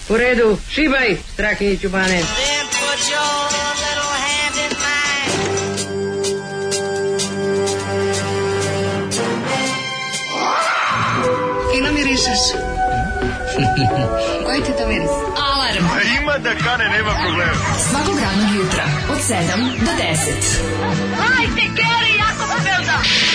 U redu, šibaj, Strahinjiću Bane. Fino mirišeš. Koji ti to miris? Alarm. Ima da kane, nema problema. Svakog radnog jutra, od 7 do 10. Hajde, Geri, jako se velda.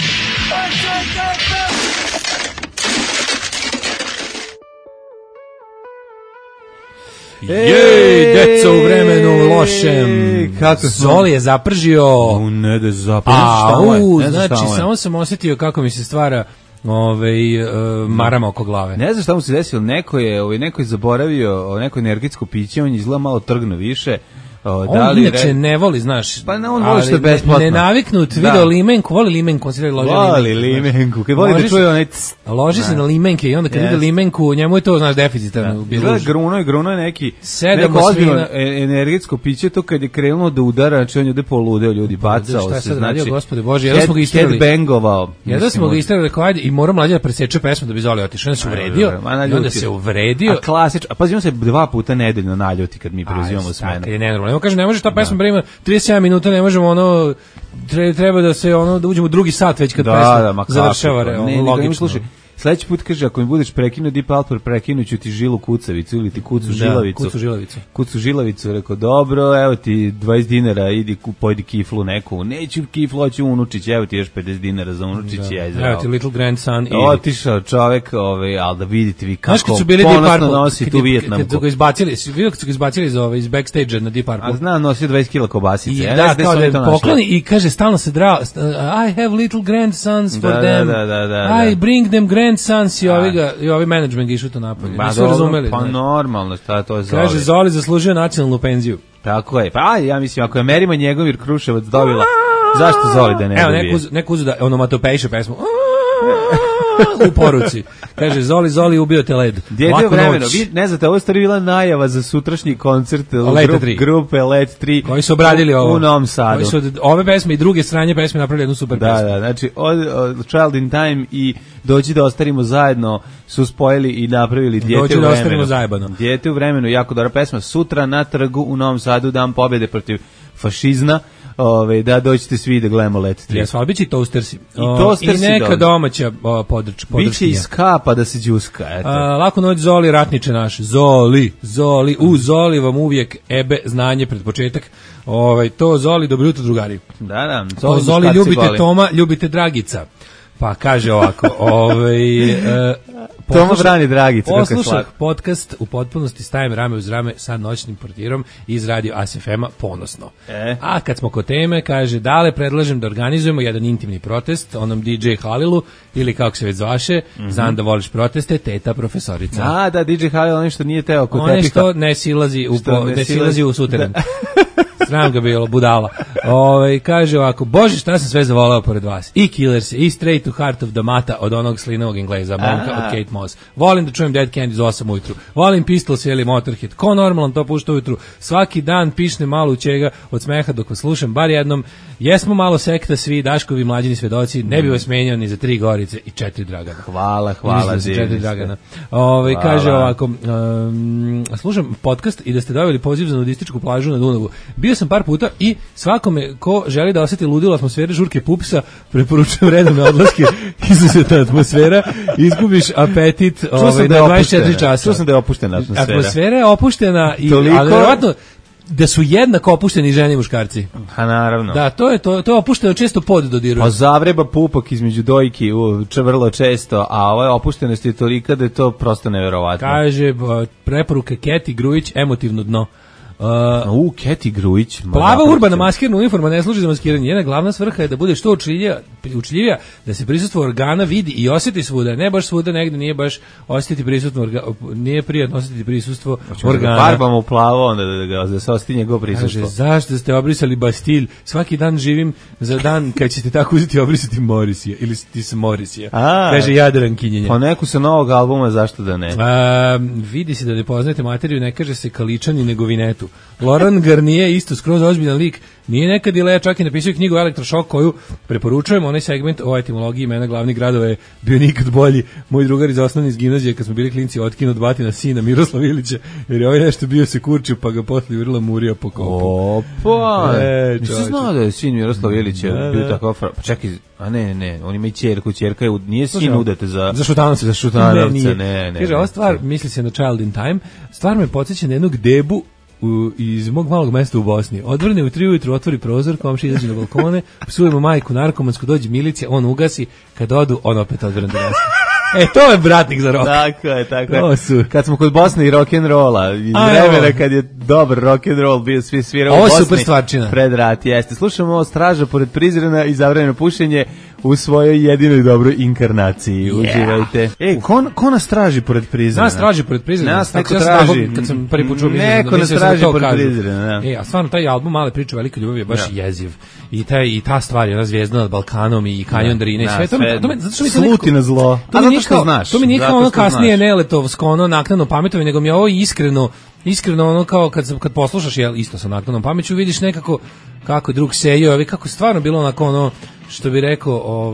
Jej, deco u vremenu lošem. Kako Zoli je zapržio. Ne da zapržio. Znači, samo sam osjetio kako mi se stvara marama oko glave. Ne znam šta mu se desilo, neko je zaboravio neko energetsko piće, on je izgleda malo trgno više. On inače ne voli, znaš. Pa ne, on voli što je besplatno. Nenaviknut, video limenku, voli limenku, on se loži voli limenku, kad voli da čuje onaj loži se na limenke i onda kad vidi limenku, njemu je to, znaš, deficitarno. Gruno je neko ozbiljno energetsko piće, to kad je krenulo da udara, znači on je poludeo, ljudi, bacao se. Šta je sad radio, gospode Bože, jedno smo ga istrali. Headbangovao. Jedno smo ga istrali, rekao, ajde, i mora mlađa da preseče pesmu da bi Zoli otišao. Onda se uvredio. A klasično, a pazi, on se 2 puta nedeljno naljuti kad mi preuzimamo smenu. Kaže, ne može ta pesma prema 37 minuta, ne možemo treba da se da uđemo u drugi sat već kad pesma završava logično. Sledeći put kaže, ako mi budeš prekinuo Deep Purple, prekinuću ti žilu kucavicu ili ti kucu žilavicu. Kucu žilavicu, rekao, dobro, evo ti 20 dinara, idi pojedi kiflu neku. Neću kiflu, hoću unučić, evo ti još 50 dinara za unučić. Evo ti little grandson. Otišao čovek, ali da vidite vi kako ponosno nosi tu Vijetnamku. Kad su ga izbacili iz backstage-a na Deep Purple. A zna, nosio 20 kila kobasice. Da, kao da pokloni i kaže, stalno se drao, I have little grandsons for them. I bring them grandsons i ovi management ga išao to napolje. Nisu razumeli. Pa normalno, šta to je Zoli. Kaže, Zoli zaslužio nacionalnu penziju. Tako je. Pa ja mislim, ako je Merima Njegovir Kruševac dobila, zašto Zoli da ne dobije? Evo, neko uzu da onomatopejše pesmu. U poruci. Kaže, Zoli ubio te led. Djete u vremenu, vi ne znate, ovo je stvari bila najava za sutrašnji koncert grupe Let 3 koji su obradili ovo u Novom Sadu. Koji su ove pesme i druge stranje pesme napravili jednu super pesmu. Da, znači od Child in Time i Dođi da ostarimo zajedno su spojili i napravili Djete u vremenu. Dođi da ostarimo zajedno. Djete u vremenu, jako dobra pesma. Sutra na trgu u Novom Sadu, dan pobjede protiv fašizma. Da dođete svi da gledamo Let 3. Jesu, ali biće i toastersi. I neka domaća podrškinja. Biće iz kapa da se džuska. Laku noć, Zoli, ratniče naš. Zoli. Zoli vam uvijek znanje pred početak. To Zoli, dobro jutro, drugari. Da. Zoli, ljubite Toma, ljubite Dragica. Pa kaže ovako, Toma brani Dragica. Poslušah podcast u potpunosti, stajem rame uz rame sa noćnim portirom iz radio ASFM-a ponosno. A kad smo kod teme, kaže, Dale, predlažem da organizujemo jedan intimni protest onom DJ Halilu, ili kako se već zvaše, znam da voliš proteste, teta profesorica. Da, DJ Halil, ono što nije teo kod tepiha. Ono što ne silazi u suteren. Sram ga bilo, budala. Kaže ovako, Bože, šta sam sve zavolao pored vas. I Killers, i Straight to Heart of the Mata od onog slinovog Engleza, Monka od Kate Moss. Volim da čujem Dead Candy za 8 ujutru. Volim Pistols ili Motorhead. Ko normalan to pušta ujutru. Svaki dan pišne malo u čega od smeha dok vas slušam, bar jednom. Jesmo malo sekta svi, Daškovi mlađini svedoci, ne bi vas menjao ni za 3 Gorice i 4 Dragana. Hvala. 4 Dragana. Kaže ovako, slušam podcast i da ste doveli poziv za nudističku plažu na Dunavu. Bio sam par puta i svakome ko želi da osjeti ludilo atmosfere žurke Pupsa, preporučujem redovne odlaske, izuzetna atmosfera, izgubiš apetit na 24 časa. Čuo sam da je opuštena atmosfera. Atmosfera je opuštena, ali vjerovatno da su jednako opušteni žene i muškarci. Naravno. Da, to je opušteno često pod dodiruje. Pa zavreba pupak između dojki vrlo često, a ova opuštenost je tolika da je to prosto neverovatno. Kaže, preporuka Keti Grujić, emotivno dno. Keti Grujić. Plava urbana maskirna uniforma ne služi za maskiranje. Njena glavna svrha je da bude što učljivija, da se prisustvo organa vidi i osjeti svuda. Ne baš svuda, negde nije baš osjetiti prisustvo nije prijatno osjetiti prisustvo organa. Farbamo u plavo, onda da se osjeti njegov prisustvo. Kaže, zašto ste obrisali Bastilj? Svaki dan živim za dan kad ćete tako uzeti obrisati Morisija ili ti se Morisija. Kaže Jadrankinjenja. Pa neku sa novog albuma, zašto da ne? Vidi se da ne poznajete materiju, ne kaže se Kaličani nego Vinetu. Svitu. Laurent Garnier isto skroz ozbiljan lik. Nije neka dileja, čak i napisao knjigu Elektrošok koju preporučujemo, onaj segment o etimologiji imena glavnih gradova je bio nikad bolji. Moj drugar iz osnovne iz gimnazije, kad smo bili klinci, otkinuo od batina sina Miroslav Ilića, jer je ovaj nešto bio se kurčio, pa ga posle jurila Murija po kopu. Opa! Nisam znao da je sin Miroslav Ilića bio tako... Pa čekaj, a ne, on ima i ćerku, ćerka je, nije sin udate za Šutanovce. Za Šutanovce, ne. Kaže, ova stvar, misli se na Child in Time, stvar me podsjeća na jednog debu iz mog malog mesta u Bosni. Odvrne u 3 ujutru, otvori prozor, komši izađe na balkone, psujemo majku narkomansku, dođe milicija, on ugasi, kad odu, on opet odvrne do nas. To je bratnik za rock. Tako je. Kad smo kod Bosne i rock'n'rolla, iz vremena kad je dobar rock'n'roll bio svi svirao u Bosni. Ovo super stvarčina. Pred rat, jeste. Slušamo ovo Straža pored Prizrena i Zabranjeno pušenje u svojoj jedinoj dobroj inkarnaciji. Uživajte. Ko nas straži pored Prizrena? Nas straži pored Prizrena. Nas neko traži. Kad sam prvi put čuo neko nas straži pored Prizrena. A stvarno, taj album Male priče velike ljubavi je baš jeziv. I ta stvar je ona Zvijezda nad Balkanom i Kanjon Drine i sve. Sluti na zlo. A zato što znaš. To mi nije kao ono kasnije neletovsko, ono naknadno pametovi, nego mi je ovo iskreno ono kao kad poslušaš, jel, isto sa naknadnom pameću, vidiš nekako kako drug sejo, kako stvarno bilo onako ono, što bi rekao,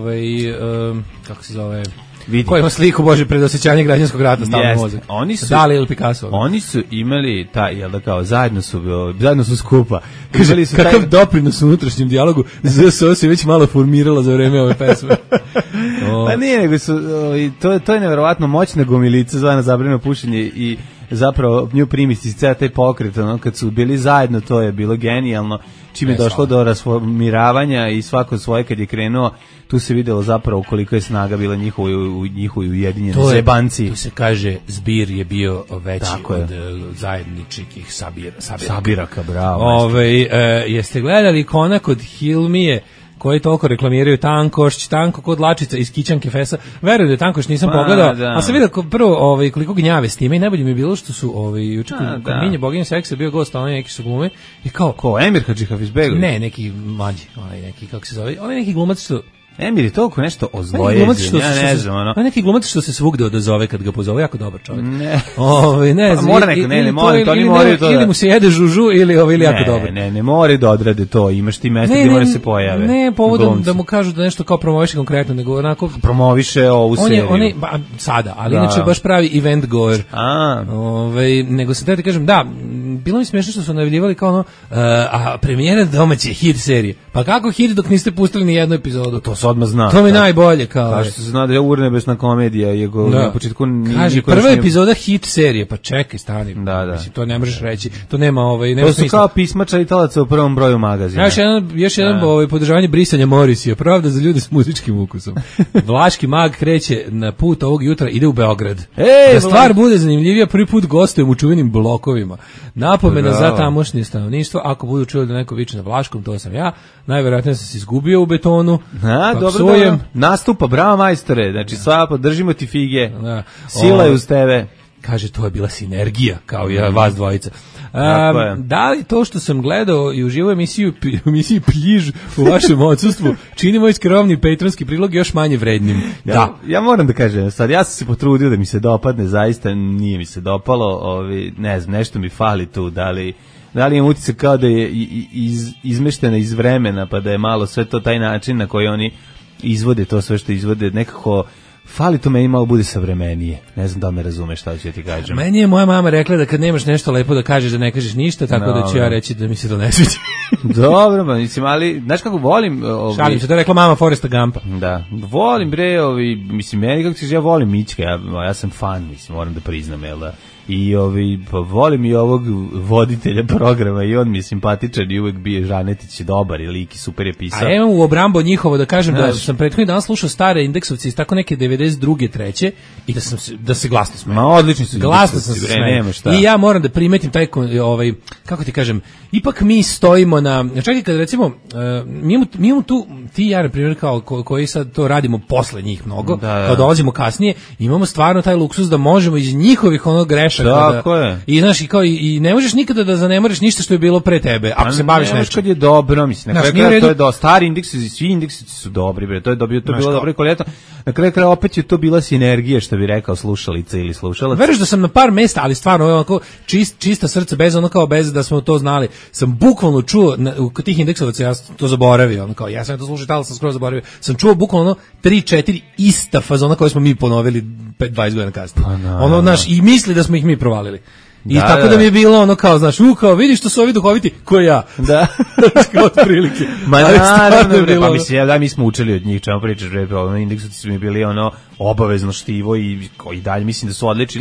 kako se zove... Ko ima sliku Bože predosjećanje građanskog rata stavno mozak. Dali ili Picasso. Oni su imali jel da kao zajedno su skupa. Kaže kakav doprinos u unutrašnjem dijalogu ZSO se već malo formirala za vreme ove pesme. Pa nije, nego su to je neverovatno moćna gomilica zvana Zabranjeno pušenje i zapravo nju primisti ceo taj pokret, kad su bili zajedno, to je bilo genijalno. Čim je došlo do rasformiravanja i svako svoje kad je krenuo, tu se videlo zapravo koliko je snaga bila njihovoj ujedinjenoj zebanci. Tu se kaže zbir je bio veći od zajedničkih sabiraka. Bravo. Jeste gledali ikona kod Hilmije koji toliko reklamiraju Tanko kod Lačica iz Kićanke Fesa. Verujem da je Tankoš nisam pogledao, a sam vidio prvo koliko gnjave s time i najbolje mi je bilo što su juče kod Minje Boginje Seksa bio gost, oni neki su glume i kao Emir Hadžihafizbegović? Ne, neki mlađi, neki kako se zove, oni neki glumac što Emir je toliko nešto ozlojeđen, ja ne znam, ono. Pa neki glumac što se svugde odazove kad ga pozove, jako dobar čovjek. Ne. Ne znam. Mora neko, ne, oni moraju to. Ili mu se jede žužu ili jako dobar. Ne moraju da odrade to, imaš ti mesta gdje moraju se pojave. Ne, povodom da mu kažu da nešto kao promoviše konkretno, nego onako promoviše ovu seriju. On je sada, ali inače baš pravi event goer. Nego se te kažem, da, bilo mi smiješno što su najavljivali kao ono, a premijera domaće hit serije. Pa kako hit dok niste pustili ni jednu epizodu? To se odmah zna. To mi najbolje kao. Kao što se zna da je urnebesna komedija, na početku kaže prva epizoda hit serije, pa čekaj, stani. Da. Mislim, to ne možeš reći. To nema to su kao pisma čitalaca u prvom broju magazina. Još jedan podržavanje brisanja Morisija, pravda za ljude s muzičkim ukusom. Vlaški mag kreće na put ovog jutra, ide u Beograd. Da stvar bude zanimljivija, prvi put gostujem u čuvenim blokovima. Napomena za tamošnje stanovništvo, ako budu čuli da neko viče na Vlaškom, to sam ja. Najvjerojatnije sam se izgubio u betonu. Dobro. Nastupa, bravo majstore, znači sva podržimo ti fige, sila je uz tebe. Kaže, to je bila sinergija, kao i vas dvojica. Da li to što sam gledao i uživo emisiji Pljiž u vašem odsustvu čini moj skromni patronski prilog još manje vrednim? Da. Ja moram da kažem, sad ja sam se potrudio da mi se dopadne, zaista nije mi se dopalo, ne znam, nešto mi fali tu, da li imam utisak kao da je izmeštena iz vremena, pa da je malo sve to taj način na koji oni izvode to sve što izvode, nekako fali to meni malo bude savremenije. Ne znam da me razumeš šta ću ti kažem. Meni je moja mama rekla da kad nemaš nešto lepo da kažeš, da ne kažeš ništa, tako da ću ja reći da mi se to ne sviđa. Dobro, pa mislim, ali znaš kako volim... Šalim se, to je rekla mama Foresta Gumpa. Da, volim mislim, meni kako ćeš, ja volim Mićka, ja sam fan, mislim, moram da priznam, jel da? I pa volim i ovog voditelja programa i on mi je simpatičan i uvek bio Žanetić je dobar i lik i super je pisao. A evo u obrambo njihovo da kažem da sam prethodni dan slušao stare indeksovce iz tako neke 92. treće i da se glasno smeju. Ma odlični su. Glasno sam se smeju. I ja moram da primetim taj kako ti kažem, ipak mi stojimo na, čekaj kad recimo mi imamo tu, ti ja na primjer kao koji sad to radimo posle njih mnogo, kao dolazimo kasnije, imamo stvarno taj luksuz da možemo iz njihovih grešaka grešaka. Tako je. I znaš, i ne možeš nikada da zanemariš ništa što je bilo pre tebe, ako se baviš nešto. Kad je dobro, mislim, na kraju kraja to je do stari indeksi, svi indeksi su dobri, bre, to je bilo dobro i kvalitetno. Na kraju kraja opet je to bila sinergija, što bi rekao slušalica ili slušalac. Veriš da sam na par mesta, ali stvarno onako čista srce, bez da smo to znali. Sam bukvalno čuo kod tih indeksovaca, ja sam to zaboravio, ono kao ja sam to slušao, ali sam skoro zaboravio. Sam čuo bukvalno 3-4 ista fazona koje smo mi ponovili 20 godina kasnije. Ono naš i misli da smo ih mi provalili. I tako da mi je bilo ono kao, znaš, kao vidiš što su ovi duhoviti, ko ja. Da. Od prilike. Pa mislim, mi smo učili od njih, čemu pričaš, indeksovaci su mi bili ono obavezno štivo i dalje mislim da su odlični.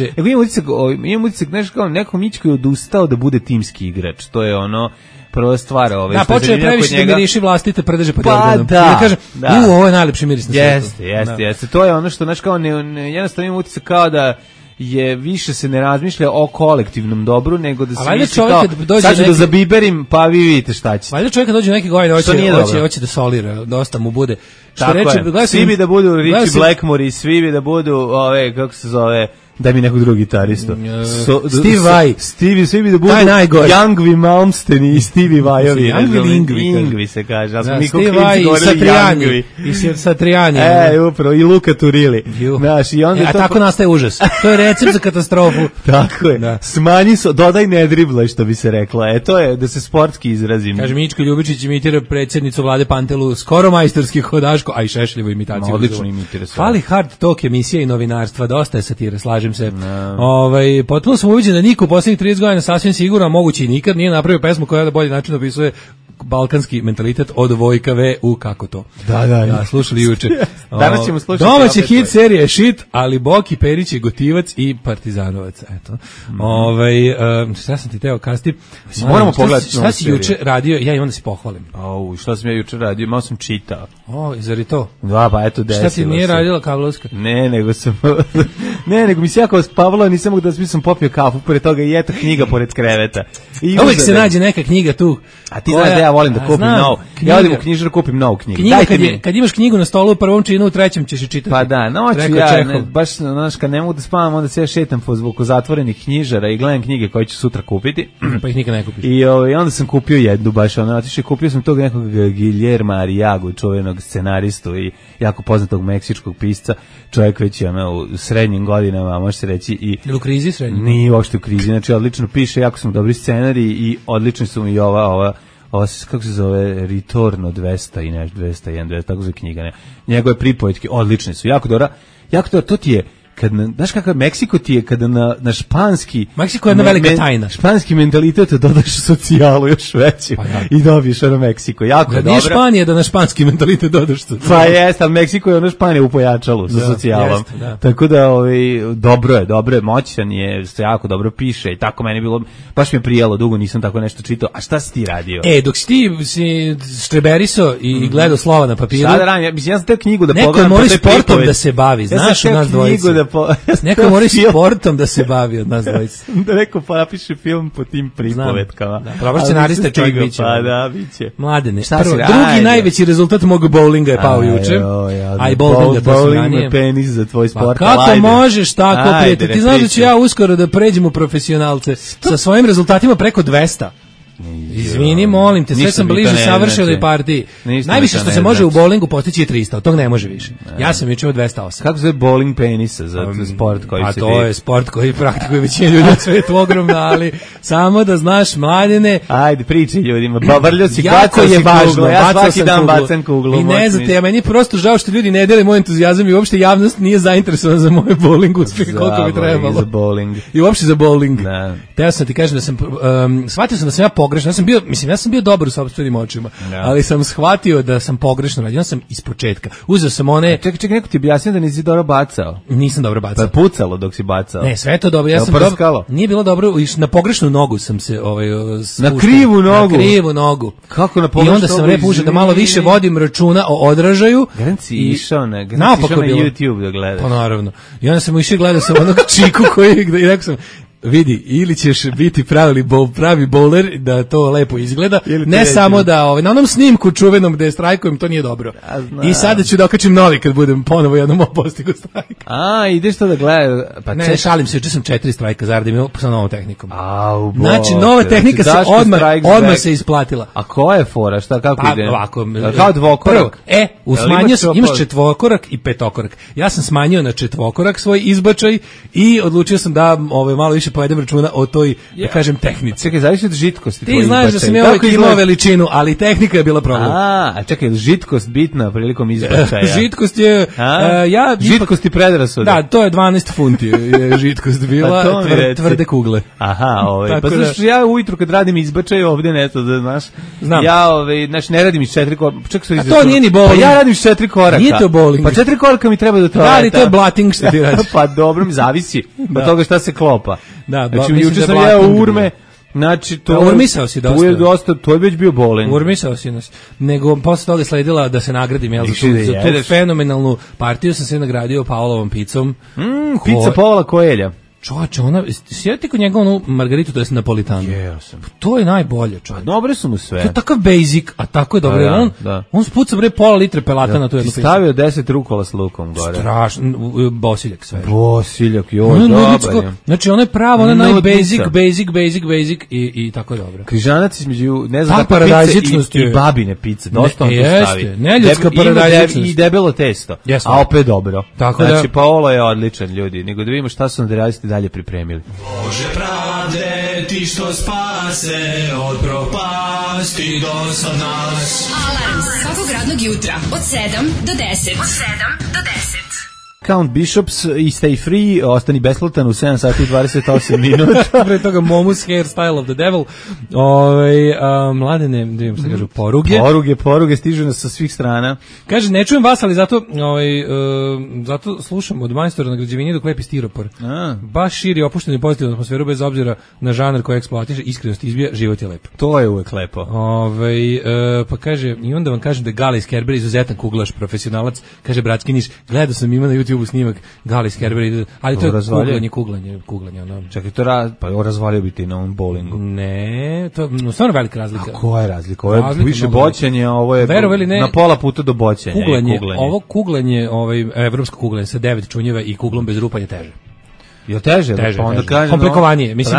Imam utisak, znaš, kao neko Mićko je odustao da bude timski igrač. To je ono prva stvar, počeo je previše da miriši vlastite prdeže pod jorganom. Da kažem, ovo je najlepši miris na svijetu. Jeste. To je ono što, znaš, kao jednostavno imam utisak kao da je više se ne razmišlja o kolektivnom dobru, nego da se misli kao, sad ću da zabiberim, pa vi vidite šta će. Valjda čovjek kad dođe neki godin, hoće da solira, dosta mu bude. Tako je, svi bi da budu Richie Blackmore i svi bi da budu, kako se zove, daj mi nekog drugog gitaristu. Steve Vai. Svi bi da budu Youngvi Malmsteni i Stevie Vajovi. Ingvi se kaže. Steve Vai i Satriani. I Satriani. Upravo, i Luka Turili. A tako nastaje užas. To je recept za katastrofu. Tako je. Smanji se, dodaj ne driblaj, što bi se rekla. To je, da se sportski izrazim. Kaže, Mičko Ljubičić imitira predsjednicu vlade Pantelu, skoro majstorski hodaško, a i Šešljevo imitaciju. Odlično imitira sve. Fali hard talk emisija i novinarstva, dosta je satire, slažem se. Potpuno sam uviđen da niko u posljednjih 30 godina sasvim sigurno, a moguće i nikad, nije napravio pesmu koja na bolji način opisuje balkanski mentalitet od Vojka V u kako to. Da, slušali juče. Danas ćemo slušati. Domaći hit serije je shit, ali Boki Perić je gotivac i partizanovac. Eto. Šta sam ti teo kasti? Moramo pogledati. Šta si juče radio? Ja imam da se pohvalim. Šta sam ja juče radio? Malo sam čitao. Zar i to? Da, pa eto desilo se. Šta ti nije radila Kablovska? Ne, nego mi se jako spavalo, nisam mogu da sam popio kafu, pored toga i eto knjiga pored kreveta. Uvijek se nađe neka knjiga tu. A ti znaš da ja volim da kupim novu. Ja odim u knjižaru, kupim novu knjigu. Kad imaš knjigu na stolu u prvom činu, u trećem ćeš je čitati. Pa da, noću ja, baš, znaš, kad ne mogu da spavam, onda se ja šetam po zvuku zatvorenih knjižara i gledam knjige koje ću sutra kupiti. Pa ih nikad ne kupiš. I onda sam kupio jednu, baš kupio sam tog nekog Guillerma Arriagu, čuvenog scenaristu i jako poznatog meksičkog pisca. Čovjek već je u srednjim godinama, može se reći i... U krizi srednjim? Nije uopšte u krizi, znači odlično piše, jako su mu dobri scenariji i odlični su mu i ova kako se zove, Ritorno 200 i nešto, 201, tako zove knjiga, ne. Njegove pripovetke, odlične su, jako dobro, to ti je, znaš kakav Meksiko ti je kada na španski... Meksiko je jedna velika tajna. Španski mentalitet dodaš socijalu još veći i dobiješ ono Meksiko. Jako je dobro. Nije Španija da na španski mentalitet dodaš socijalu. Pa jest, ali Meksiko je ono Španija u pojačalu sa socijalom. Tako da dobro je, moćan je, jako dobro piše i tako meni bilo, baš mi je prijelo, dugo nisam tako nešto čitao. A šta si ti radio? Dok si ti štreberiso i gledao slova na papiru... Šta da radim? Ja sam te knjigu da pogledam... Neko mora sportom da se bavi, znaš, u nas dvojice. Neko mora sportom da se bavi od nas dvojice. Da neko napiše film po tim pripovetkama. Pravo scenarista čovjek biće. Pa da, biće. Mladene. Drugi najveći rezultat mog bowlinga je pao juče. Aj bowling penis za tvoj sport. Pa kako možeš tako, prijatelj? Ti znaš da ću ja uskoro da pređem u profesionalce sa svojim rezultatima preko 200. Izvini, molim te, sve sam bliže savršenoj partiji. Najviše što se može u bowlingu postići je 300, od tog ne može više. Ja sam juče 208. Kako se zove bowling penisa za sport koji se... A to je sport koji praktikuje većina ljudi na svetu ogromna, ali samo da znaš, Mladene... Ajde, pričaj ljudima, vrljao si, bacao si kuglu, ja svaki dan bacam kuglu. I ne znate, meni je prosto žao što ljudi ne dele moj entuzijazam i uopšte javnost nije zainteresovan za moje bowling uspjeh koliko bi trebalo. I uopšte za bowling. Teo sam ti kažem da sam, shvatio sam da sam ja pogrešno, ja sam bio dobar u sopstvenim očima, ali sam shvatio da sam pogrešno radio, ja sam ispočetka. Uzeo sam one... Čekaj, neko ti objasnio da nisi dobro bacao? Nisam dobro bacao. Pa pucalo dok si bacao? Ne, sve to dobro, ja sam dobro... Nije bilo dobro, na pogrešnu nogu sam se spuštao. Na krivu nogu? Na krivu nogu. Kako na pogrešnu nogu? I onda sam repušao da malo više vodim računa o odražaju. Garanci išao na YouTube da gledaš. Pa naravno. I onda sam išao gledao sam onog čiku koji, i rekao sam, vidi, ili ćeš biti pravi bowler da to lepo izgleda, ne samo da na onom snimku čuvenom gde strajkujem, to nije dobro. I sada ću da okačim novi kad budem ponovo jednom postigu strajka. Ideš to da gledaj. Pa ne, šalim se, juče sam 4 strajka zaradim sa novom tehnikom. Znači, nova tehnika se odmah se isplatila. A koja je fora? Šta, kako ide? Ovako, kao dvokorak? Imaš četvokorak i petokorak. Ja sam smanjio na četvokorak svoj izbačaj i odlučio sam da malo više povedem računa o toj, da kažem, tehnici. Čekaj, zavisi od žitkosti. Ti znaš da sam ja uvijek imao veličinu, ali tehnika je bila problem. A čekaj, je žitkost bitna prilikom izbačaja? Žitkost je... žitkost i predrasude. Da, to je 12 funti je žitkost bila, tvrde kugle. Aha, pa znaš, ja ujutru kad radim izbačaj ovdje, neto da znaš, ja ne radim iz 4 koraka. A to nije ni bowling. Pa ja radim iz 4 koraka. Nije to bowling. Pa 4 koraka mi treba do toaleta. Da, to je blating što ti radiš. Pa dobro, mi zavisi od toga šta se klopa. Da, znači, juče sam jeo urme, znači to... Urmisao si dosta. To je već bio bowling. Urmisao si nas. Nego posle toga sledila da se nagradim, jel, za tu fenomenalnu partiju sam se nagradio Paolovom picom. Pizza Paola Coelha. Čovječe, sjeti kod njega onu margaritu, to je napolitanu. Jeo sam. To je najbolje, čovječe. Dobre su mu sve. To je takav basic, a tako je dobro. On spuca pola litre pelata na tu jednu picu. Stavio 10 rukola s lukom gore. Strašno, bosiljak sve. Bosiljak, dobar. Znači, ono je pravo, ono je basic i tako je dobro. Križanac između, ne znam, pice i babine pice. Dosta on tu stavi. Jeste, neljudska paradajzičnost. I debelo testo, a opet dobro. Znači, Paolo je odličan, ljudi. Nego da vidimo šta su nadrealiste dalje pripremili. Bože pravde, ti što spase od propasti do sad nas. Alarm svakog radnog jutra od 7 do 10. Count Bishops i Stay Free, ostani besplatan u 7 sati i 28 minuta. Pre toga Momus Hairstyle of the Devil. Mladene, da im se kažu, poruge stižu nas sa svih strana. Kaže, ne čujem vas, ali zato slušam od majstora na građevini dok lepi stiropor. Baš širi opuštenu i pozitivnu atmosferu bez obzira na žanr koji eksploatiše, iskrenost izbija, život je lepo. To je uvek lepo. Pa kaže, i onda vam kažem da je Gala iz Kerbera izuzetan kuglaš, profesionalac. Kaže, bratski Niš, gledao sam ima na YouTube snimak Gali iz Kerbera, ali to je kuglanje. Čekaj, pa razvalio bi ti na ovom bowlingu. Ne, to je stvarno velika razlika. A koja je razlika? Ovo je više boćanje, ovo je na pola puta do boćanja. Ovo kuglanje, evropsko kuglanje sa 9 čunjeva i kuglom bez rupa je teže. Je teže? Pa onda kaže, komplikovanije. Mislim,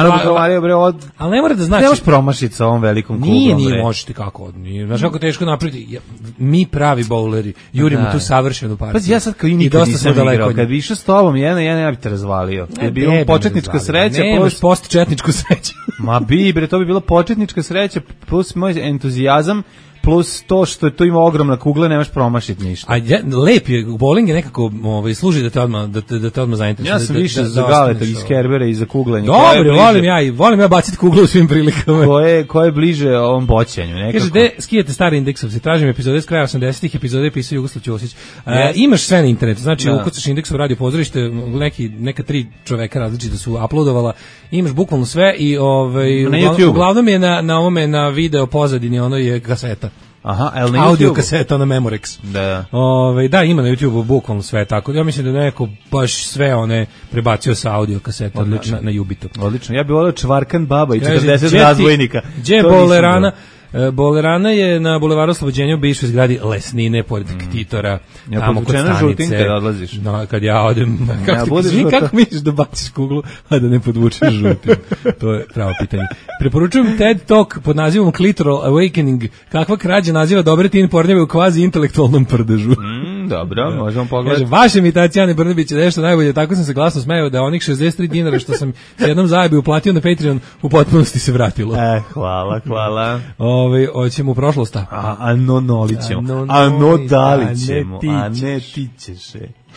ali ne mora da znači. Nemaš promašiti sa ovom velikom kuglom. Nije možeš ti kako. Znaš kako teško napraviti. Mi pravi bowleri jurimo tu savršenu partiju. Pa ja sad kao i nikad nisam igrao. Kad bi išao s tobom, ja bi te razvalio. Kad bi bilo početnička sreća. Nemaš post-četničku sreću. Ma bre, to bi bila početnička sreća plus moj entuzijazam. Plus to što to ima ogromna kugla, nemaš promašiti ništa. A lep je, bowling je nekako služi da te odmah zainteresuje. Ja sam više za galeta iz Kerbera i za kuglanje. Dobro, volim ja baciti kuglu u svim prilikama. Ko je bliže ovom boćanju nekako. Kaže, gde skijete stari indeksovci, tražim epizode s kraja 80-ih, epizode je pisao Jugoslav Ćosić. Imaš sve na internetu, znači ukucaš indeksov radio pozorište, neka 3 čoveka različita su uploadovala, imaš bukvalno sve i uglavnom je na video pozadini, ono je kaseta. Aha, audio kaseta na Memorex. Da, ima na YouTubeu bukvalno sve tako. Ja mislim da neko baš sve one prebacio sa audio kaseta na Jubitu. Odlično. Ja bih volio Čvarkan baba i 40 razvojnika. Gdje je Bolerana? Bolerana je na Bulevaru Oslobođenja u bivšoj zgradi Lesnine pored Ktitora, tamo kod stanice. Kad odlaziš? Kad ja odem, kako misliš da baciš kuglu, a da ne podvučeš žutim? To je pravo pitanje. Preporučujem TED Talk pod nazivom Clitoral Awakening, kakva krađa naziva dobre teen pornjeve u kvazi intelektualnom prdežu. Dobro, možemo pogledati. Vaša imitacija Ane Brnabić je nešto najbolje, tako sam se glasno smejao da onih 63 dinara što sam s jednom zajebi uplatio na Patreon u potpunosti se vratilo. Hvala. Hoćemo u prošlost. Ano nolićemo. Ano dalićemo. A ne ti ćeš.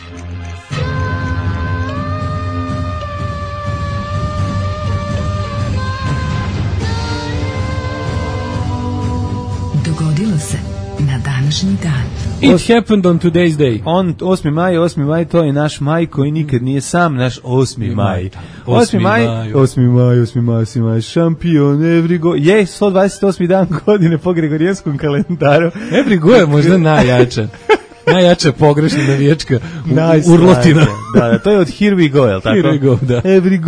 Dogodilo se na današnji dan. It happened on today's day. 8. maj, to je naš maj koji nikad nije sam, naš 8. maj. 8. maj, šampion every go. Je, 128. dan godine po Gregorijanskom kalendaru. Every go je možda najjača. najjača pogrešna navijačka urlotina. Da, to je od Here We Go, je li tako? Here We Go, da. Every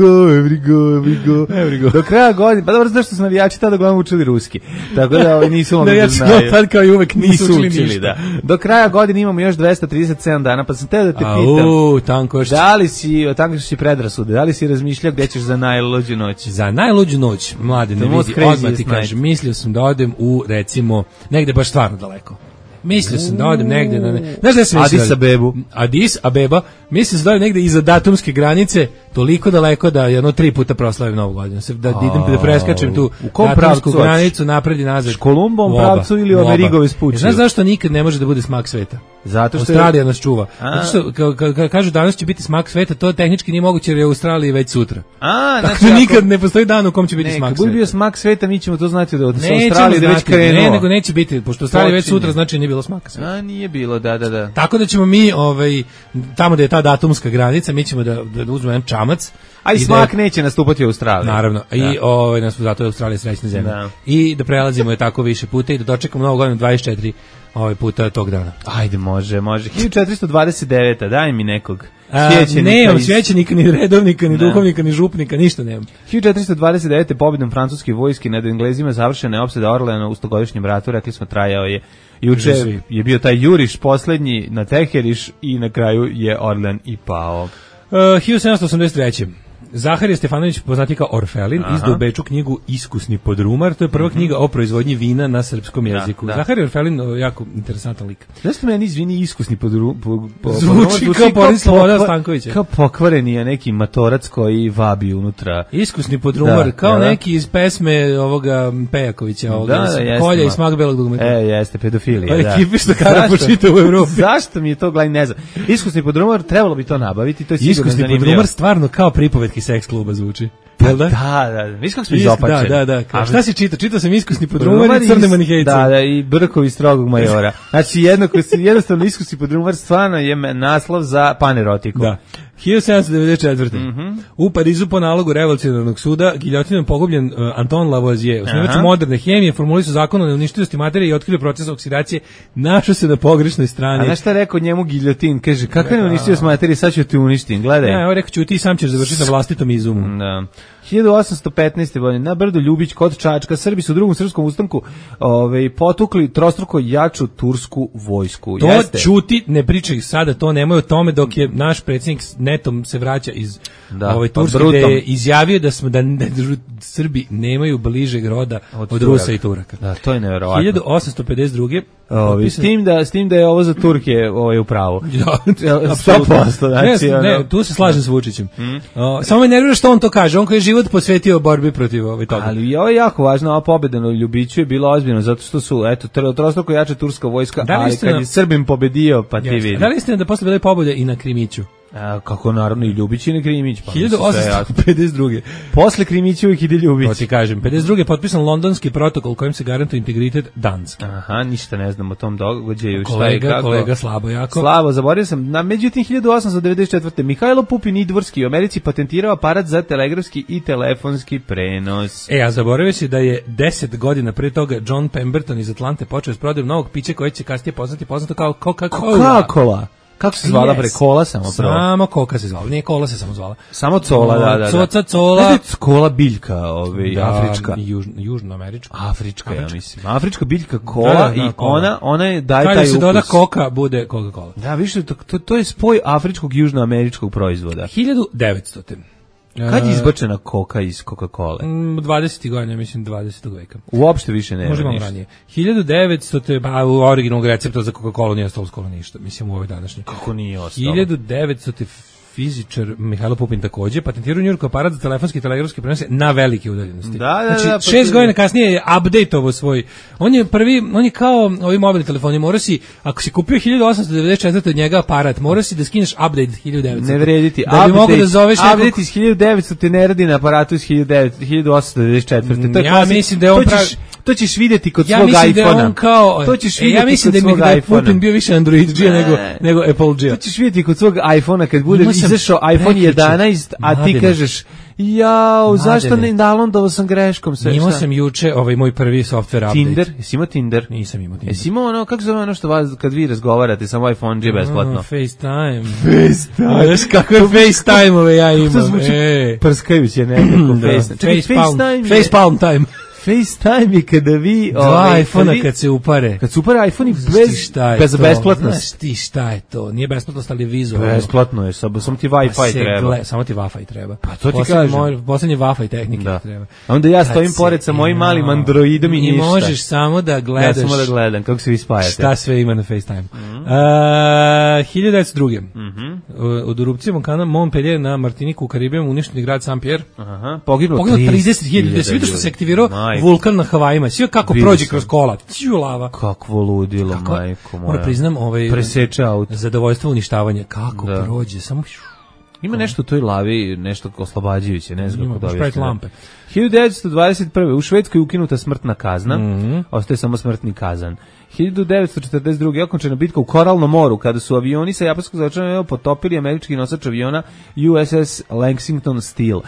go. Do kraja godine, pa dobro, znaš što su navijači tada uglavnom učili ruski, tako da nisu mogli da znaju. Navijači tad kao i uvek nisu učili ništa. Da. Do kraja godine imamo još 237 dana, pa sam teo da te pitam. Tankošć. Da li si, tankošć i predrasude, da li si razmišljao gde ćeš za najluđu noć? Za najluđu noć, mlade, ne vidi, odmah ti kažem, mislio sam da odem u, recimo, negde baš stvarno daleko. Mislio sam da odem negde na znaš da sam Addis Abeba, mislio sam da odem negde iza datumske granice, toliko daleko da jedno 3 puta proslavim Novu godinu, da idem da preskačem tu datumsku granicu napred i nazad. Kolumbom pravcu ili Amerigove spuče. Znaš zašto nikad ne može da bude smak sveta? Zato što Australija nas čuva. Zato što kažu danas će biti smak sveta, to tehnički nije moguće jer je u Australiji već sutra. Tako da nikad ne postoji dan u kom će biti smak sveta. Bude bio smak sveta, mi ćemo to znati da od Australije već krenuo. Ne, nego neće biti, pošto Australija već sutra znači nije bilo smaka sveta. A nije bilo, da. Tako da ćemo mi tamo da je ta datumska granica, mi ćemo da uzmemo jedan čamac. A i smak neće nastupati u Australiji. Naravno. I zato je Australija srećna zemlja. I da prelazimo je tako više puta i da dočekamo Novu godinu 24 puta tog dana. Ajde, može. 1429. Daj mi nekog svećenika. Nemam svećenika, ni redovnika, ni duhovnika, ni župnika, ništa nemam. 1429. pobjedom francuske vojske nad Englezima završena je opsada Orleana u 100-godišnjem ratu, rekli smo trajao je. Juče je bio taj juriš poslednji na Teheriš i na kraju je Orlean i pao. 1783. Zaharije Stefanović, poznati kao Orfelin, izdao u Beču knjigu Iskusni podrumar, to je prva knjiga o proizvodnji vina na srpskom jeziku. Zaharije Orfelin, jako interesantan lik. Zašto meni izvini Iskusni podrumar? Zvuči kao Boris Slobodan Stankovića. Kao pokvareni je neki matorac koji vabi unutra. Iskusni podrumar, kao neki iz pesme ovoga Pejakovića, Kolja i smak belog dugmeta. Jeste, pedofilija, da. Ekipi što kada počita u Evropi. Zašto mi je to gledaj, ne znam. Iskusni podrumar, trebalo bi to nabaviti, to je sigurno zanimljivo. Iskusni podrumar stvarno kao pripovetki seks kluba zvuči. Da. Viš kako smo izopačeni. Da. Šta si čitao? Čitao sam Iskusni podrumar i Crne manihejce. Da, i Brkovi strogog majora. Znači, jednostavno Iskusni podrumar stvarno je naslov za panerotiku. Da. 1794. U Parizu po nalogu revolucionarnog suda giljotinom pogubljen Anton Lavoisier. Osnivač moderne hemije, formulisao zakon o neuništivosti materije i otkrio proces oksidacije. Našao se na pogrešnoj strani. A znaš šta rekao njemu giljotin? Kaže, kakva je neuništivost materije, sad ću te uništim, gledaj. Ne, rekao ću ti sam ćeš završiti na vlastitom izumu. Da. 1815. godine na brdu Ljubić kod Čačka Srbi su u drugom srpskom ustanku potukli trostruko jaču tursku vojsku. To čuti, ne pričaj sada, to nemoj o tome dok je naš predsjednik netom se vraća iz Turske gde je izjavio da Srbi nemaju bližeg roda od Rusa i Turaka. Da, to je neverovatno. 1852. S tim da je ovo za Turke u pravu. 100%. Znači, ne, tu se slažem s Vučićem. Samo me nervira što on to kaže. On koji je život posvetio borbi protiv toga. Ali ovo je jako važno, ova pobjeda na Ljubiću je bila ozbiljno, zato što su, trostruko jača turska vojska, ali kad je Srbim pobedio, pa ti vidi. Da li istina da posle bile pobjede i na Krimiću? Kako naravno i Ljubić i Krimić. 1852. Posle Krimića uvijek ide Ljubić. To ti kažem. 52. je potpisan londonski protokol kojim se garantuje integritet Danske. Aha, ništa ne znam o tom događaju. Kolega slabo jako. Slabo, zaboravio sam. Međutim, 1894. Mihajlo Pupin Idvorski u Americi patentirao aparat za telegrafski i telefonski prenos. A zaboravio si da je 10 godina pre toga John Pemberton iz Atlante počeo s prodajom novog pića koje će kasnije poznato kao Coca-Cola. Kako se zvala pre kola samo prvo? Samo koka se zvala, nije kola se samo zvala. Samo cola, da. Coca, cola. Kola biljka, afrička. Južnoamerička. Afrička, ja mislim. Afrička biljka kola i ona je daje taj ukus. Kada se doda koka, bude Coca-Cola. Da, više, to je spoj afričkog i južnoameričkog proizvoda. 1900. Kad je izbačena koka iz Coca-Cola? 20. godina, mislim 20. veka. Uopšte više nema ništa. Možda ranije. 1900. U originalnog recepta za Coca-Cola nije ostalo skoro ništa, mislim u ovoj današnjoj. Kako nije ostalo? 1900. fizičar Mihajlo Pupin takođe patentirao u Njujorku aparat za telefonski i telegrafski prenos na velike udaljenosti. Znači 6 godina kasnije je updateovao svoj. On je kao ovi mobilni telefoni, mora si, ako si kupio 1894 od njega aparat, mora si da skineš update 1900. Ne vrediti. Da bi mogo da zoveš update iz 1900 ti ne radi na aparatu iz 1894. Ja mislim da je on to ćeš vidjeti kod svog iPhone-a. To ćeš vidjeti kod svog iPhone-a. Pupin bio više Android-đija nego Apple-đija. To ćeš vidjeti kod svog iPhone-a kad budeš izašao iPhone 11, a ti kažeš jao, zašto ne downloadovao sam greškom sve. Imao sam juče moj prvi software update. Tinder, jesi imao Tinder? Nisam imao Tinder. Jesi imao ono, kako zove ono što vas, kad vi razgovarate, samo iPhone je besplatno? FaceTime. FaceTime. Znaš kakve FaceTime-ove ja imam. To zvuči prskajuće nekako. Facepalm time. FaceTime je kada vi... Dva iPhone-a kad se upare. Kad se upare iPhone-i bez besplatnosti. Znaš ti šta je to? Nije besplatnost, ali vizualno. Besplatno je, samo ti Wi-Fi treba. Samo ti Wi-Fi treba. Pa to ti kažem. Poslednje Wi-Fi tehnike treba. A onda ja stojim pored sa mojim malim Androidom i ništa. I možeš samo da gledaš. Ja samo da gledam, kako se vi spajate. Šta sve ima na FaceTime. 1902. Od erupcije vulkana Montpellier na Martiniku u Karibijama uništeni grad Saint-Pierre. Poginulo 30.000. Svi vidio što se aktivirao vulkan na Havajima. Svi kako prođe kroz kola. Lava. Kakvo ludilo, majko moja. Moram priznam, preseče auto. Zadovoljstvo uništavanja. Kako prođe, samo... Ima nešto u toj lavi, nešto oslobađajuće, ne znam kako da objasnim. 1921. U Švedskoj je ukinuta smrtna kazna, ostaje samo smrtni kazan. 1942. okončana bitka u Koralnom moru, kada su avioni sa japanskog zračenja potopili američki nosač aviona USS Lexington Steele.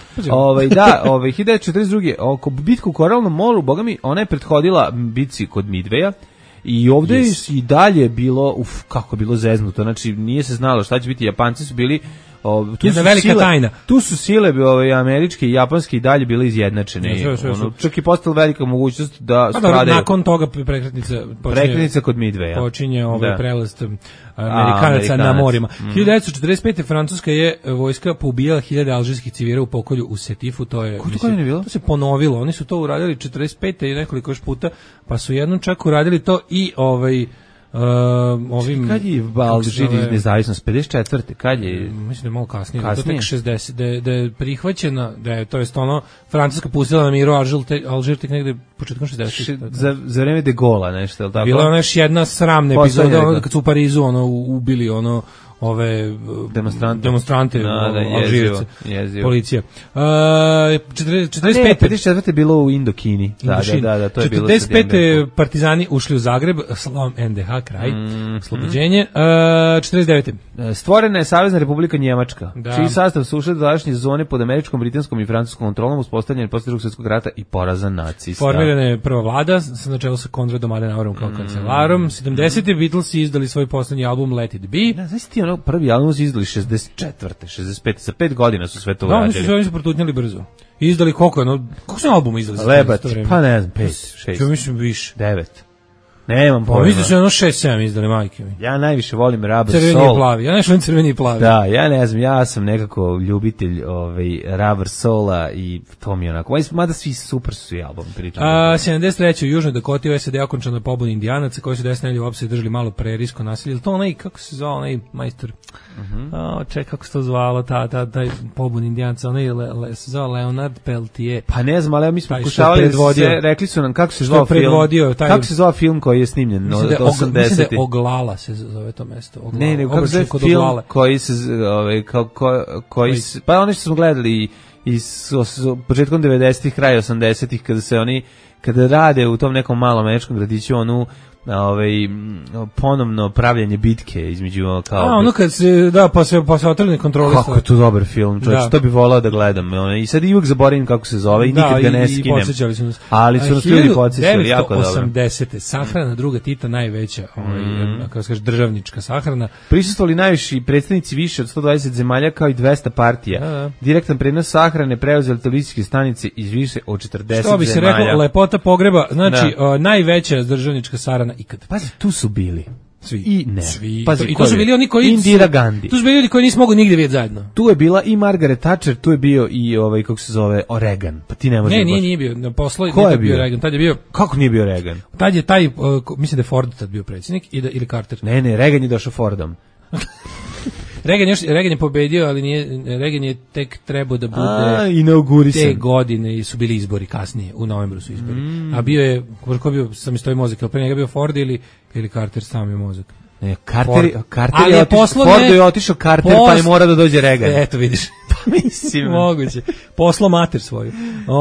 1942. oko bitka u Koralnom moru, bogami, ona je prethodila bitci kod Midveja. I ovdje je i dalje bilo, kako je bilo zeznuto, znači nije se znalo šta će biti, Japanci su bili jedna velika tajna. Tu su sile američke i japanske i dalje bile izjednačene. Čak i postala velika mogućnost da stradaju. Nakon toga prekretnica kod Midveja. Počinje prelast Amerikanaca na morima. 1945. Francuska je vojska poubijala 1000 alžirskih civila u pokolju u Setifu. To se ponovilo. Oni su to uradili 45. i nekoliko još puta, pa su jednom čak uradili to i ovim... Kad je Alžir nezavisnost? 54. Kad je? Mislim da je malo kasnije. To tek 60. Da je prihvaćena, to jest Francuska pustila na miru Alžir tek negde početkom 60. Za vreme de Gaulla nešto, je li tako? Bila je još jedna sramna epizoda kad su u Parizu ubili ove demonstrante Alžiraca, policija. 54. je bilo u Indokini. Da, to je bilo. 45. partizani ušli u Zagreb, slom NDH, kraj, oslobođenje. 49. Stvorena je Savezna Republika Njemačka, čiji sastav su ušli do današnje zone pod američkom, britanskom i francuskom kontrolom, uspostavljen posle Drugog svjetskog rata i poraza nacista. Formirana je prva vlada, na čelu sa Konradom Adenauerom kao kancelarom. 70. Beatlesi izdali svoj poslednji album Let It Be. Znaš ti prvi album su izdali 64. 65. Za 5 godina su sve to uradili. Oni su protutnjali brzo. Izdali koliko su albuma izdali? Lebac, pa ne znam, 5, 6. Ja mislim više. 9. Nemam pojma. Mislim da su 6-7 izdali, majke mi. Ja najviše volim Rubber Soul. Crveni i plavi, ja nešto volim crveni i plavi. Da, ja ne znam, ja sam nekako ljubitelj Rubber Soula i to mi je onako. Mada svi super su i album pričali. 73. u Južnoj Dakoti u SAD okončana pobuna Indijanaca koji su 10 nedelja u opsadi držali malo prerisko nasilje. To onaj, kako se zvao onaj majstor? Čekaj, kako se to zvalo, taj pobun Indijanaca, onaj se zvao Leonard Peltier. Pa ne znam, ali mi smo pokušavali, rekli su nam kako se zvao film. Kako se zvao film koji je snimljen mislim od 80. Mislim da je Oglala se zove to mesto. Oglala. Ne, kako se film koji se pa ono što smo gledali i početkom 90-ih, kraj 80-ih kada rade u tom nekom malom američkom gradiću ponovno pravljanje bitke između ono kad se posle otrne kontrole. Kako je to dobar film, čovječ, to bi volao da gledam. I sad i uvijek zaboravim kako se zove i nikad ga ne skinem. Ali su nas ljudi podsjećali jako dobro. 1980. sahrana druga Tita, najveća kako se kaže državnička sahrana. Prisustvovali najviši predstavnici više od 120 zemalja kao i 200 partija. Direktan prenos sahrane preuzeli televizijske stanice iz više od 40 zemalja. Što bi se rekao, lepota pogreba, znači najveća državnička sahrana ikad. Pazi, tu su bili svi. I ne. Pazi, i to su bili oni koji Indira Gandhi. Tu su bili ljudi koji nisu mogli nigde vidjeti zajedno. Tu je bila i Margaret Thatcher, tu je bio i kako se zove Reagan. Pa ti ne možeš. Ne, nije bio. Na poslu nije bio Reagan, tad je bio. Kako nije bio Reagan? Tad je taj mislim da je Ford tad bio predsjednik ili Carter. Ne, Reagan je došao Fordom. Reagan je pobedio, ali Reagan je tek trebao da bude inaugurisan. Te godine i su bili izbori kasnije, u novembru su izbori. A bio je, ko bio, sam stoji mozak, ali pre njega bio Ford ili Carter, sam je mozak. Carter je otišao, Ford je otišao Carter, pa je mora da dođe Reagan. Eto vidiš. Mislim. Moguće. Poslo mater svoju.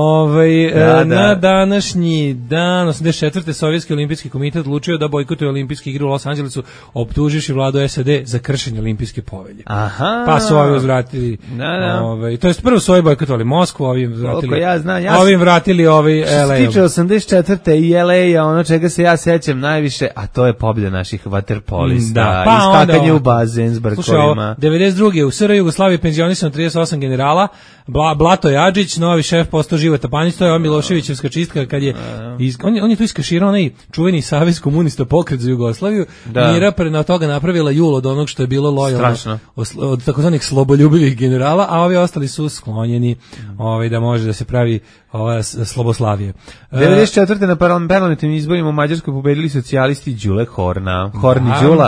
Na današnji dan, 84. Sovjetski olimpijski komitet odlučio da bojkotuje olimpijske igre u Los Angelesu, optuživši vladu SAD za kršenje olimpijske povelje. Aha. Pa su ovi uzvratili. To jest prvo su ovi bojkotovali Moskvu, ovi vratili. Ovim vratili ovi LA. Stiče 84. i LA, ono čega se ja sećam najviše, a to je pobjeda naših vaterpolista, iskakanje u bazen s brkovima. 92. u SR Jugoslaviji penzionisano 38 generala, Blato Jadžić, novi šef postao Života Panić, to je Miloševićevska čistka kad je on je tu iskaširao onaj čuveni Savez komunista pokret za Jugoslaviju. Mira pre toga napravila jul od onog što je bilo lojalno od takozvanih sloboljubivih generala, a ovi ostali su sklonjeni da može da se pravi sloboslavije. 94. na parlamentarnim izborima u Mađarskoj pobedili socijalisti Đule Horni Đula.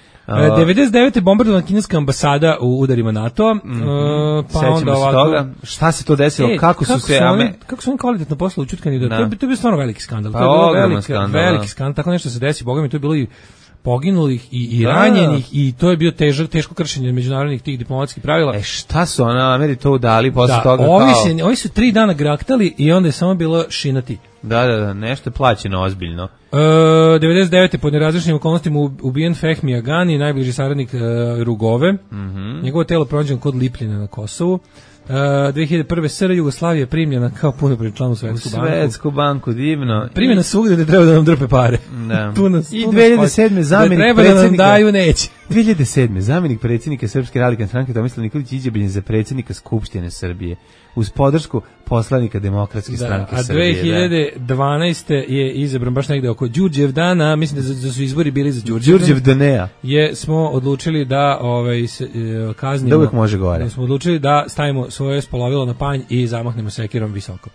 99. bombardovana kineska ambasada u udarima NATO. Pa onda toga. Šta se to desilo? Kako su oni kvalitetno posle učutkani? To je bio stvarno veliki skandal. Pa veliki skandal. Tako nešto se desi. Boga mi, to je bilo i poginulih i ranjenih i to je bio teško kršenje međunarodnih tih diplomatskih pravila. Šta su Ameri to udali posle toga? Ovi su 3 dana graktali i onda je samo bilo šinati. Da, nešto je plaćeno ozbiljno. 99. pod nerazličnim okolnostima ubijen Fehmi Agani, najbliži saradnik Rugove. Njegovo telo pronađeno kod Lipljena na Kosovu. 2001. SR Jugoslavija primljena kao punopravni član u Svetsku banku, divno. Primljena svugde da treba da nam drpe pare. Da. I 2007. zamjenik treba da nam daju, neće. 2007. zamjenik predsjednika Srpske radikalne stranke Tomislav Nikolić izabran za predsjednika Skupštine Srbije uz podršku poslanika Demokratske stranke Srbije. A 2012. je izabran baš negde oko Đurđevdana, mislim da su izbori bili za Đurđevdanea. Smo odlučili da kaznimo. Da uvijek može gore. Da smo odlučili da stavimo svoje spolovilo na panj i zamahnemo sekirom visoko.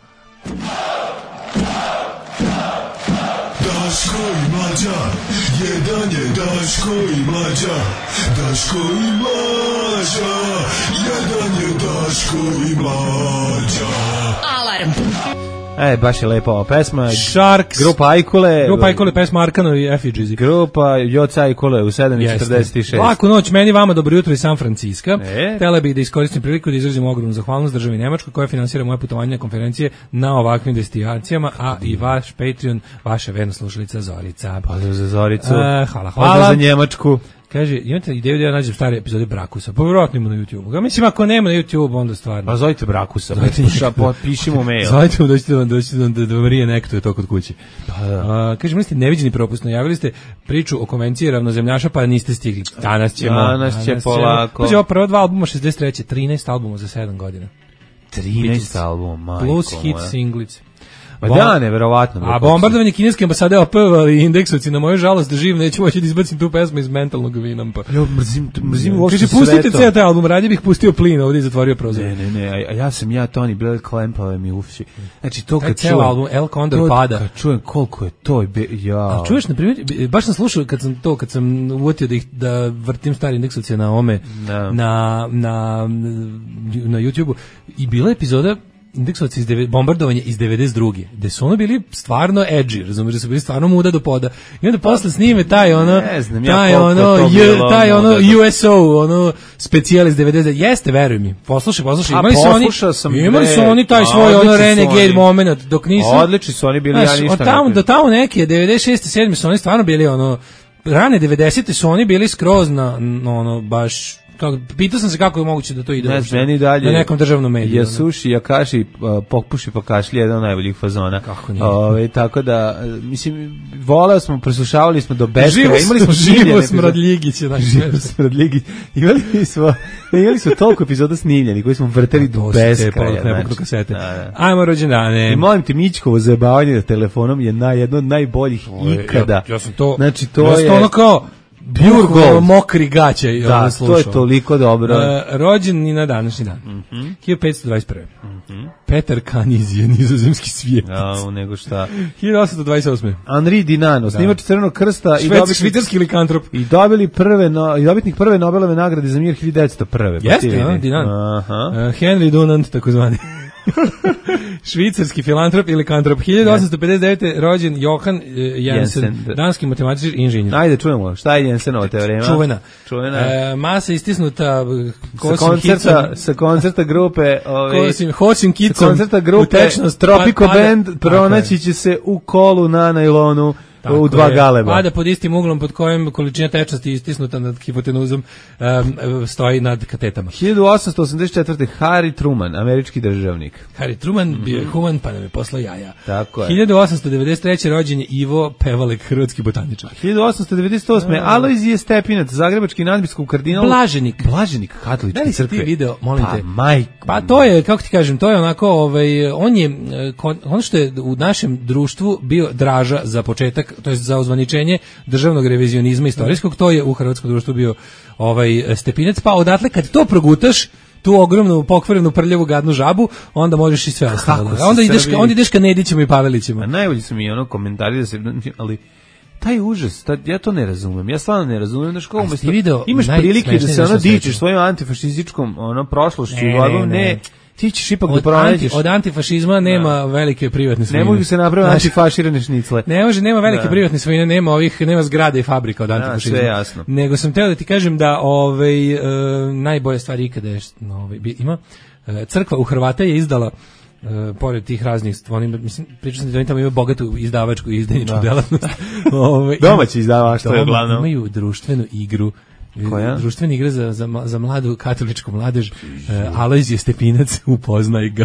Daško i Mlađa, jedan je Daško i Mlađa, Daško i Mlađa, jedan je Daško i Mlađa. Alarm. Baš je lepa ova pesma. Sharks. Grupa Ajkule, pesma Arkano i Effigies. Grupa Joca Ajkule u 7:46. Laku noć, meni vama, dobro jutro iz San Francisco. Htela bih da iskoristim priliku da izrazim ogromnu zahvalnost državi Nemačkoj koja finansira moje putovanje na konferencije na ovakvim destinacijama, a i vaš Patreon, vaša verna slušalica Zorica. Pozdrav za Zoricu. Hvala. Pozdrav za Njemačku. Kaže, imate ideju da ja nađem stare epizode Brakusa. Pa vjerojatno ima na YouTube. Ja mislim, ako nema na YouTube, onda stvarno. Pa zovite Brakusa. Pišimo mail. Zovite mu, doćete da Marije nektuje to kod kući. Kaže, mislite, neviđeni propust. Najavili ste priču o konvenciji ravnozemljaša, pa niste stigli. Danas će polako. Kaže, ovo prvo 2 albuma, 63. 13 albuma za 7 godina. 13 albuma, majko. Plus hit singlice. Pa neverovatno. A bombardovanje kineske ambasade opevali indeksovci, na moju žalost da živ neću moći da izbacim tu pesmu iz mentalnog vinampa. Mrzim uopšte sve to. Pustite ceo taj album, radije bih pustio plin ovdje i zatvorio prozor. Ne, a ja sam Tony Blair klempave mi uši. Znači to kad čujem album El Condor pada. Kad čujem koliko je to, A čuješ, na primjer, baš sam slušao kad sam uvotio da vrtim stari indeksovci na ome, na YouTube-u i bila epizoda indeksovci bombardovanje iz 92. gde su ono bili stvarno edgy, razumiješ, da su bili stvarno muda do poda. I onda posle snime taj USO, specijal iz 90. Jeste, veruj mi. Poslušaj. Imali su oni taj svoj renegade moment dok nisu. Odlični su oni bili, ja ništa ne. Do tamo neke 96. 7. su oni stvarno bili rane 90. su oni bili skroz na baš. Pitao sam se kako je moguće da to ide na nekom državnom mediju. Jasuši, Jakaši, Popuši, Pokašli, jedan od najboljih fazona. Kako nije? Tako da, mislim, voleo smo, preslušavali smo do beskraja. Živo Smradljigić. Imali smo toliko epizoda snimljeni koji smo vrteli do beskraja. Ajmo rođendane. I molim te, Mićkovo zajebavanje telefonom je jedno od najboljih ikada. Ja sam to, znači, to je ono kao Burgo, mokri gaće. Da, to je toliko dobro. Rođen i na današnji dan. 1521. Petar Kanizije, nizozemski svijet. Nego šta. 1828. Henri Dinan, osnivač Crvenog krsta švicarski likantrop. I dobitnik prve Nobelove nagrade za mir 1901. Jeste, Dinan. Henry Dunant, takozvani. Švicarski filantrop ili kantrop. 1859. rođen Johan Jensen, danski matematičar i inženjer. Ajde, čujemo, šta je Jensenova teorema? Čuvena. Masa istisnuta sa koncerta grupe Hosim Kicom, sa koncerta grupe Tropico Band pronaći će se u kolu na najlonu. Tako u dva galeba. Pada pod istim uglom pod kojem količina tečnosti istisnuta nad hipotenuzom stoji nad katetama. 1884. Harry Truman, američki državnik. Harry Truman bio je human, pa nam je poslao jaja. Tako je. 1893. rođen je Ivo Pevalek, hrvatski botaničar. 1898. Alojzije Stepinac, zagrebački nadbiskup kardinal. Blaženik katoličke crkve. Ti video, molim te. Majko. Pa to je, kako ti kažem, to je onako, on je, ono što je u našem društvu bio draža za početak, to je za ozvaničenje državnog revizionizma istorijskog, to je u hrvatskom društvu bio Stepinac, pa odatle kad to progutaš, tu ogromnu pokvarenu prljavu gadnu žabu, onda možeš i sve ostalo. Onda ideš ka Nedićima i Pavelićima. A najbolji su mi komentari da se, ali taj užas, ja to ne razumem. Ja stvarno ne razumem da školu imaš prilike da se dičiš svojom antifašističkom prošlošću, ne. Ti ćeš ipak da pronađeš. Od antifašizma nema velike privatne svojine. Ne mogu se napraviti antifaširane šnicle. Ne može, nema velike privatne svojine, nema zgrade i fabrika od antifašizma. Sve jasno. Nego sam teo da ti kažem da najbolja stvar ikada je ima crkva u Hrvata je izdala pored tih raznih stvari, mislim, pričao sam da oni tamo imaju bogatu izdavačku i izdajničku delatnost. Domaći izdavaštvo je glavno. Imaju društvenu igru. Koja? Društvena igra za mladu katoličku mladež. Alojzije Stepinac, upoznaj ga.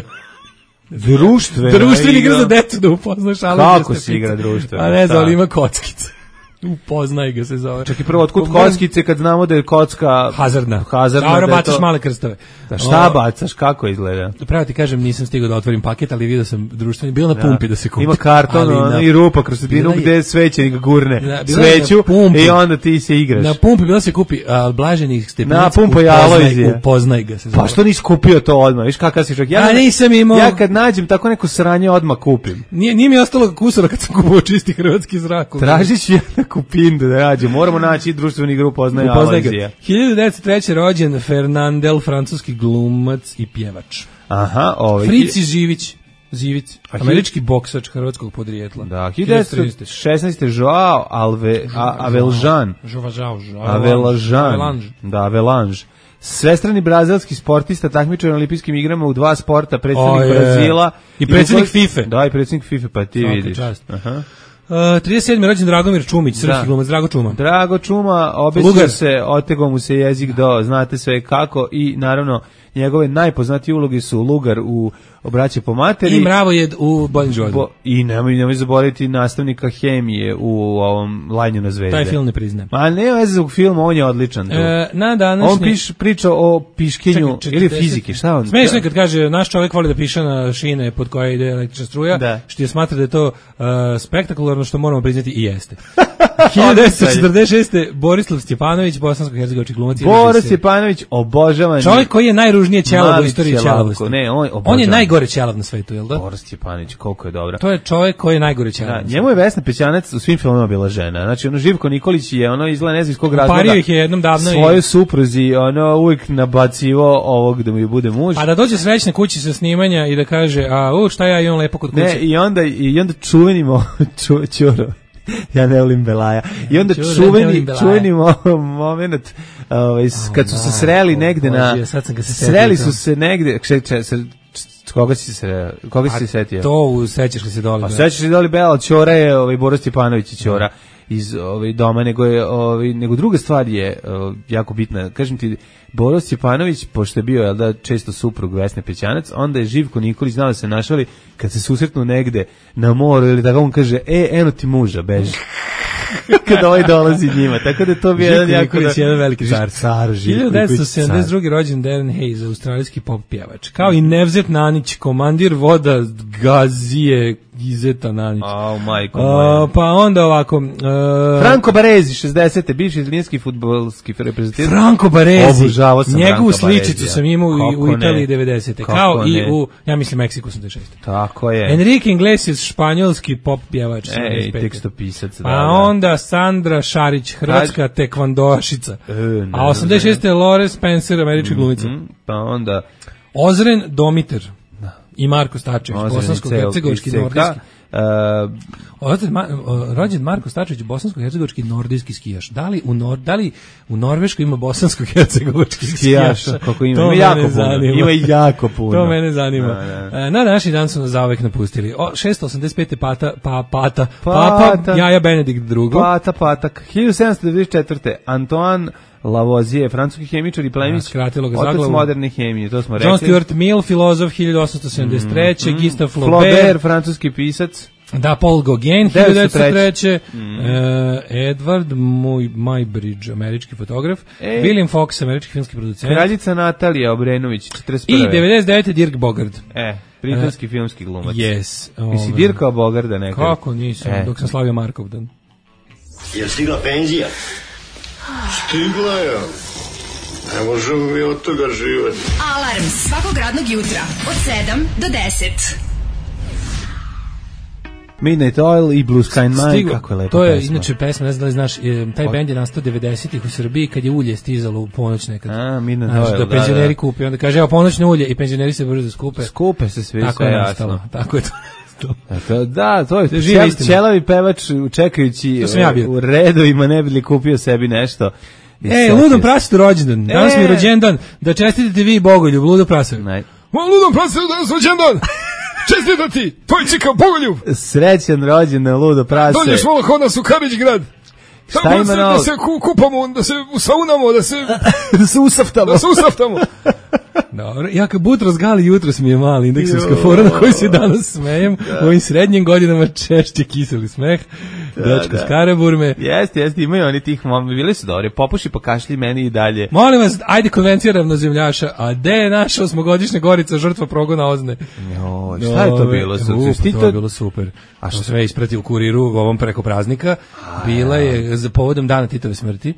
Društvena igra za decu da upoznaš Alojzije Stepinac. Kako se igra društvena? A ne znam, ali ima kockice. Upoznaj ga se zove. Čak i prvo, otkud kockice kad znamo da je kocka hazardna. Dobro, bacaš male krstove. Da, šta bacaš, kako izgleda? Pravo ti kažem, nisam stigao da otvorim paket, ali vidio sam društveni, bilo na pumpi da se kupi. Ima karton i rupa kroz sredinu gde svećenik gurne sveću i onda ti se igraš. Na pumpi bila se kupi Blaženih Stepinac, upoznaj ga se zove. Pa što nisi kupio to odmah? Viš kakav si čovjek? Nisam imao. Ja kad nađem tako neko sranje odmah kupim. Nije mi ostalo kusura kad sam kupovao čisti hrvatski zrak. Tražiš Kupindu da rađe. Moramo naći društveni igru Upoznaj Alojzija. 1903. rođen Fernandel, francuski glumac i pjevač. Aha, Frici Živić, američki boksač hrvatskog podrijetla. Da, 1916. Joao Avelange. Da, Avelange. Svestrani brazilski sportista, takmičar na olimpijskim igrama u 2 sporta, predsjednik Brazila. I predsjednik FIFA. Da, i predsjednik FIFA, pa ti vidiš. Aha. 37. rođen Dragomir Čumić, srpski glumac, Drago Čuma, obećao se, otegao mu se jezik do, znate sve kako, i naravno njegove najpoznatije uloge su Lugar u Braće po materi. I Mravojed u Boljim životu. I nemoj zaboraviti nastavnika hemije u ovom Lajnju na zvezde. Taj film ne priznajem. Ma ne veze u filmu, on je odličan. On priča o piškinju ili fizike, šta on? Smiješ kad kaže, naš čovjek voli da piše na šine pod koje ide električna struja, što je smatra da je to spektakularno, što moramo priznati i jeste. 1946. Borislav Stjepanović, bosansko-hercegovački glumac. Boris Stjepanović, obožavan. Čovjek koji je najružnije ćelav u istoriji ćelavosti. On je najgore ćelav na svetu, jel da? Boris Stjepanović, koliko je dobro. To je čovjek koji je najgore ćelav. Njemu je Vesna Pećanac u svim filmovima bila žena. Znači, Živko Nikolić je, izgleda ne znam iz kog razloga. Pario ih je jednom davno. Svoje supruzi, uvijek nabacivo ovog da mu bude muž. A da dođe srećna kući sa snimanja i da kaže, šta ja imam lepo kod kuće. Ne, i onda čuvenimo Ćoro. Ja ne volim Belaja. I onda čuveni moment kad su se sreli negde sreli su se negde, koga si se setio? To sećaš li se doli? Pa sećaš li doli Bela, Ćora je Boris Stjepanović i Ćora iz doma, nego druga stvar je jako bitna. Kažem ti, Boris Stjepanović, pošto je bio često suprug Vesne Pećanac, onda je Živko Nikolić znao da se našali kad se susretnu negde na moru ili da ga on kaže, eno ti muža, beži. Kada dolazi njima, tako da to bi jedan jako... Živko jedan veliki car. 1972. rođen Darren Hayes, australijski pop pjevač. Kao i Nevzet Nanić, komandir voda Gazije Gizeta Nanić. Majko moja. Pa onda ovako... Franco Baresi, 60. bivši italijanski fudbalski reprezentativ. Franco Baresi. Obožavao sam njegovu sličicu sam imao u Italiji 90. Kao i u, ja mislim, Meksiku 86. Tako je. Enrique Iglesias, španjolski pop pjevač. Tekstopisac. Pa onda Sandra Šarić, hrvatska tekvandošica. A 86. Lore Spencer, američka glumica. Pa onda... Ozren Domiter. I Marko Stačević, bosansko-hercegovački nordijski. Rođen Marko Stačević, bosansko-hercegovački nordijski skijaš. Da li u Norveškoj ima bosansko-hercegovački skijaš? Kako ima jako puno. Ima jako puno. To mene zanima. Na današnji dan su nas zauvek napustili. 685. Papa Jaja Benedikt II. Patak. 1794. Antoine Lavoisier, francuski hemičar i plemenski otac moderne hemije, to smo rekli. John Stuart Mill, filozof, 1873. Gustav Flaubert, francuski pisac. Da, Paul Gauguin, 1903. Edward Muybridge, američki fotograf. William Fox, američki filmski producent. Kraljica Natalija Obrenović, 41. I 99. Dirk Bogarde. Britanski filmski glumac. Yes. Jesi Dirka Bogarda nekad? Kako nisam, dok sam slavio Markovdan. Je stigla penzija? Stigla je. Ne možemo mi od toga živeti. Alarm svakog radnog jutra od 7 do 10. Midnight Oil i Blue Sky Mine, kako je lepa to je pesma. Inače pesma, ne znam da li znaš, taj bend je nastao 90-ih u Srbiji kad je ulje stizalo u ponoć nekad. Midnight Oil, da penzioneri kupe, onda kaže, evo ponoćno ulje i penzioneri se brzo skupe. Skupe se svi, tako sve je jasno. Tako je to. Da, to je ćelavi pevač čekajući u redovima ne bi li kupio sebi nešto. Ludom prasetu rođendan. Danas mi je rođendan. Da čestitite vi Bogoljub, Ludo prasetu. Ludom prasetu danas rođendan. Čestitati, tvoj čika Bogoljub. Srećan rođendan, Ludo prase. Dođeš malo kod nas u Karićgrad. Šta ima na da se kupamo, da se usaunamo, da se usaftamo. Dobro, ja kad Butros Gali jutros mi je mali indeksovska fora na koju se danas smejem, u ovim srednjim godinama češće kiseli smeh, dečko Skaraburme. Jeste, imaju oni tih, bili su dobri, popuši pa kašlji meni i dalje. Molim vas, ajde konvencija ravnozemljaša, a gde je naša 8-godišnja Gorica žrtva progona Ozne? Šta je to bilo? To je bilo super. A što sve isprati u Kuriru ovom preko praznika, bila je za povodom dana Titove smrti.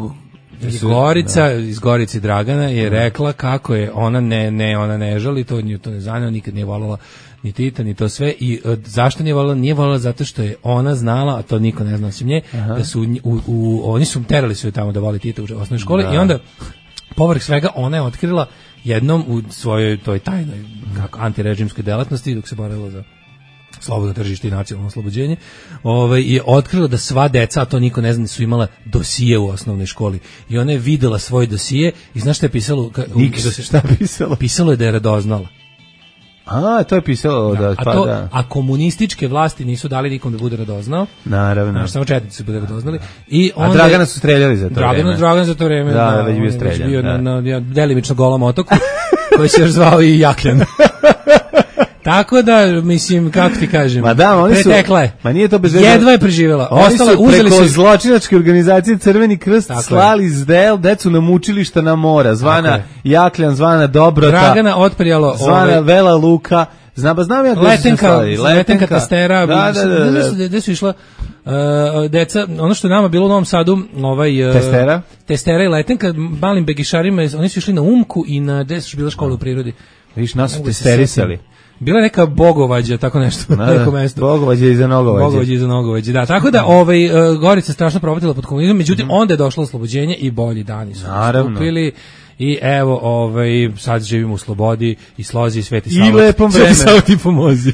Iz Gorice Dragana je rekla kako je ona ne žali, to nju to ne zanima, nikad nije voljela ni Tita, ni to sve. I zašto nije voljela? Nije voljela zato što je ona znala, a to niko ne zna osim nje, da su oni su terali su je tamo da voli Tita u osnovnoj školi i onda povrh svega ona je otkrila jednom u svojoj toj tajnoj antirežimskoj delatnosti dok se borila za slobodno tržište i nacionalno oslobođenje, je otkrila da sva deca, a to niko ne zna, su imala dosije u osnovnoj školi. I ona je videla svoj dosije i znaš šta je pisalo? Šta je pisalo? Pisalo je da je radoznala. To je pisalo a komunističke vlasti nisu dali nikom da bude radoznao. Naravno. Samo četnici su bude radoznali. A Dragana su streljali za to vreme. Dragan za to vreme. Da, već bio streljan. Bio na delimično golom otoku, koji se još zvao i Jakljan. Tako da, mislim, kako ti kažem, pretekla je. Ma nije to bez jedva je preživjela. Oni su preko zločinačke organizacije Crveni krst slali decu na mučilišta na mora, zvana Jakljan, zvana Dobrota, Dragana otprijalo, zvana Vela Luka, znam ja Letenka Tastera, gde su išla deca, ono što je nama bilo u Novom Sadu, Testera i Letenka, malim begišarima, oni su išli na Umku i na, gde su bila škola u prirodi. Viš, nas su testerisali. Bila neka Bogovađa, tako nešto, na neko mesto. Bogovađa iza Nogovađe. Da, tako da Gorica strašno propatila pod komunizmom, međutim onda je došlo oslobođenje i bolji dani su nastupili. I evo, sad živimo u slobodi i slozi Sveti Sava. I lepom vremenu. Sveti Sava ti pomozi.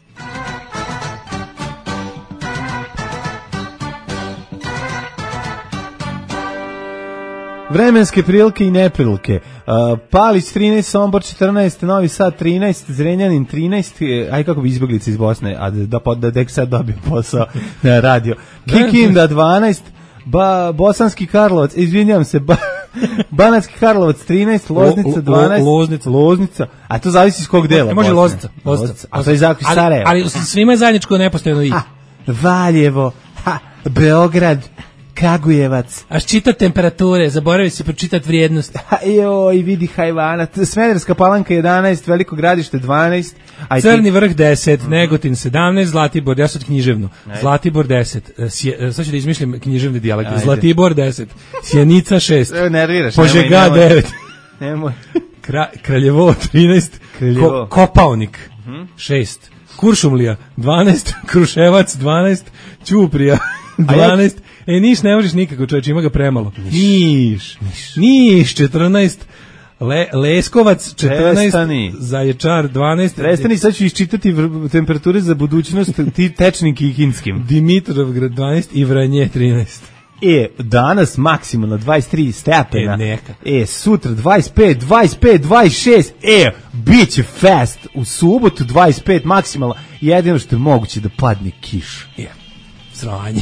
Vremenske prilike i neprilike. Palić 13, Sombor 14, Novi Sad 13, Zrenjanin 13, aj kako bi izbjeglice iz Bosne, a da dek sad dobio posao na radio. Kikinda 12, Bosanski Karlovac, izvinjam se, Banatski Karlovac 13, Loznica 12, Loznica, a to zavisi iz kog dela. Može Loznica. A to je zakon Sarajevo. Ali svima je zajedničko nepostojno i. Valjevo, Beograd, Kragujevac. Až čita temperature, zaboravi se pročitati vrijednost. Joj, vidi hajvana. Smederska Palanka 11, Veliko Gradište 12. Crni Vrh 10, Negotin 17, Zlatibor, ja sad književno. Zlatibor 10, sad ću da izmišljam književni dijalekt. Zlatibor 10, Sjenica 6, Požega 9, nemoj. Kraljevo 13, Kopaonik 6, Kuršumlija 12, Kruševac 12, Ćuprija 12, Niš ne možeš nikako, čovječ, ima ga premalo. Niš 14, Leskovac 14, Prestani. Zaječar 12. Prestani, sad ću iščitati temperature za budućnost ti tečnim kikinskim. Dimitrovgrad 12 i Vranje 13. Danas maksimalno 23 stepena. Neka. Sutra 25, 26. Biće fest. U subotu 25 maksimalno. Jedino što je moguće da padne kiš. Sranje.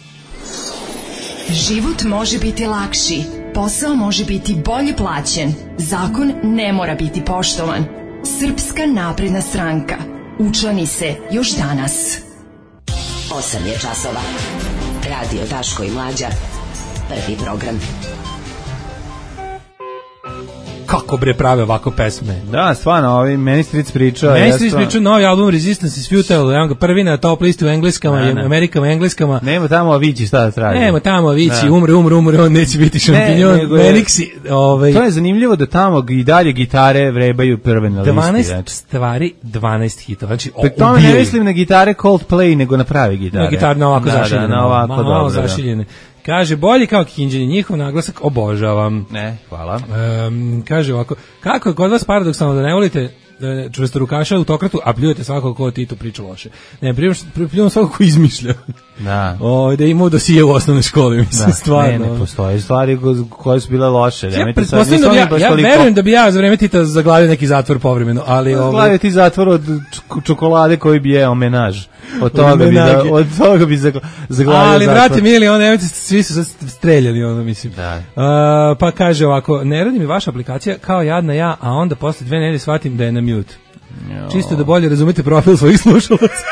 Život može biti lakši, posao može biti bolje plaćen, zakon ne mora biti poštovan. Srpska napredna stranka. Učlani se još danas. 8 je časova. Radio Daško i Mlađa. Prvi program. Kako bre prave ovako pesme. Da, stvarno, meni Stric pričao. Meni Stric pričao novi album Resistance is Futile, evo ga prvi na top listi u engleskama i Amerikama i engleskama. Nema tamo Avići šta da traži. Nema tamo Avići, umre, on neće biti šampinjon. Meniksi, To je zanimljivo da tamo i dalje gitare vrebaju prve na listi. 12 stvari, 12 hitova. Znači, pri tome ne mislim na gitare Coldplay, nego na prave gitare. Na gitare na ovako zašiljene. Na ovako dobro. Malo zašiljene. Kaže, bolje kao Kinđeni, njihov naglasak obožavam. Hvala. Kaže ovako, kako je kod vas paradoksalno da ne volite čvrstorukaša autokratu, a pljujete svakog ko Titu priča loše. Ne, pljujem svakog ko izmišlja. Da. Da je imao dosije u osnovnoj školi, mislim, stvarno. Ne postoje stvari koje su bile loše. Ja verujem da bi ja za vreme Tita zaglavio neki zatvor povremeno, ali... Zaglavio ti zatvor od čokolade koji bi jeo menaž. Od toga bi zaglavio zatvor. Ali, brate mili, svi su streljali, mislim. Da. Pa kaže ovako, ne radi mi vaša aplikacija kao jadna ja, a onda posle 2 nedelje shvatim da je na mute. Čisto da bolje razumete profil svojih slušalaca.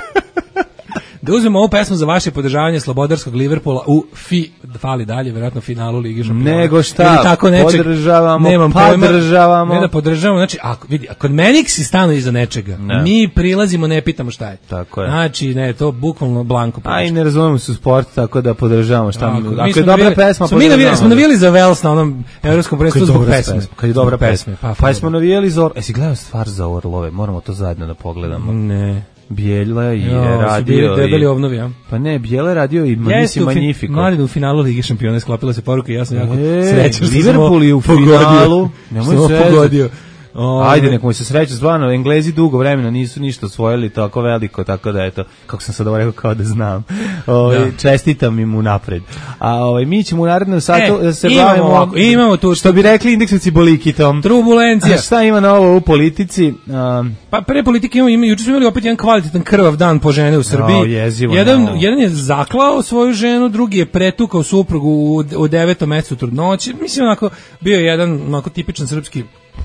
Da uzmemo ovu pesmu za vaše podržavanje slobodarskog Liverpoola u fali dalje, vjerojatno finalu Ligi šampiona. Nego šta, podržavamo, Ne da podržavamo, znači, kod Meniksi stanu iza nečega, mi prilazimo, ne pitamo šta je. Tako je. Znači, ne, to bukvalno blanko. A i ne razumemo se u sport, tako da podržavamo šta mi. Ako je dobra pesma, podržavamo. Smo navijeli za Vels na onom evropskom prvenstvu zbog pesme. Kad je dobra pesma. Pa smo navijeli za Orlove. Jesi gledao stvar za Orlove? Moramo to zajedno da pogledamo. Ne. Bijela je radio debeli obnovi, ja? Pa ne, Bijela je radio i Nisi Magnifico. Mladin u finalu Ligi šampiona, sklopila se poruka i ja sam jako srećan. Liverpool je u finalu. Nemoj se pogodio. Ajde, nek mu se sreće, zvano, Englezi dugo vremena nisu ništa osvojili tako veliko, tako da eto, kako sam sad ovo rekao kao da znam. Čestitam im unapred. A mi ćemo u narednom satu da se bavimo, imamo tu što bi rekli indeksovci bolikitom. Turbulencija. Šta ima novo u politici? Pa pre politike juče smo imali opet jedan kvalitetan krvav dan po žene u Srbiji. Jedan je zaklao svoju ženu, drugi je pretukao suprugu u 9. mesecu trudnoće. Mislim, onako, bio je jedan onako tipičan srpski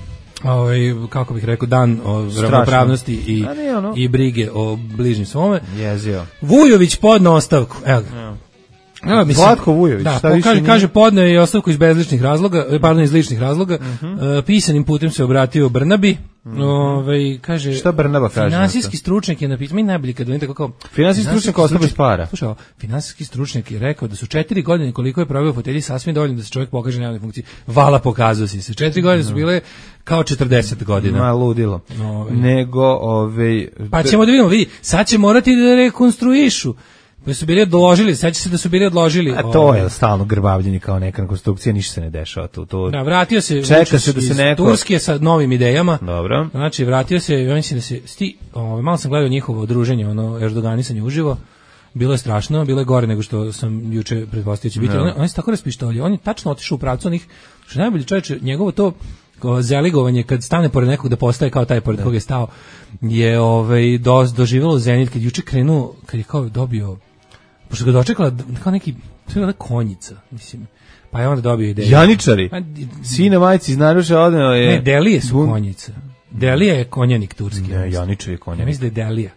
kako bih rekao, dan o ravnopravnosti i brige o bližnjim svome. Jezio. Vujović podno ostavku. Evo ga. Zlatko Vujović. Da, kaže podno je ostavku iz ličnih razloga. Pisanim putem se obratio Brnabi. Kaže, šta Brnaba kaže? Finansijski stručnjak je napisao, mi najbolji kad vidite kako finansijski stručnjak ostao bez para. Slušaj, finansijski stručnjak je rekao da su 4 godine koliko je proveo u fotelji sasvim dovoljno da se čovjek pokaže na javnoj funkciji. Vala, pokazao si se. 4 godine su bile kao 40 godina. Ma ludilo. Nego pa ćemo da vidimo, sad će morati da rekonstruišu. Pa su bili odložili, seća se da su bili odložili. A to je stalno grbavljenje kao neka konstrukcija, ništa se ne dešava tu. Da, vratio se, čeka se da se neko Turske sa novim idejama. Dobro. Znači, vratio se, ja mislim da se malo sam gledao njihovo udruženje, erdoganisanje uživo. Bilo je strašno, bilo je gore nego što sam juče pretpostavio će biti. Oni su tako raspištolji, on je tačno otišao u pravcu onih, što najbolje čovječe, njegovo to zeligovanje kad stane pored nekog da postaje kao taj pored kog je stao, je doživjelo zenit kad juče krenuo, kad je kao dobio, pošto ga dočekala kao neki, sve je konjica, mislim, pa je onda dobio ideju. Janičari? Sine majci iz Naruša odneo je... Ne, Delije su konjica. Delija je konjanik turski. Ne, Janičar je konjanik. Ja mislim da je Delija.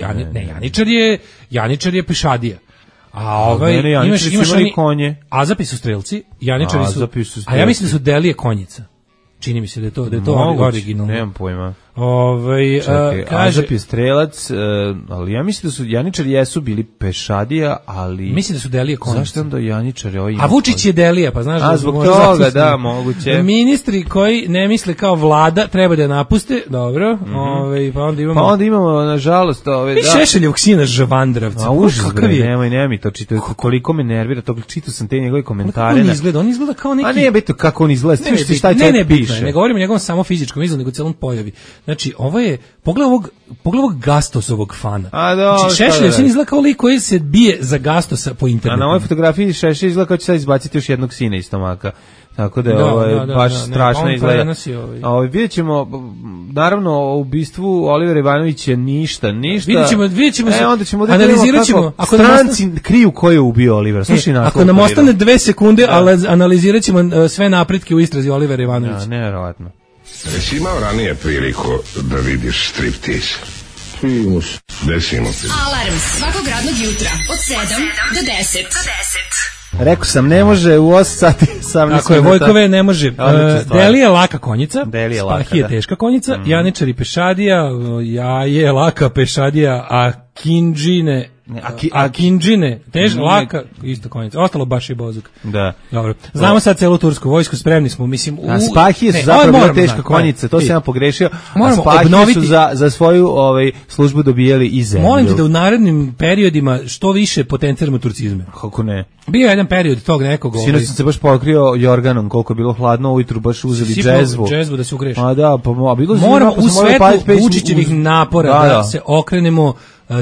Janičar je pešadija. A imaš konje. Azapi su strelci, Janičari su... A ja mislim da su Delije konjica. Čini mi se da je to originalno. Nemam pojma. Azap je strelac, ali ja mislim da su Janičari jesu bili pešadija, ali... Mislim da su Delije konjice. Zašto onda Janičari? A Vučić je Delija, pa znaš... A zbog toga, da, moguće. Ministri koji ne misle kao vlada, treba da je napuste, dobro, pa onda imamo... nažalost, Šešeljevog sina Žavandravca. A užas, nemoj mi to čitati, koliko me nervira, to čitao sam te njegove komentare. On izgleda kao neki... A nije bitno kako on izgleda, ne bitno, ne govorimo o njegovom samo fizičkom izgledu, nego celom pojavi. Znači, ovo je, pogledaj ovog Gastosovog fana. Znači, Šešeljev sin izgleda kao lik koji se bije za Gastosa po internetu. A na ovoj fotografiji Šešelj izgleda kao će sad izbaciti još jednog sina iz stomaka. Tako da je baš strašno izgleda. Vidjet ćemo, naravno, o ubistvu Olivera Ivanovića ništa. Vidjet ćemo onda ćemo analizirat ćemo. Stranci kriju ko je ubio Olivera. Ako nam ostane 2 sekunde, ali analizirat ćemo sve napretke u istrazi Olivera Ivanovića. Nevjerovatno. Jesi imao ranije priliku da vidiš striptease? Desimo ti. Alarm svakog radnog jutra od 7 do 10. Rekao sam, ne može u 8 sati 18 minuta. Tako je, Vojkove ne može. Delija laka konjica, Spahije teška konjica, Janičari pešadija, Jaje laka pešadija, a Kinđine... A Kinđine, laka, isto konjica. Ostalo baš i bozuk. Da. Dobro. Znamo sad celu tursku vojsku, spremni smo, mislim... A Spahije su zapravo bila teška konjica, to se ja pogrešio. A Spahije su za svoju službu dobijali i zemlju. Molim te da u narednim periodima što više potenciramo turcizme. Kako ne? Bio je jedan period tog nekog... Sinoć sam se baš pokrio jorganom, koliko je bilo hladno, ujutru baš uzeli džezvu. Džezvu da se ugreši. A da, pa bilo zima. Moramo u svetu Vučićevih napora da se okrenemo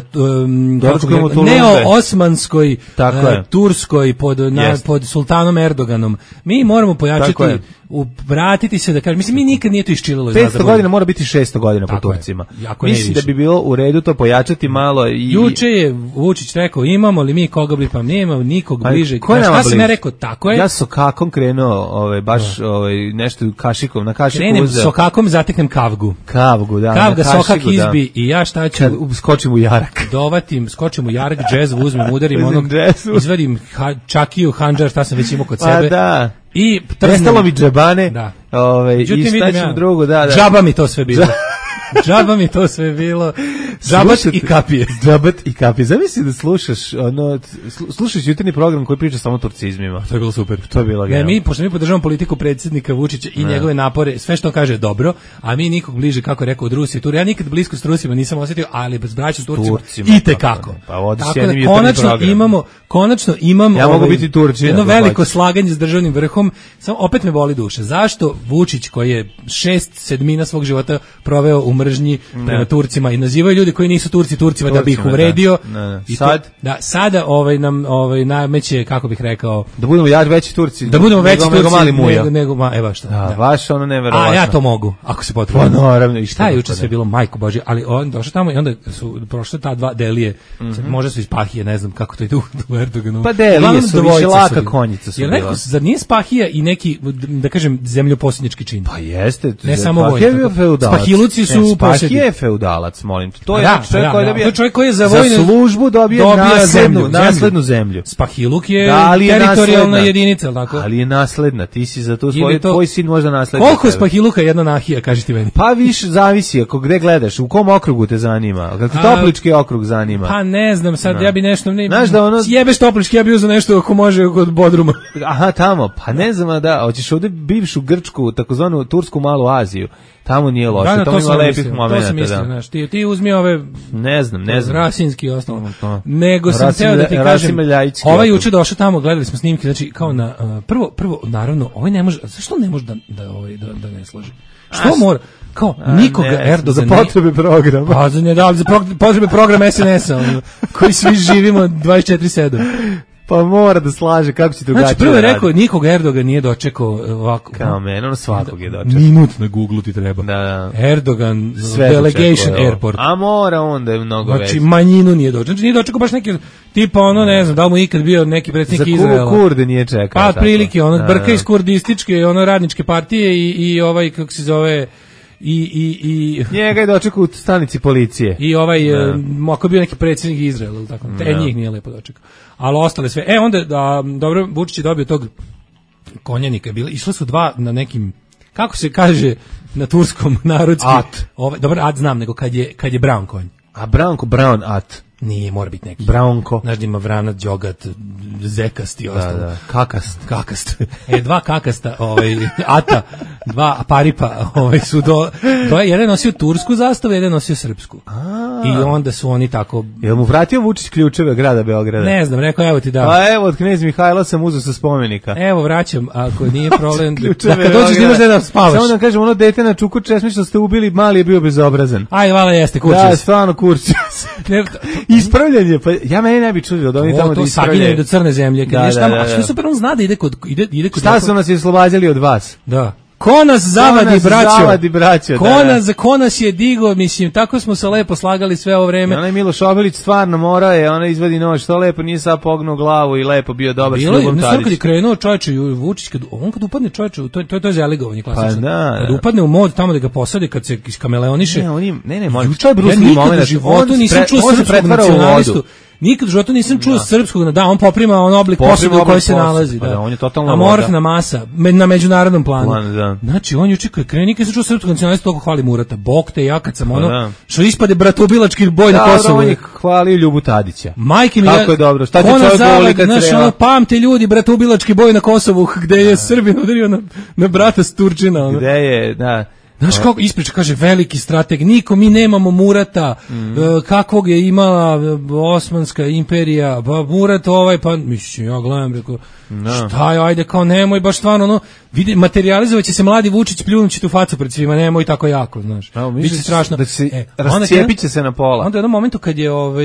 neo-osmanskoj Turskoj pod sultanom Erdoganom. Mi moramo pojačati, vratiti se da kažem, mislim mi nikad nije to iščililo. 500 godina mora biti 600 godina po Turcima. Mislim da bi bilo u redu to pojačati malo. Juče je Vučić rekao, imamo li mi koga bliže, pa nemamo nikog bliže. Šta sam ja rekao, tako je. Ja sokakom krenuo, baš nešto kašikom, na kašiku uzeo. Krenem sokakom, zateknem kavgu. Kavgu, da. Kavga sokak izbi i ja šta ću? Kad skočim u jarak. Dovatim, skočim u jarak, džezvu, uzmem, udarim onog, izvadim čakiju, handžar, šta sam već imao kod sebe. Da. I prestalo mi džebane. Da. I šta ćemo drugo, da. Džaba mi to sve bilo. Džaba mi to sve bilo. Džabat i kapije. Džabat i kapije. Zamisli da slušaš jutarnji program koji priča samo o turcizmima. To je bilo super. To je bilo genijalno. Pošto mi podržavamo politiku predsjednika Vučića i njegove napore, sve što kaže dobro, a mi nikog bliže, kako je rekao, od Rusije. Ja nikad blisko s Rusima nisam osjetio, ali bez braća s Turcima itekako. Tako da konačno imamo ja mogu biti Turčija, jedno veliko slaganje s državnim vrhom. Samo opet me boli duša. Zašto Vučić, koji je 6/7 svog života proveo u mržnji prema Turcima i nazivaju ljudi koji nisu Turcima da bi ih uvredio. I sada nam nameće, kako bih rekao, da budemo veći Turci. Da budemo veći Turci nego evo šta. Da, baš ono neverovatno. A ja to mogu, ako se potrebi. Pa naravno, i šta je juče sve bilo, majko Božje, ali on došao tamo i onda su prošle ta dva Delije. Možda su iz Spahije, ne znam kako to ide u Erdoganu. Pa Delije su više laka konjica su. Jer neko, zar nije Spahija i neki, da kažem, zemljoposljednički čin? Pa jeste. Ne samo vojni. Spahiluci su Spahije je feudalac, molim te. To je čovjek koji je za službu dobije naslednu zemlju. Spahiluk je teritorijalna jedinica, tako? Ali je nasledna, ti si za to tvoj sin možda naslediti. Koliko je Spahiluka jedna nahija, kaži ti meni? Pa više zavisi, ako gde gledaš, u kom okrugu te zanima, kako Toplički okrug zanima. Pa ne znam, sad ja bi nešto, sjebeš Toplički, ja bi uzeo nešto ako može kod Bodruma. Aha, tamo, pa ne znam, hoćeš ovde bivšu Grčku, takozvanu Tursku malu Aziju. Tamo nije loše, to ima lepih momenata. To sam mislio, znaš, ti uzmi ove... Ne znam. Rasinski i ostalo. Nego sam teo da ti kažem, ovaj juče došao tamo, gledali smo snimke, znači, kao na... Prvo, naravno, ovaj ne može... Zašto ne može da ne slaže? Što mora? Kao, nikoga Erdogan... Za potrebe programa. Pa, za potrebe programa SNS-a, koji svi živimo 24/7. Pa mora da slaže, kako će drugačije. Znači, prvo je rekao, nikog Erdogan nije dočekao ovako. Kao meni, ono svakog je dočekao. Minut na Google ti treba. Da. Erdogan, Delegation Airport. A mora onda je mnogo veći. Znači, manjinu nije dočekao. Znači, nije dočekao baš neki, tipa ono, ne znam, da li mu ikad bio neki predsjednik Izraela. Za Kurde nije čekao. Pa, otprilike, ono, brka iz kurdističke, ono, radničke partije i ovaj, kako se zove... I njega je dočekao u stanici policije. I ako je bio neki predsjednik Izraela, tako, njih nije lepo dočekao. Ali ostale sve. Onda, dobro, Vučić je dobio tog konjanika. Išle su dva na nekim kako se kaže na turskom narodski? At. Dobar, at znam, nego kad je brown konj. A brown at. Nije, mora biti neki. Brownko. Znaš da ima vranac, đogat, zekast i ostalo. Da. Kakast. Dva kakasta, ata, dva paripa, su jedan nosio tursku zastavu, jedan nosio srpsku. I onda su oni tako... Jel mu vratio Vučić ključeve grada Beograda? Ne znam, rekao, evo ti da. A evo, od knez Mihajla sam uzeo sa spomenika. Evo, vraćam, ako nije problem. Da kad dođeš nemaš da spavaš. Samo da kažem, ono dete na čuku česmi što ste ubili, mali je bio bezobrazan. Aj, vala jeste, kurčis. Da, stvarno kurčis. Ispravljanje, pa ja mene ne bi čudio da oni tamo da ispravljaju do crne zemlje, kad nešto tamo, a što super on zna da ide kod šta su nas oslobađali od vas? Da. Ko nas zavadi, braćo? Ko nas je digo, mislim, tako smo se lepo slagali sve ovo vreme. Onaj Miloš Obilić stvarno morao je, ona izvadi noć, što lepo, nije sad pognuo glavu i lepo bio dobar s Ljubom Tadić. Bilo kad je krenuo čovječe, Vučić, kad upadne čovječe, to je zaligovanje klasično. Pa da. Kad upadne u mod tamo da ga posade, kad se iskameleoniše. Ne, to je brutalni moment. On se pretvara u vodu. Nikad u životu nisam čuo srpskog, da, on poprima on oblik posade u kojoj se nalazi. Da. On je totalno amorfna masa, na međunarodnom planu. Znači, on juče koji krene, nikad sam čuo srpskog nacionalista toliko hvali Murata. Bog te, ja kad sam što ispade bratoubilački boj na Kosovu. Da, on je hvalio Ljubu Tadića. Majke mi, kako je dobro, šta će čovjek govori kad treba? Pamte ljudi, bratoubilački boj na Kosovu, gde je Srbin udario na brata s Turčina. Gde je, da. Znaš kako ispriča, kaže veliki strateg, mi nemamo Murata, kakvog je imala Osmanska imperija, pa Murat pa mislim, ja gledam, rekao, šta je, ajde, kao nemoj, baš stvarno, vidi, materializovat će se mladi Vučić, pljunući tu facu pred svima, nemoj tako jako, znaš, biće strašno. Da se rascijepit će se na pola. Onda u jednom momentu kad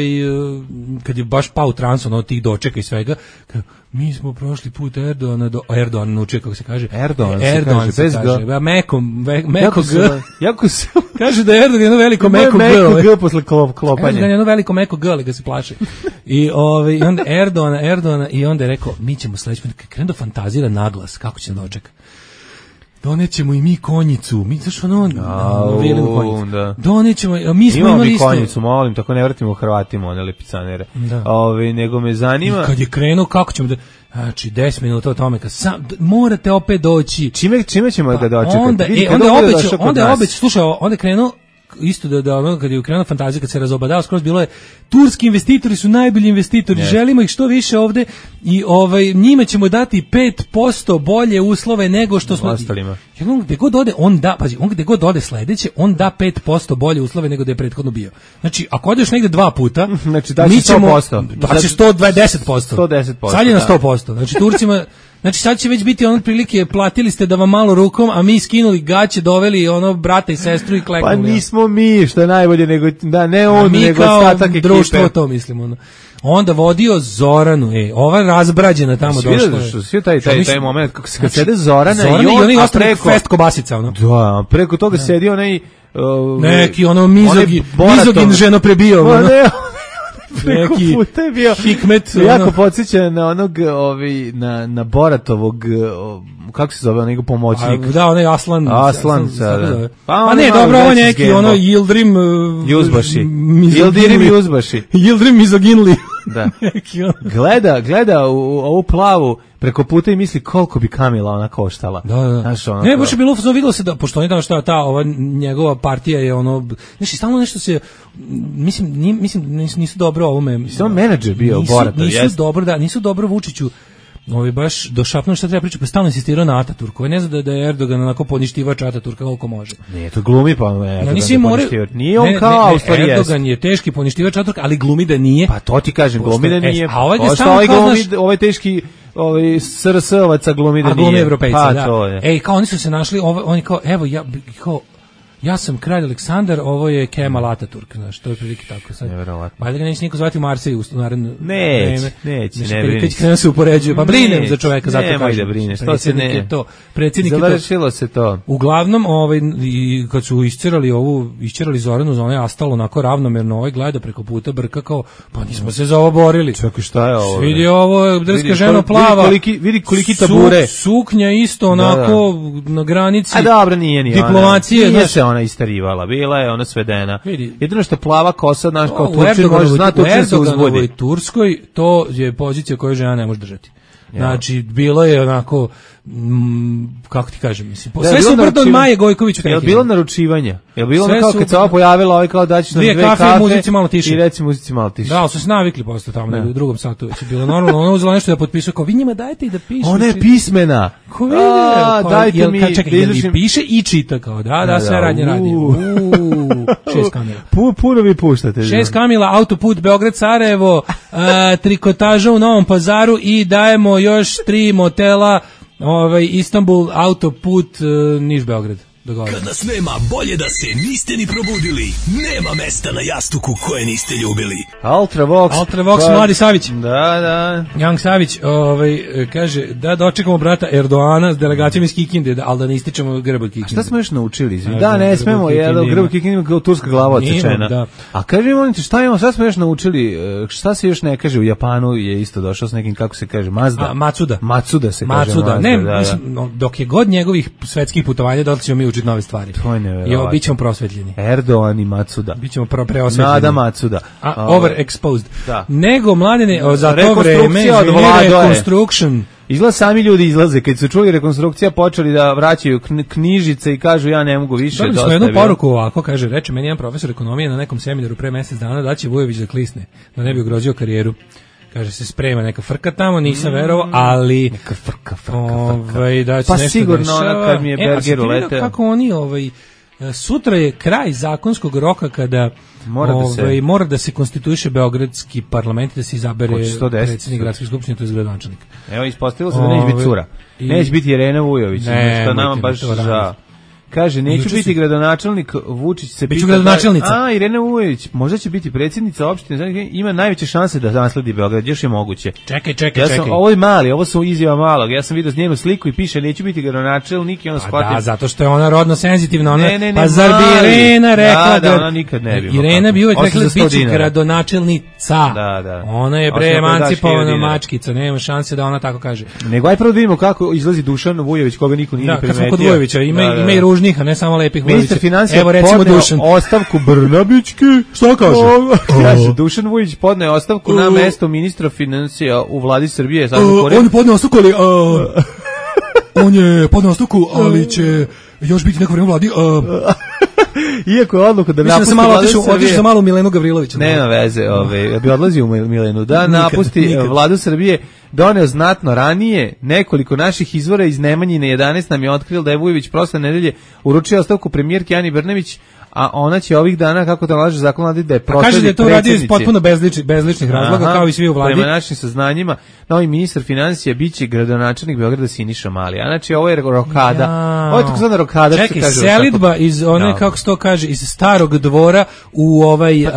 je baš pao trans, tih dočeka i svega, mi smo prošli put Erdogan naučio, kako se kaže. Erdogan se kaže. Meko G. Jako se... Kaže da je Erdogan jedno veliko meko G. Meko G posle klopanja. Erdogan je jedno veliko meko G, ali ga se plaše. I onda Erdogana, i onda je rekao, mi ćemo sledeći, krenu da fantazira naglas, kako će dočeka. Donećemo i mi konjicu. Zašto velimo konjicu? Donećemo, mi smo imali isto. Imamo mi konjicu, molim, tako ne vratimo Hrvatima, one lepicanere. Nego me zanima... I kad je krenuo, kako ćemo da... Znači, 10 minuta o tome, morate opet doći. Čime ćemo ga dočekati? Onda je obećao, slušaj, onda je krenuo, isto kad je ukrenuo fantazija, kad se razobadao skroz, bilo je turski investitori su najbolji investitori, želimo ih što više ovde i njima ćemo dati 5% bolje uslove nego što smo ostalima. Gde god ode, gde god ode sledeće, on da 5% bolje uslove nego da je prethodno bio. Znači, ako odeš negde 2 puta, znači daće 100%. Daće 110%. Sad je na 100%. Znači, Turcima... Znači sad će već biti prilike, platili ste da vam malo rukom, a mi skinuli gaće, doveli brata i sestru i kleknuli. Pa nismo mi, što je najbolje, nego ne on, nego ostatak ekipe. Društvo, to mislimo. Onda vodio Zoranu, ova razbrađena tamo došla. Svi taj moment, kad sede Zorana i oni ostali fest kobasica. Da, preko toga sedi onaj... Neki mizogin ženo prebio. Neki puta je bio Hikmet, jako podsjeća na onog na Boratovog, kako se zove onaj pomoćnik. Da, onaj Aslan, da. Pa ne, dobro, on neki Yildirim Juzbaši. Yildirim mizoginli. Da. gleda u ovu plavu preko puta i misli koliko bi Kamila ona koštala. Da. Ne, baš je bilo, videlo se da, pošto on je tamo ova njegova partija je znači stalno nešto se, mislim, nisu dobro ovome. Samo menadžer bio Borata. Nisu dobro Vučiću. Baš došapnuo šta treba pričati, pa stalno insistirao na Ataturku. Ne zna da je Erdogan onako poništivač Ataturka koliko može. Nije to glumi, pa Erdogan nije on kao Austrija. Erdogan je teški poništivač Ataturka, ali glumi da nije. Pa to ti kažem, glumi da nije. A ovaj glumi, ovaj teški SRS-ovaca glumi da nije. A glumi Evropejca, da. To je. Kao oni su se našli, oni kao, evo, ja sam kralj Aleksandar, ovo je Kemal Ataturk, znaš, to je prilike tako sad. Nevjerovatno. Valjda ga neće niko zvati u Marseju u naredno neće, ne brini. Kad krenu se upoređuju, pa brinem za čoveka, zato kažem. Nemoj da brineš, to se ne... Predsjednik je to. Završilo se to. Uglavnom, kad su isčerali Zoranu za onaj astal onako ravnomerno, gleda preko puta brka kao, pa nismo se za ovo borili. Čekaj, šta je ovo? Vidi ovo, drska žena plava. Vidi koliki tabure. Suknja isto onako na granici. A dobro, nije ni diplomacije, nije se ona istarivala, bila je ona svedena. Jedino što plava kosa, znaš, kao Turčin može znati, Turčin se uzbudi. U Turskoj to je pozicija koju žena ne može držati. Znači, bilo je onako, kako ti kažem, mislim, sve suprotno od Maje Gojković. Je li bilo naručivanja? Je li bilo kao kad se ova pojavila, ovaj kao daćeš nam 2 kafe muzici malo tiše. I reci muzici malo tiše. Da, ali su se navikli posle tamo, u drugom satu već je bilo normalno. Ona uzela nešto da potpisuje, kao vi njima dajte i da piše. Ona je pismena. Ko vidi? Dajte mi. Čekaj, jel piše i čita kao, da, sve radnje radi. 6 kamila. Puno vi puštate. 6 kamila, autoput Beograd-Sarajevo, trikotaža u Novom Pazaru i dajemo još 3 motela, Istanbul, autoput, Niš-Beograd. Kad nas nema, bolje da se niste ni probudili. Nema mesta na jastuku koje niste ljubili. Ultravox, Mladi Savić. Da. Young Savić kaže da dočekamo brata Erdoana s delegacijom iz Kikinde, ali da ne ističemo grb od Kikinde. Šta smo još naučili? Da, ne smemo, jer grb od Kikinde ima kao turska glava odsečena. Da. A kaži mi, molim te, šta smo još naučili? Šta se još ne kaže? U Japanu je isto došao s nekim, kako se kaže, Mazda? Matsuda se kaže. Matsuda. Ne, mislim, dok je god njegovih svetskih putovanja, dotle ćemo mi učiti nove stvari. To je neverovatno. I bit ćemo prosvetljeni. Erdogan i Matsuda. Bićemo preosvetljeni. Nada Matsuda. Overexposed. Da. Nego, mladene, za to vreme, reconstruction. Izgleda sami ljudi izlaze, kad su čuli rekonstrukcija, počeli da vraćaju knjižice i kažu ja ne mogu više. Dobili smo jednu poruku ovako, kaže, reče meni jedan profesor ekonomije na nekom seminaru pre mesec dana da će Vujović da klisne, da ne bi ugrozio karijeru. Kaže, se sprema neka frka tamo, nisam verovao, ali... Neka frka. Da će pa nešto sigurno ona kad mi je Berger ulete. Kako oni, sutra je kraj zakonskog roka kada mora da se konstituiše Beogradski parlament i da se izabere predsjednik gradske skupštine, to je gradonačelnik. Evo, ispostavilo se da neće biti cura. Neće biti Irena Vujović, što nama baš žao. Kaže, neću biti gradonačelnik, Vučić se biću gradonačelnica. Irena Vujović, možda će biti predsjednica opštine, ima najveće šanse da nasledi Beograd, još je moguće. Čekaj. Ovo je mali, ovo su izjava malog, ja sam vidio njenu sliku i piše, neću biti gradonačelnik i ona shvatila. Da, zato što je ona rodno senzitivna, pa zar bi Irena rekla da ona nikad ne bi. Irena bi uvijek rekla, biću gradonačelnica. Da. Ona je emancipovana mačkica, nema šanse da ona tako kaže. Nego aj prvo da vidimo kako izlazi Dušan Vujović, koga niko nije primetio. Da, kad smo kod Vujovića, ima i ružnih, a ne samo lepih Vujovića. Ministar financija podneo ostavku Brnabićke. Šta kaže? Kaže, Dušan Vujović podneo ostavku na mesto ministra financija u vladi Srbije. On je podneo ostavku, ali... on je podneo ostavku, ali će još biti neko vreme u vladi... Iako je odluka da napusti vladu Srbije... Otišao za malu Milenu Gavrilovića. Nema veze, bi odlazio u Milenu. Da napusti vladu Srbije, doneo znatno ranije. Nekoliko naših izvora iz Nemanjine 11 nam je otkrilo da je Vujović prošle nedelje uručio ostavku premijerki Ani Brnabić, a ona će ovih dana, kako to nalaže zakon vlade, da je prosledi kaže da je to radio iz potpuno bezličnih razloga, kao i svi u vladi. Prema našim saznanjima, novi ministar financija biće gradonačelnik Beograda Siniša Mali. A znači, ovo je rokada. Ovo je tako zvana rokada. Čekaj, selidba iz one, kako se to kaže, iz starog dvora u ovaj...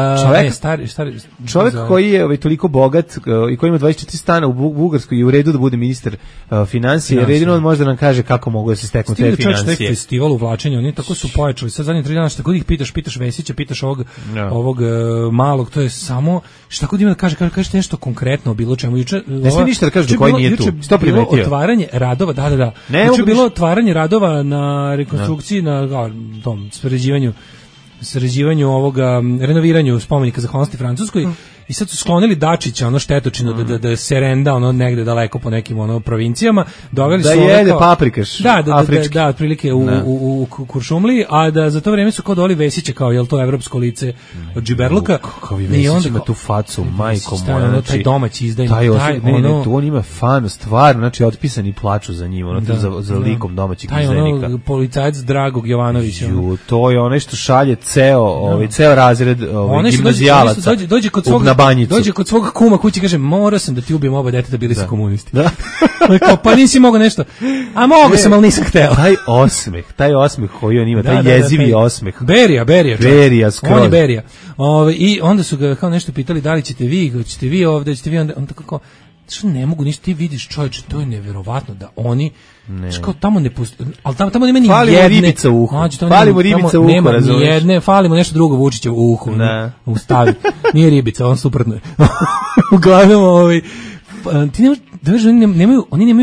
Čovjek koji je toliko bogat i koji ima 24 stana u Bugarskoj i u redu da bude ministar financija, jer jedino on može da nam kaže kako mogu da se steknu te financije. Taj festival uvlačenja, oni tako su pojačali. Sad zadnje 3 dana što kod ih pitaš Vesića, pitaš ovog malog, to je samo šta kod ima da kažete nešto konkretno o bilo čemu. Juče ne sme ništa da kaže koji nije tu. Što primetio? Otvaranje radova, da. Juče bilo otvaranje radova na rekonstrukciji, na tom sređivanju ovoga, renoviranju spomenika zahvalnosti Francuskoj. I sad su sklonili Dačića, ono štetočino, da se renda, ono negde daleko po nekim provincijama. Doveli da su jede paprikaš, da, otprilike u Kuršumliji, a da za to vreme su kao doveli Vesića, kao, jel to evropsko lice od džiberluka. Kako vi Vesić ima tu facu, majko moja, znači, taj domaći izdajnik. Tu on ima fan, stvarno, znači, otpisani plaču za njim, za likom domaćeg izdajnika. Taj policajac Dragog Jovanovića. To je ono što šalje ceo razred gimnazijalaca. Dođe kod svog kuma kući i kaže, morao sam da ti ubijem oba dete da bili su komunisti. Da. Pa nisi mogao nešto. A mogao sam, ali nisam hteo. Taj osmeh koji on ima, taj jezivi osmeh. Berija skroz. On je Berija. I onda su ga kao nešto pitali, da li ćete vi ovde, onda kako, što ne mogu ništa, ti vidiš, čovječe, to je neverovatno da oni kao tamo ne ali tamo nema ni jedne. Falimo ribica u uhu. Nema ni jedne, falimo nešto drugo Vučića u uhu. U stavi. Nije ribica, on suprotno je. Uglavnom, ti nemaš, oni nemaju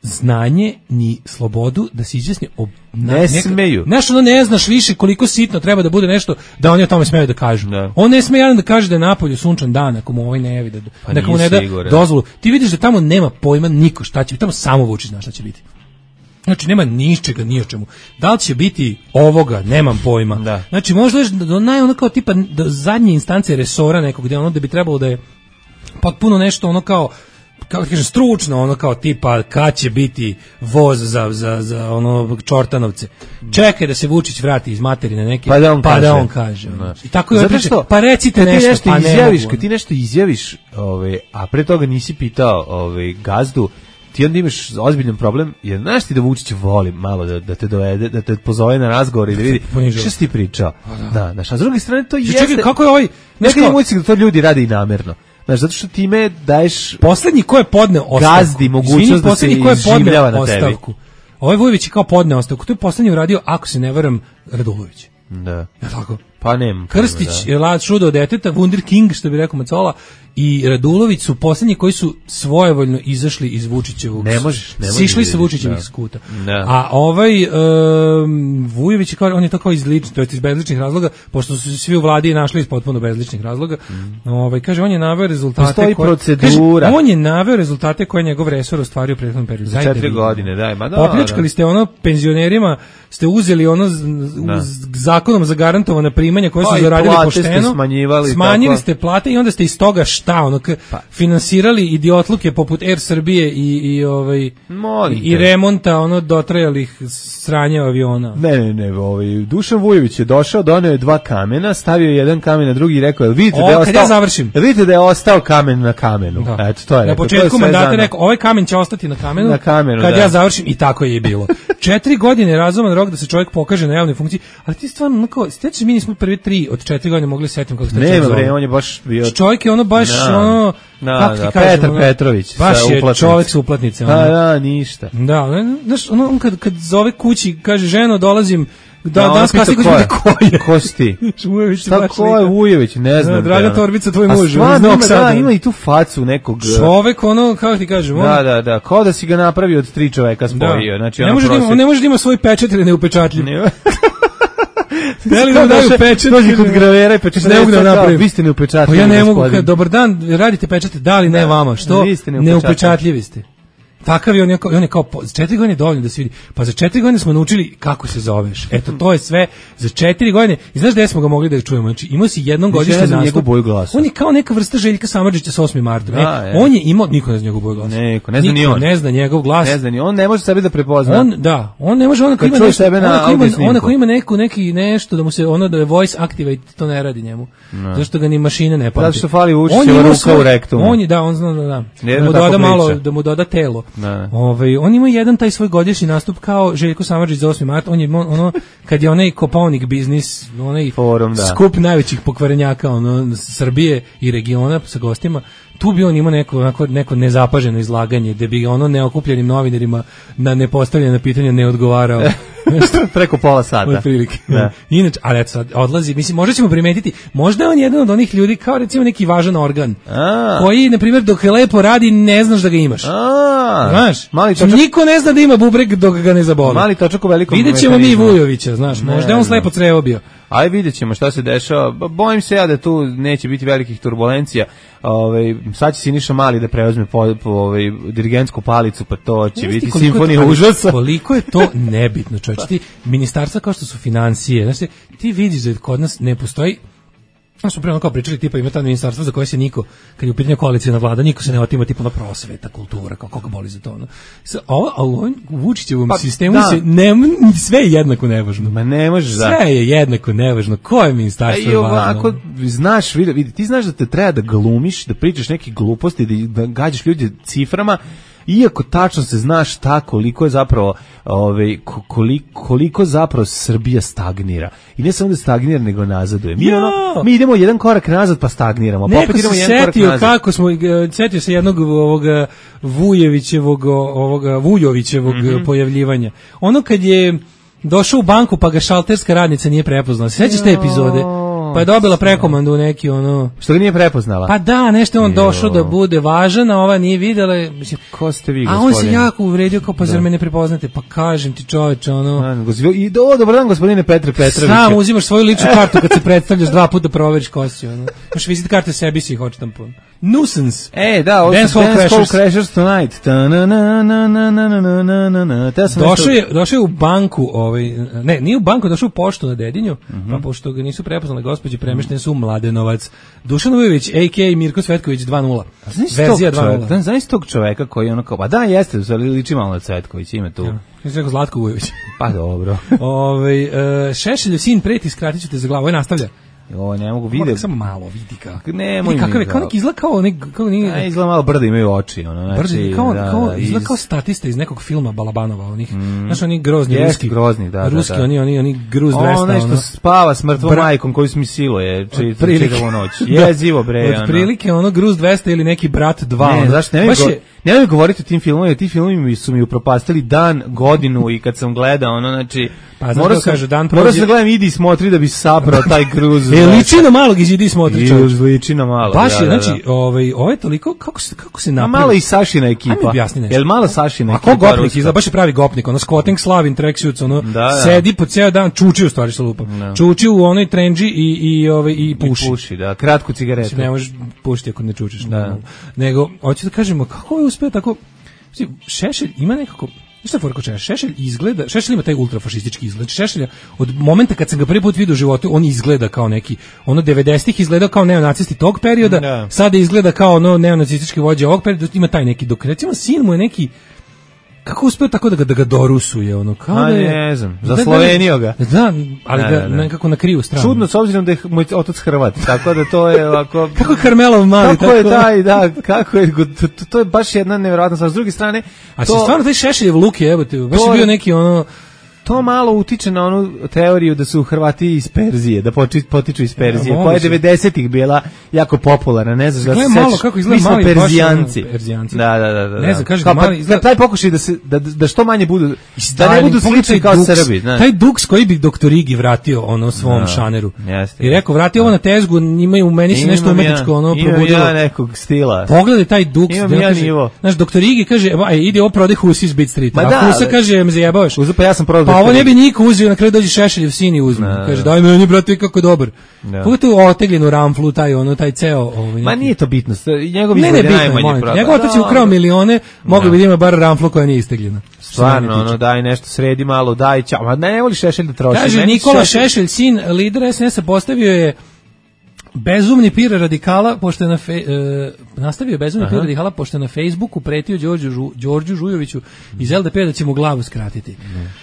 znanje ni slobodu da se izjasni o ne smeju. Nešto ono ne znaš više koliko sitno treba da bude nešto da oni o tome smeju da kažu. Da. On ne sme jedan da kaže da je napolju sunčan dan ako mu ovaj ne javi da mu ne da dozvolu. Ti vidiš da tamo nema pojma niko šta će biti, tamo samo Vučić zna šta će biti. Znači nema ničega, ni o čemu. Da li će biti ovoga, nemam pojma. Da. Znači možda je do ono kao tipa do zadnje instance resora nekog gde ono da bi trebalo da je potpuno nešto ono kao kažem stručno ono kao tipa kad će biti voz za ono Čortanovce. Čekaj da se Vučić vrati iz materine neke pa da on kaže. I tako je priča. Pa recite nešto, pa izjaviš, kad ti nešto izjaviš, a pre toga nisi pitao gazdu, ti onda imaš ozbiljan problem, jer znaš ti da Vučić voli malo da te dovede, da te pozove na razgovor i da vidi šta si ti pričao. Da, znaš, a s druge strane to jeste... Čekaj, kako je ovaj... Nekad je moći da to ljudi rade i namerno. Znaš, zato što time daješ... Poslednji ko je podneo ostavku. Gazdi mogućnost da se izživljava na tebi. Ovaj Vujović je kao podneo ostavku. To je poslednji uradio, ako se ne varam, Radulović. Da. Ja tako? Pa nema. Krstić je čudo deteta, Wunder King, što bi rekao Macola, i Radulović su poslednji koji su svojevoljno izašli iz Vučićevog. Ne možeš. Sišli sa Vučićevih skuta. A Vujović je kao, on je to kao iz bezličnih razloga, pošto su se svi u vladi našli iz potpuno bezličnih razloga. Kaže, on je naveo rezultate. Postoji procedura. On je naveo rezultate koje je njegov resor ostvario u prethodnom periodu. Za 4 godine, daj. Popljačkali ste ono penzionerima, ste uzeli ono zakonom zagarantovana primanja koje su zaradili pošteno. Smanjili ste plate i onda ste iz toga finansirali idiotluke poput Air Srbije i remonta dotrajalih sranja aviona. Ne, Dušan Vujović je došao, doneo je 2 kamena, stavio jedan kamen na drugi i rekao, vidite da je ostao kamen na kamenu. Da. Eto, to je na početku mandata rekao, ovaj kamen će ostati na kamenu kad ja završim, i tako je bilo. 4 godine je razuman rok da se čovjek pokaže na javnoj funkciji, ali ti stvarno, mi nismo prvi 3 od 4 godine mogli setim kako ste čovjek zove. Nema, on je baš bio... Čovjek je ono baš Petar Petrović baš je čovjek sa uplatnice. Ništa. Da, znaš, on kad zove kući, kaže, ženo, dolazim, danas kasnije ko si ti? Ko je Vujović, ne znam. Draga Torbica, tvoj muž. Ima i tu facu nekog... Čovek, kako ti kažem? Da, kao da si ga napravio od 3 čoveka spojio. On ne može da ima svoj pečat ili neupečatljiv. Da li da daju pečat? Dođi kod gravera i pečat. Ne mogu da napravim. Vi ste neupečatljivi. Ja ne mogu, dobar dan, radite pečate, da li ne vama? Što? Neupečatljivi ste. Takav je on je kao, za 4 godine dovoljno da se vidi. Pa za 4 godine smo naučili kako se zoveš. Eto, to je sve. Za 4 godine, i znaš gde smo ga mogli da čujemo? Znači, imao si jednom godišnji nastup. On je kao neka vrsta Željka Samardžića sa 8. martom. On je imao, niko ne zna njegov boj glasa. Niko ne zna njegov glas. Ne zna ni on, ne može sebe da prepozna. On ne može, on ako ima nešto da mu se, da je voice activate, to ne radi njemu. Zašto ga ni mašine ne pamti. Zato što fali Vučićeva ruka u rektumu. On zna da mu doda telo. On ima jedan taj svoj godišnji nastup kao Željko Samardžić za 8. mart. On je kad je onaj Kopaonik biznis, onaj forum, skup najvećih pokvarenjaka Srbije i regiona sa gostima. Tu bi on imao neko nezapaženo izlaganje, gde bi neokupljenim novinarima na nepostavljena pitanja ne odgovarao. Preko pola sata. Inače, ali eto sad, odlazi, mislim, možda ćemo primetiti, možda je on jedan od onih ljudi, kao recimo neki važan organ, koji, na primjer, dok je lepo radi, ne znaš da ga imaš. Znaš, niko ne zna da ima bubreg dok ga ne zaboli. Mali točak u velikom. Vidjet ćemo mi Vujovića, znaš, možda je on slepo crevo bio. Aj, vidjet ćemo šta se dešava. Bojim se ja da tu neće biti velikih turbulencija. Sad će Siniša Mali da preuzme dirigentsku palicu, pa to će biti simfonija užasa. Koliko je to nebitno, čovječ. Ti ministarstva kao što su financije, znači ti vidiš da kod nas ne postoji. Smo prema kao pričali, tipa ima ta ministarstva za koje se niko, kad je u pitanju koalicijna vlada, niko se ne otima, tipa na prosveta, kultura, kao koga boli za to. A u Vučićevom sistemu sve je jednako nevažno. Ma ne možeš, sve je jednako nevažno. Koje ministarstvo važno? Ako znaš, vidi, ti znaš da te treba da glumiš, da pričaš neke gluposti, da gađaš ljudi ciframa, iako tačno se zna šta koliko je zapravo koliko zapravo Srbija stagnira. I ne samo da stagnira, nego nazaduje. Mi idemo jedan korak nazad pa stagniramo. Pa opet idemo jedan korak nazad. Kako smo, setio se jednog Vujovićevog pojavljivanja. Ono kad je došao u banku pa ga šalterska radnica nije prepoznala. Sećaš te epizode? Pa je dobila prekomandu neki ono... Što ga nije prepoznala? Pa da, nešto on došao da bude važan, a ova nije videla. Mislim, ko ste vi, gospodine? A on se jako uvredio kao, pa zar me ne prepoznate? Pa kažem ti, čoveče, ono... Dobar dan, gospodine Petre Petrović. Sam uzimaš svoju ličnu kartu kad se predstavljaš 2 puta proveriš kosi, ono. Imaš vizit karte sebi si ih odštampon. Nuisance. Da, ovo su Dance Hall Crashers Tonight. Došao je u banku, nije u banku, došao u poštu na Dedinju, pa pošto ga nisu prepoznali gospođe, premešteni su u Mladenovac. Dušan Ujović, a.k.a. Mirko Cvetković 2.0. Verzija 2.0. Znaš tog čoveka koji ono kao, pa da, jeste, liči malo na Cvetković, ima tu. Ja sam rekao Zlatko Ujović. Pa dobro. Šešeljev sin preti, skratit ću te za glavu, ovo nastavlja. Ne mogu vidjeti. Samo malo vidi kako. Nemoj mi. Kao neki izgleda kao nije. Izgleda malo brda imaju oči, ono, znači. Izgleda kao statista iz nekog filma Balabanova, onih. Znaš, oni grozni ruski. Grozni, da. Ruski, oni gruz 200. Ono nešto spava s mrtvom majkom koju siluje čitavu noć. Jezivo bre. Otprilike ono gruz 200 ili neki brat 2. Ne, zašto ne mi govoriti o tim filmovima, ti filmovi su mi upropastili dan, godinu i kad sam gledao, ono, znači, pa morao sam gledam Idi smotri da bi sabrao taj gruz. Liči na malog iz Idi smotri. Liči na malog. Baš je, znači, ovo je toliko, kako se napravi. Malo i Sašina ekipa. Jel malo Sašina ekipa? A ko gopnik izgleda, baš je pravi gopnik, ono, squatting Slavin, tracksuits, ono, sedi po cijel dan, čuči u stvari sa lupom. Čuči u onoj trendži i puši. Puši, da, kratku cigaretu. Ne možeš pušiti ako ne čučiš. Nego, hoću da kažemo, kako je uspeo tako, Šešelj ima nekako, što je forko Šešelj izgleda, Šešelj ima taj ultrafašistički izgled. Šešelja, od momenta kad sam ga prvi put vidio u životu, on izgleda kao neki, ono 90-ih izgledao kao neonacisti tog perioda, sada izgleda kao ono neonacistički vođa ovog perioda, ima taj neki, dok recimo sin mu je neki, kako uspeo tako da ga dorusuje, ono, kao da je... ne znam, za Sloveniju ga. Da, ali ga nekako na krivu stranu. Čudno, s obzirom da je moj otac Hrvat, tako da to je ovako... Kako je Karmelov mali, kako je taj, da, kako je, to je baš jedna nevjerojatna stvar. S druge strane... A to, stvarno taj Šešeljev luk je, evo te, baš je bio neki ono... To malo utiče na onu teoriju da su Hrvati iz Perzije, da potiču iz Perzije, koja je 90-ih bila jako popularna, ne znaš da se sećaš, mi smo Perzijanci. Da. Ne znam, kaže mali... Taj pokušaj da što manje budu, da ne budu slični kao Srbi. Taj duks koji bi doktor Igi vratio ono svom šaneru. I rekao, vrati ovo na tezgu, u meni se nešto umetničko ono probudilo. Imam ja nekog stila. Pogledaj taj duks. Imam ja nivo. Znaš, doktor Igi kaže, ide ovo prodaj Husi iz Beat Streeta. A Husa kaže, me zajebavaš. Pa ja sam prodao. Pa ovo ne bi niko uzeo, na kraju dođe Šešeljev sin i uzme. Kaže, daj meni, brate, kako dobar. Pogledaj tu otegljenu ramflu, taj ceo... Ma nije to bitno, njegov izgled je najmanje prodao. Njegov otac je ukrao milione, mogli bi da ima bar ramflu koja nije istegljena. Stvarno, daj nešto, sredi malo, daj čao. Ma ne voli Šešelj da troši. Kaže, Nikola Šešelj, sin lidera SNS-a, postavio je bezumni pir radikala, pošto je nastavio bezumni pir radikala, pošto je na Facebooku pretio Đorđu Žujoviću iz LDP da će mu glavu skratiti.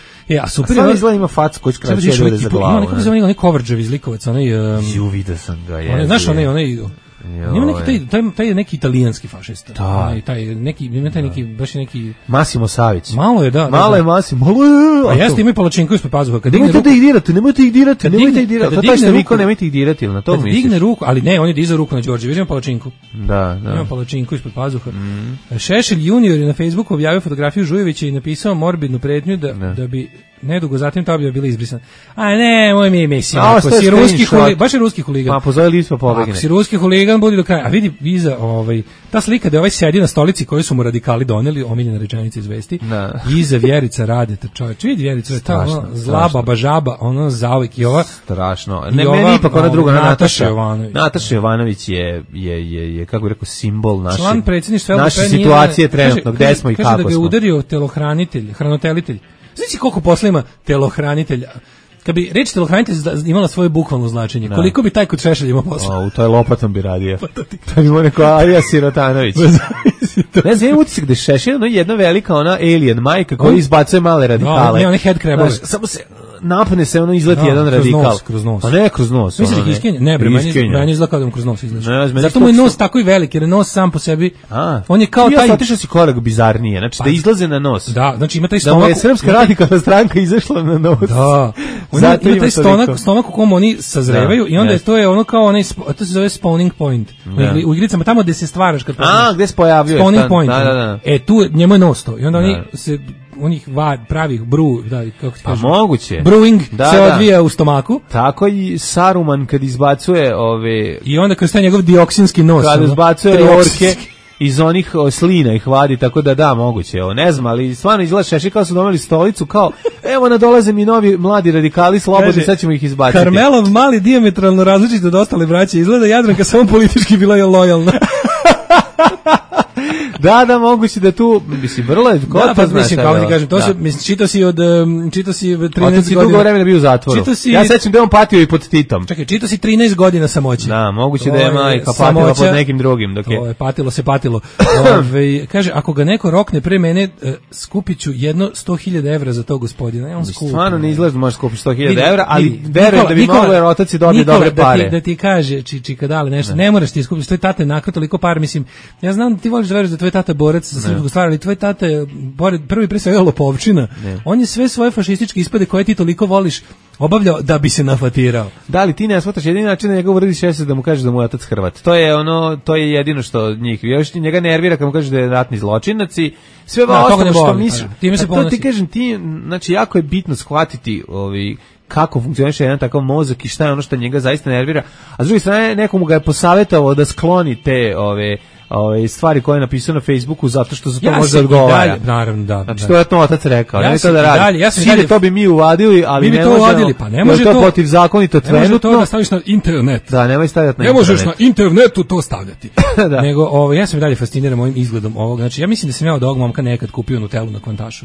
A super. Samo izgleda ima facu koji skraćuje ljude za glavu. Neko se zove onaj Kovrđev iz Likovac, onaj... vidio sam ga, znaš, onaj... Ima taj neki italijanski fašista. Taj neki, baš neki... Massimo Savić. Malo je, da. Malo je Massimo. A jeste, ima i Palačinko ispod pazuha. Nemojte ih dirati. To taj što Niko, nemojte ih dirati, ili na to misliš? Digne ruku, ali ne, on je dizao ruku na Đorđe. Vidim Palačinku. Da. Ima Palačinku ispod pazuha. Šešelj junior je na Facebooku objavio fotografiju Žujovića i napisao morbidnu pretnju da bi nedugo zatim ta objava bila izbrisana. Moj mi mislim, ako si ruski huligan, baš je ruski huligan. Pa pozove Lispa pobegne. Ako si ruski huligan, budi do kraja. A vidi, Viza, ta slika da sedi na stolici koju su mu radikali doneli, omiljena rečenica iz Vesti, iza Vjerica Radeta, čovječ, vidi Vjerica, ta zla baba žaba, ono zauvek i ova. Strašno. Ne, meni ipak ona druga, Nataša Jovanović. Nataša Jovanović je, kako bih rekao, simbol naše situacije trenutno, gde smo i kako smo. Kaže da ga je udario hranitelj. Znači koliko posla ima telohranitelj. Kad bi reč telohranitelj imala svoje bukvalno značenje, koliko bi taj kod Šešelja imao posla? U toj lopatom bi radio. Pa bi mu neko Alija Sirotanović. Ne znam, imam utisak da je Šešelj jedna velika ona alien majka koja izbacuje male radikale. Ne, on je head crabove. Samo se napne se, izleti jedan radikal. Kroz nos. Pa ne kroz nos. Misliš da je iskenje? Ne, bre, meni izgleda kao da mu kroz nos izlazi. Zato mu je nos tako i velik, jer je nos sam po sebi, on je kao taj... Ja otišao si korak bizarnije, znači da izlaze na nos. Da, znači ima taj stomak... Da mu je Srpska radikalna stranka izašla na nos. Da. Ima taj stomak u kom oni sazrevaju i onda to je ono kao onaj, to se zove spawning point. U igricama tamo gde se stvaraš. Gde se pojavljuje. Spawning point. Tu njemu je nos to. I onda oni se onih pravih kako ti kažem? Moguće. Brewing se odvija u stomaku. Tako i Saruman kad izbacuje ove... I onda kroz taj njegov dioksinski nos. Kad izbacuje orke iz onih slina ih vadi, tako da moguće. Ne znam, ali stvarno izgleda Šešelj kao su domeli stolicu, kao evo nadolaze mi novi mladi radikali, slobodni, sad ćemo ih izbaciti. Karmelov mali dijametralno različit od ostale braće, izgleda Jadranka samo politički bila je lojalna. Da, moguće da tu, mislim, vrlo je, ko to znaš? Mislim, kao ti kažem, to se, mislim, čitao si 13 godina. Otac si dugo vremena bio u zatvoru. Ja sećam da je on patio i pod Titom. Čekaj, čitao si 13 godina samoće. Da, moguće da je majka patila pod nekim drugim. Dok je. Patilo se patilo. Kaže, ako ga neko rokne pre mene, skupit ću jedno 100.000 evra za to gospodina. On skupi. Stvarno ne izgleda da možeš skupiti 100.000 evra, ali verujem da bi moglo jer otac je dobio dobre pare. Da ti kaže, čika dale nešto, ne moraš ti skupiti, tvoj tata je nakon toliko par, mislim, ja znam da ti voliš da veruješ da tvoj tata borac za srpsku stvar, ali tvoj tata je prvi pre svega lopovčina. On je sve svoje fašističke ispade koje ti toliko voliš obavljao da bi se nafatirao. Da li ti ne shvataš jedini način da njega uradi Šešelj da mu kažeš da mu je otac Hrvat. To je jedino što njih još njega nervira kad mu kažeš da je ratni zločinac i sve ostalo što misliš. To ti kažem, znači jako je bitno shvatiti kako funkcioniše jedan takav mozak i šta je ono što njega zaista nervira. A s druge strane nekomu ga je posavetovao da skloni te stvari koje je napisao na Facebooku zato što za to može odgovara. Naravno, da. Znači to je to otac rekao, ne to da radi. Sine, to bi mi uvadili, ali ne možemo. Pa ne može to protivzakonito trenutno. Ne može to da staviš na internet. Da, nemoj stavljati na internet. Ne možeš na internetu to stavljati. Nego, ja sam dalje fasciniran ovim izgledom ovog. Znači, ja mislim da sam ja od ovog momka nekad kupio Nutellu na Kvantašu.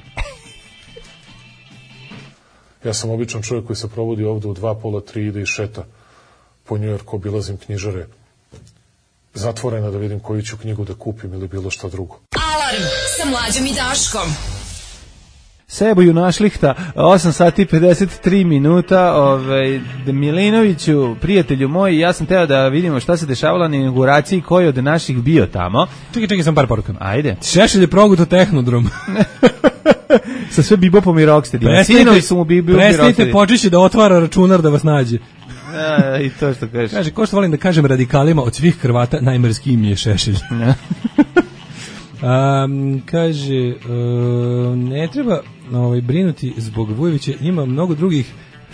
Ja sam običan čovjek koji se provodi ovde u 2, pola, 3, ide i šeta po Njujorku, obilazim knjižare, zatvorena da vidim koju ću knjigu da kupim ili bilo šta drugo. Alarm sa Mlađom i Daškom. Sebuju našlihta, 8 sati 53 minuta. Milinoviću, prijatelju moj, ja sam teo da vidimo šta se dešavalo na inauguraciji, ko je od naših bio tamo. Čekaj, sam par poruka. Ajde. Šešelj je proguto Tehnodrom. Sa sve bibopom i rocksteadima. Prestanite, počeće da otvara računar da vas nađe. I to što kažeš. Kaže, ko što volim da kažem radikalima, od svih Hrvata najmrskiji mi je Šešelj. Kaže, ne treba brinuti zbog Vujovića, ima mnogo drugih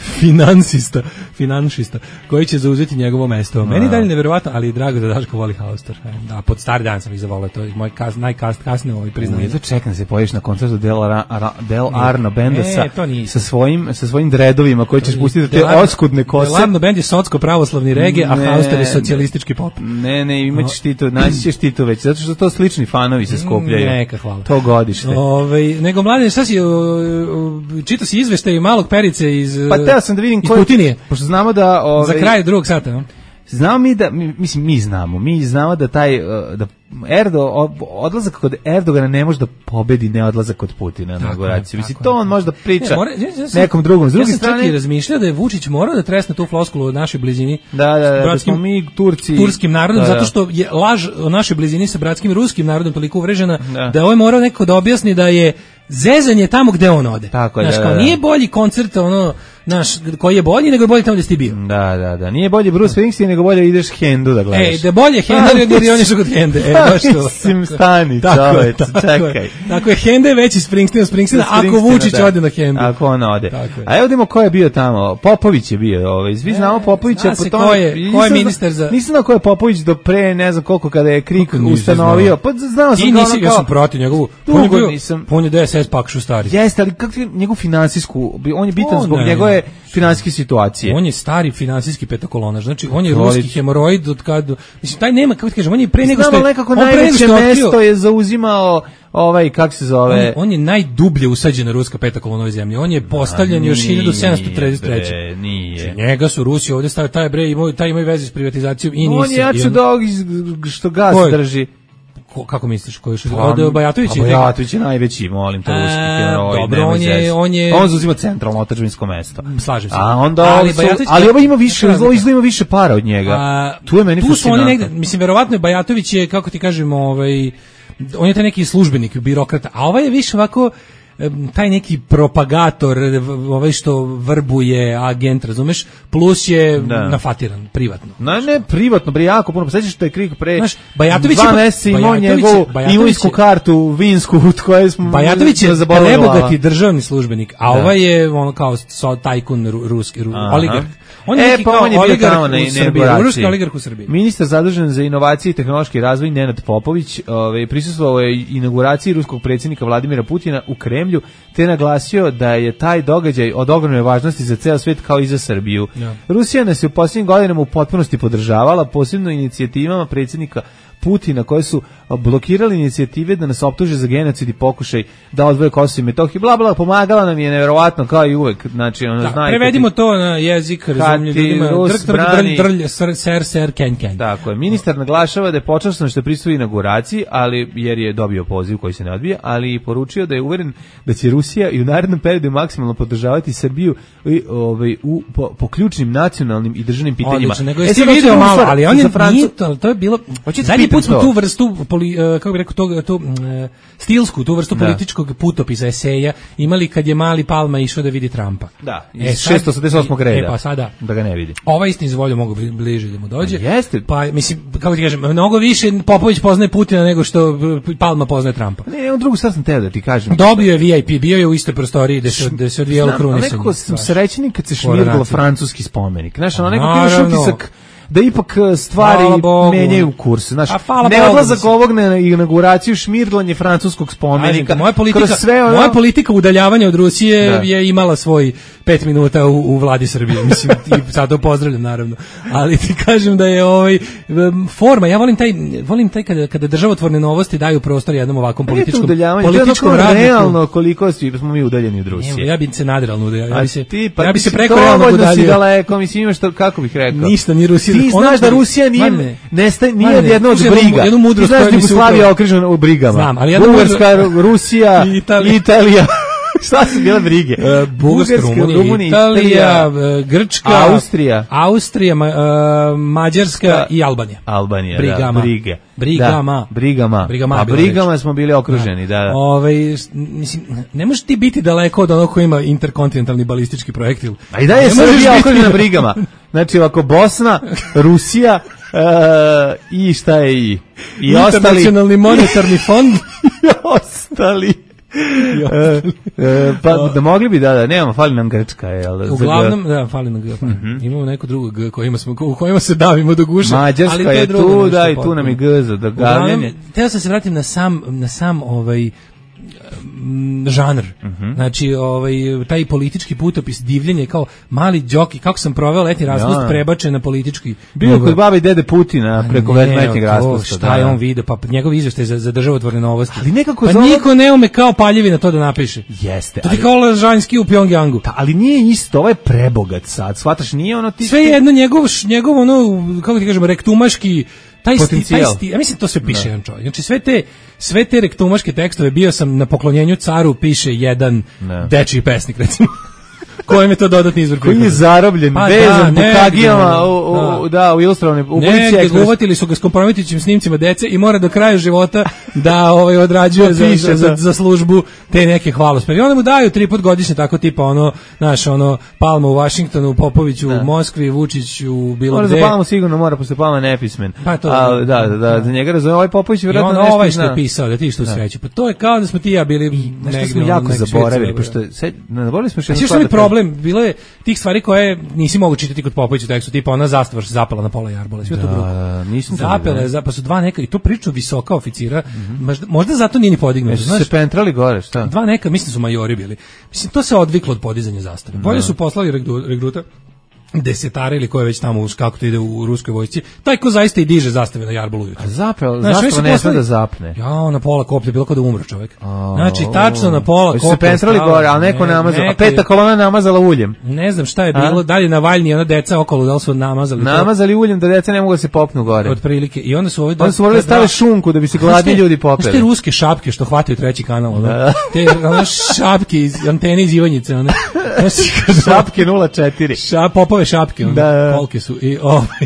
finansista koji će zauzeti njegovo mesto. Meni dalje neverovatno, ali drago da Daško voli Haustor. Da, pod stari dan sam ih zavolao, to je moj najkasnije priznanje. Jedva čekam da se pojaviš na koncertu Del Arno benda sa svojim dredovima koji ćeš pustiti te oskudne kose. Del Arno bend je socko-pravoslavni reggae, a Haustor je socijalistički pop. Ne, imaćeš ti to, naći ćeš ti to već, zato što to slični fanovi se skupljaju. Neka, hvala. To godište. Nego, mladen, šta si, čitao si izveštaj Malog Perice iz... Teo sam da vidim pošto znamo da za kraj drugog sata, no? Znamo mi znamo da taj da odlazak kod Erdogana ne može da pobedi ne odlazak kod Putina na inauguraciju. Mislim, to on može da priča nekom drugom. S druge strane, čak i razmišljao da je Vučić morao da tresne tu floskulu u našoj blizini da smo mi turskim narodom, zato što je laž o našoj blizini sa bratskim ruskim narodom toliko uvrežena da je ovaj morao neko da objasni da je zezanje tamo gde on ode. Kao nije bolji koncert koji je bolji, nego je bolji tamo gde si bio. Da. Nije bolje Bruce Springsteen, nego bolje ideš Hendu da gledaš. Da bolje Hendu, nego on je što kod Hende. Mislim, stani, čovječ, čekaj. Tako je, Hende je veći Springsteen, ako Vučić ode na Hendu. Ako on ode. A evo vidimo ko je bio tamo. Popović je bio. Svi znamo Popovića. Ko je ministar za... Nisam znao ko je Popović do pre, ne znam koliko, kada je Krik ustanovio. Pa znao sam kao... Ja sam protiv njegovu. On je DSS pakšu stari. Jeste, ali kako je njegovu finansijsku... On je bitan zbog njegove finansijske situacije. On je stari finansijski petokolonaš. Znači, on je ruski hemoroid od kad... Mislim, taj nema, kako ti kažem, on je pre nego što je... Nekako najveće mesto je zauzimao kako se zove... On je najdublje usađena ruska petakolona u ovoj zemlji. On je postavljen još 1733. Nije. Njega su Rusi ovdje stavili, taj imaju veze s privatizacijom i on je jači dog što gas drži. Kako misliš, koji je od Bajatovića? Bajatović je najveći, molim te, ruski hemoroid. Dobro, on zauzima centralno otadžbinsko mesto. Slažem se. Ali ovo ima više, ima više para od njega. Tu je meni fascinantno. Mislim, verovatno je Bajatović je, kako ti kažemo, on je taj neki službenik, birokrata, a ovaj je više ovako taj neki propagator, ovaj što vrbuje agent, razumeš, plus je nafatiran privatno. Ne privatno, bre, jako puno. Sećaš što je Krik pre 2 meseca imao njegovu imovinsku kartu vinsku od koje smo Bajatović je prebogati državni službenik, a ovaj je ono kao tajkun ruski oligarh. On je neki kao oligarh u Srbiji. Ministar zadužen za inovacije i tehnološki razvoj Nenad Popović prisustvovao je inauguraciji ruskog predsjednika Vladimira Putina u Kremlju, te naglasio da je taj događaj od ogromne važnosti za ceo svet kao i za Srbiju. Rusija nas je u posljednjim godinama u potpunosti podržavala, posebno inicijativama predsjednika Putina, koje su blokirali inicijative da nas optuže za genocid i pokušaj da odvoje Kosovo i Metohiju, bla bla, pomagala nam je neverovatno kao i uvek. Znači, prevedimo to na jezik razumljiv ljudima. Ken. Tako je. Ministar naglašava da je počasno što prisustvuje inauguraciji, ali jer je dobio poziv koji se ne odbija, ali i poručio da je uveren da će Rusija i u narednom periodu maksimalno podržavati Srbiju po ključnim nacionalnim i državnim pitanjima. Nego jesi video malo, ali on je to je bilo. Zadnji put smo tu vrstu kako bih rekao tu stilsku, tu vrstu političkog putopisa, eseja imali kad je mali Palma išao da vidi Trumpa. Da, iz 688. reda. Pa sada da ga ne vidi. Ova istini iz volju mogu bliže da mu dođe. Jeste. Pa mislim, kako ti kažem, mnogo više Popović poznaje Putina nego što Palma poznaje Trumpa. Ne, on drugu sad sam teo da ti kažem. Dobio je VIP, bio je u istoj prostoriji da se odvijalo krunisanje. Neko sam srećni kad se šmirgalo francuski spomenik. Znaš, ono nekako imaš utisak da ipak stvari menjaju kurs. Znaš, ne odlazak ovog na inauguraciju, šmirglanje francuskog spomenika. Moja politika udaljavanja od Rusije je imala svoj 5 minuta u vladi Srbije. Mislim, i sad to pozdravljam, naravno. Ali ti kažem da je forma, ja volim taj kada državotvorne novosti daju prostor jednom ovakvom političkom radniku. Realno koliko smo mi udaljeni od Rusije. Ja bih se nadrealno udaljio. Ja bi se preko realno udaljio. Daleko, mislim, imaš kako bih rekao. Ništa, ni Rusija. Ti znaš da Rusija nije jedna od briga. Ti znaš da Jugoslavija okružena u brigama. Znam, ali Bugarska, Rusija, Italija. Šta su bile brige? Bugarska, Rumunija, Italija, Grčka, Austrija, Mađarska i Albanija. Brigama smo bili okruženi, da. Mislim, ne možeš ti biti daleko od onog koji ima interkontinentalni balistički projektil. A i da je Srbija okružena brigama. Znači, ovako Bosna, Rusija i šta je i Internacionalni monetarni fond i ostali. Pa da mogli bi nemamo, fali nam Grčka, uglavnom fali nam G. Imamo neko drugo G u kojima se davimo do guše. Mađarska je tu, i tu nam je G za dogavljanje. Teo sam se vratim na sam žanr. Znači, taj politički putopis, divljenje kao mali džoki, kako sam proveo letnji raspust prebačen na politički. Bio kod babe i dede Putina preko letnjeg raspusta. Šta je on video? Pa njegov izveštaj za državotvorne novosti. Ali nekako niko ne ume kao paljevi na to da napiše. Jeste. To ti kao Lažanski u Pjongjangu. Ali nije isto, ovo je prebogat sad. Shvataš, nije ono ti... Sve je jedno njegov ono, kako ti kažemo, rektumaški taj stil, ja mislim to sve piše jedan čovjek. Znači sve te rektumaške tekstove, bio sam na poklonjenju caru, piše jedan dečiji pesnik, recimo. Kojem je to dodatni izvor? Koji je zarobljen, vezan bukagijama u ilustrovane ulici. Ne, uvatili su ga s kompromitujućim snimcima dece i mora do kraja života da odrađuje za službu te neke hvalospeve. I onda mu daju 3 put godišnje, tako tipa Palma u Vašingtonu, Popović u Moskvi, Vučić u bilo gde. Za Palmu sigurno mora, pošto Palma nepismen. Pa to. Da, za njega razumije, ovaj Popović vjerojatno nešto zna. Ovaj što je pisao, da ti što sreću. Pa to je kao da smo ti ja bili nešto smo jako zaboravili, pošto zaboravili smo problem, bilo je tih stvari koje nisi mogu čitati kod Popovića u tekstu, tipa ona zastava što se zapala na pola jarbola, sve to drugo. Zapele, pa su dva neka, i to priču visoka oficira, možda zato nije ni podignuto. Znaš, se pentrali gore, šta? Dva neka, mislim su majori bili. Mislim, to se odviklo od podizanja zastave. Bolje su poslali regruta, desetara ili ko je već tamo, kako to ide u ruskoj vojsci, taj ko zaista i diže zastave na jarbolu ujutro. A zastava ne sme da zapne. Ja, na pola koplja, bilo kao da umre čovjek. Znači, tačno na pola koplja. Se pentrali gore, ali neko namazao. A peta kolona namazala uljem. Ne znam šta je bilo, dalje na valjni, ona deca okolo, da li su namazali. Namazali uljem da deca ne mogu da se popnu gore. Otprilike. I onda su oni su morali stave šunku da bi se gladni ljudi popeli. Te ruske šapke što hvataju treći kanal, te šapke iz antene iz Ivanjice, one. Šapke 04. Popove šapke, kolike su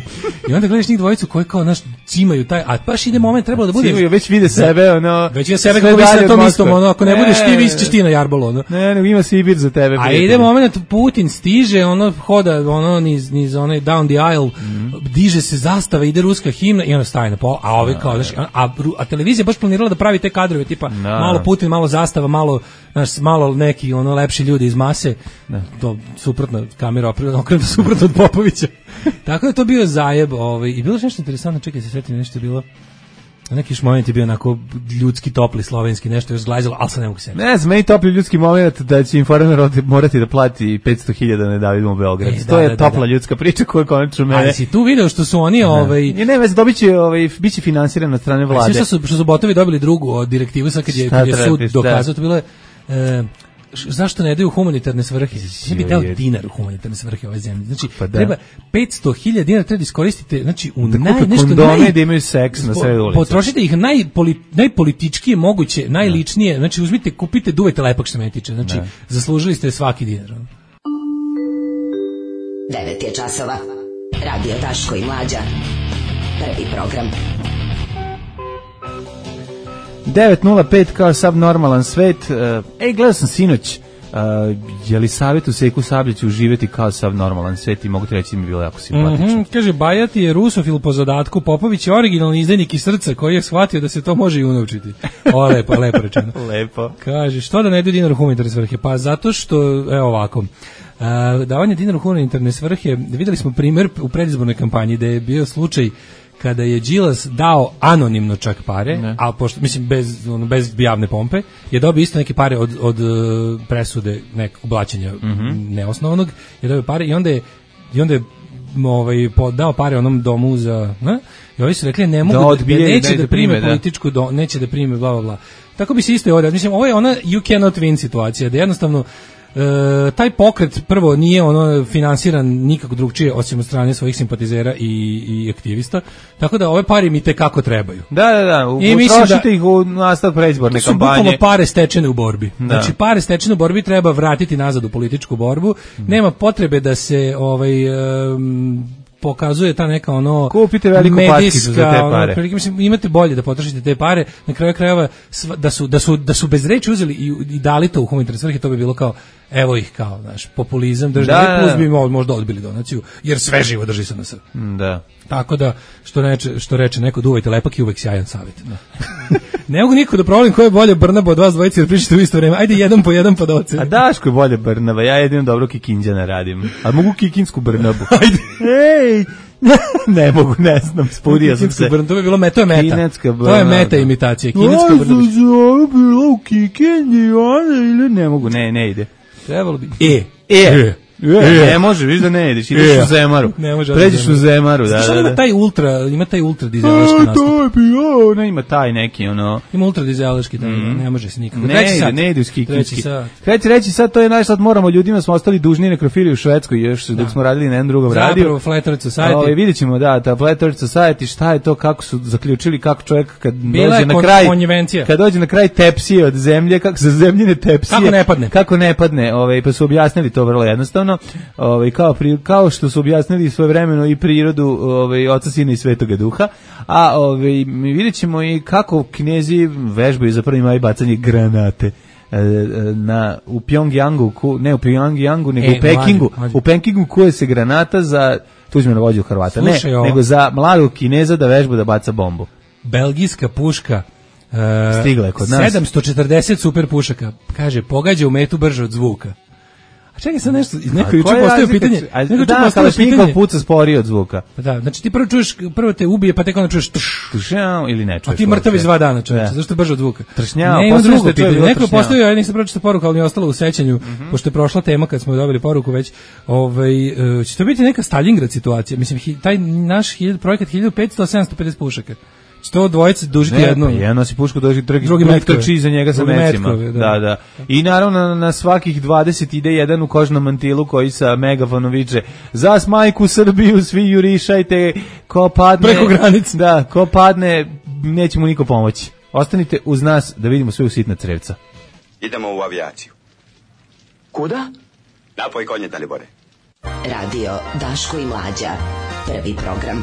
I onda gledaš njih dvojicu koji kao naš cimaju taj, a baš ide moment, trebalo da bude. Cimaju, već vide sebe, ono. Već vide sebe kako visi na tom istom, ono, ako ne budeš ti, visiš ti na jarbolu, ono. Ne, ima Sibir za tebe. A ide moment, Putin stiže, ono, hoda, ono, niz onaj down the aisle, diže se zastava, ide ruska himna i ono staje na pol, a ove kao, znaš, a televizija baš planirala da pravi te kadrove, tipa, malo Putin, malo zastava, malo neki, ono, lepši ljudi iz mase, to suprotno, kamera okrenuta suprotno od Popovića. Tako da to bio zajeb, i bilo nešto interesantno, čekaj se setim, nešto je bilo. Neki moment je bio onako ljudski, topli, slovenski, nešto još zglazilo, ali sad ne mogu se. Ne znam, meni topli ljudski moment da će Informer morati da plati 500.000 da ne davimo u Beograd. To je topla ljudska priča koja konačno mene. Ali si tu video što su oni Ne, već biće finansirano od strane vlade. Sve što su botovi dobili drugu direktivu, sad kad je sud dokazao, to bilo zašto ne daju humanitarne svrhe? Ne bi dao dinar u humanitarne svrhe ove zemlje. Znači, treba 500.000 dinara treba da iskoristite, znači, u da kondome da imaju seks na sve ulice. Potrošite ih najpolitičkije moguće, najličnije, znači, uzmite, kupite, duvajte lepak što me tiče, znači, zaslužili ste svaki dinar. 9 je časova. Radio Daško i Mlađa. Prvi program. 9.05 kao subnormalan svet. Gledao sam sinoć, je li savjet u Seku Sabljiću uživjeti kao subnormalan svet i mogu ti reći da mi je bilo jako simpatično. Kaže, Bajati je rusofil po zadatku, Popović je originalni izdajnik iz srca koji je shvatio da se to može i unovčiti. Ovo je lepo rečeno. Lepo. Kaže, što da ne daju dinar u humanitarne svrhe? Pa zato što, evo ovako, davanje dinara u humanitarne svrhe, videli smo primjer u predizbornoj kampanji da je bio slučaj kada je Đilas dao anonimno čak pare, a pošto, mislim, bez javne pompe, je dobio isto neke pare od presude nekog blaćenja neosnovanog, je dobio pare i onda je dao pare onom domu za... I ovi su rekli ne mogu neće da prime političku, neće da prime bla bla bla. Tako bi se isto i ovdje. Mislim, ovo je ona you cannot win situacija, da jednostavno taj pokret prvo nije finansiran nikako drugčije osim od strane svojih simpatizera i aktivista, tako da ove pare mi tekako trebaju. Da, utrošite ih u nastavak predizborne kampanje. Su bukvalno pare stečene u borbi. Znači, pare stečene u borbi treba vratiti nazad u političku borbu. Nema potrebe da se pokazuje ta neka kupite veliku patkicu za te pare. Mislim, imate bolje da potrošite te pare, na kraju krajeva da su bez reči uzeli i dali to u humanitarne svrhe, to bi bilo kao evo ih kao, znaš, populizam države, plus bi možda odbili donaciju, jer sve živo drži se na sve. Da. Tako da, što reče neko, duvajte lepak i uvek sjajan savjet. Ne mogu niko da problem ko je bolje Brnaba od vas dvojice jer pričate u isto vreme. Ajde jedan po jedan pa da oceni. A Daško je bolje Brnaba, ja jedino dobro Kikinđana radim. A mogu Kikinsku Brnabu. Ajde. Ej! Ne mogu, ne znam, spudio sam se. To bi bilo to je meta. To je meta imitacija. Kinetska Brnabić. Ovo bilo u Kikindi, ili ne mogu, ne ide. Trebalo bi. Ne može, viš da ne ideš, ideš u Zemaru. Pređeš u Zemaru, da. Ima taj ultra dizelaški nastup. To je bio, ima taj neki, Ima ultra dizelaški, ne može se nikako. Ne ide u skikinski. Treći sad, to je sad moramo ljudima, smo ostali dužni nekrofili u Švedskoj, još dok smo radili na jednom drugom radiju. Zapravo Flat Earth Society. Vidjet ćemo, ta Flat Earth Society, šta je to, kako su zaključili, kako čovjek kad dođe na kraj tepsije od zemlje, kako sa zemljine tepsije. Kako ne padne, pa su objasnili to vrlo jednostavno. Kao što su objasnili svojevremeno i prirodu Oca, Sina i Svetoga Duha, a mi vidjet ćemo i kako Kinezi vežbaju za 1. maj bacanje granate u Pjongjangu, ne u Pjongjangu, nego u Pekingu. U Pekingu kuje se granata za tuđmano vođu Hrvata, nego za mladog Kineza da vežbu da baca bombu. Belgijska puška stigla je kod nas. 740 super pušaka, kaže, pogađa u metu brže od zvuka. A čekaj sad nešto, neko juče postavio pitanje. Da, Kalašnikov puca sporije od zvuka. Da, znači ti prvo te ubije, pa tek onda čuješ tršnjao ili ne čuješ. A ti mrtav iz 2 dana, čovječe, zašto je brže od zvuka? Tršnjao, ne, ima drugo pitanje. Neko je postavio, ja nisam pročitao poruku, ali mi je ostalo u sećanju, pošto je prošla tema kad smo dobili poruku već, će to biti neka Stalingrad situacija, mislim, taj naš projekat 1500, 750 pušaka. To dvojice dužiti jednu. Jedan nosi pušku, drugi trči iza njega sa mecima. Da. I naravno na svakih 20 ide jedan u kožnom mantilu koji sa megafonom viče za majku Srbiju, svi jurišajte, ko padne. Preko granice. Da, ko padne, neće mu niko pomoći. Ostanite uz nas da vidimo sve u sitna crevca. Idemo u avijaciju. Kuda? Napoj konje, Dalibore. Radio Daško i Mlađa. Prvi program.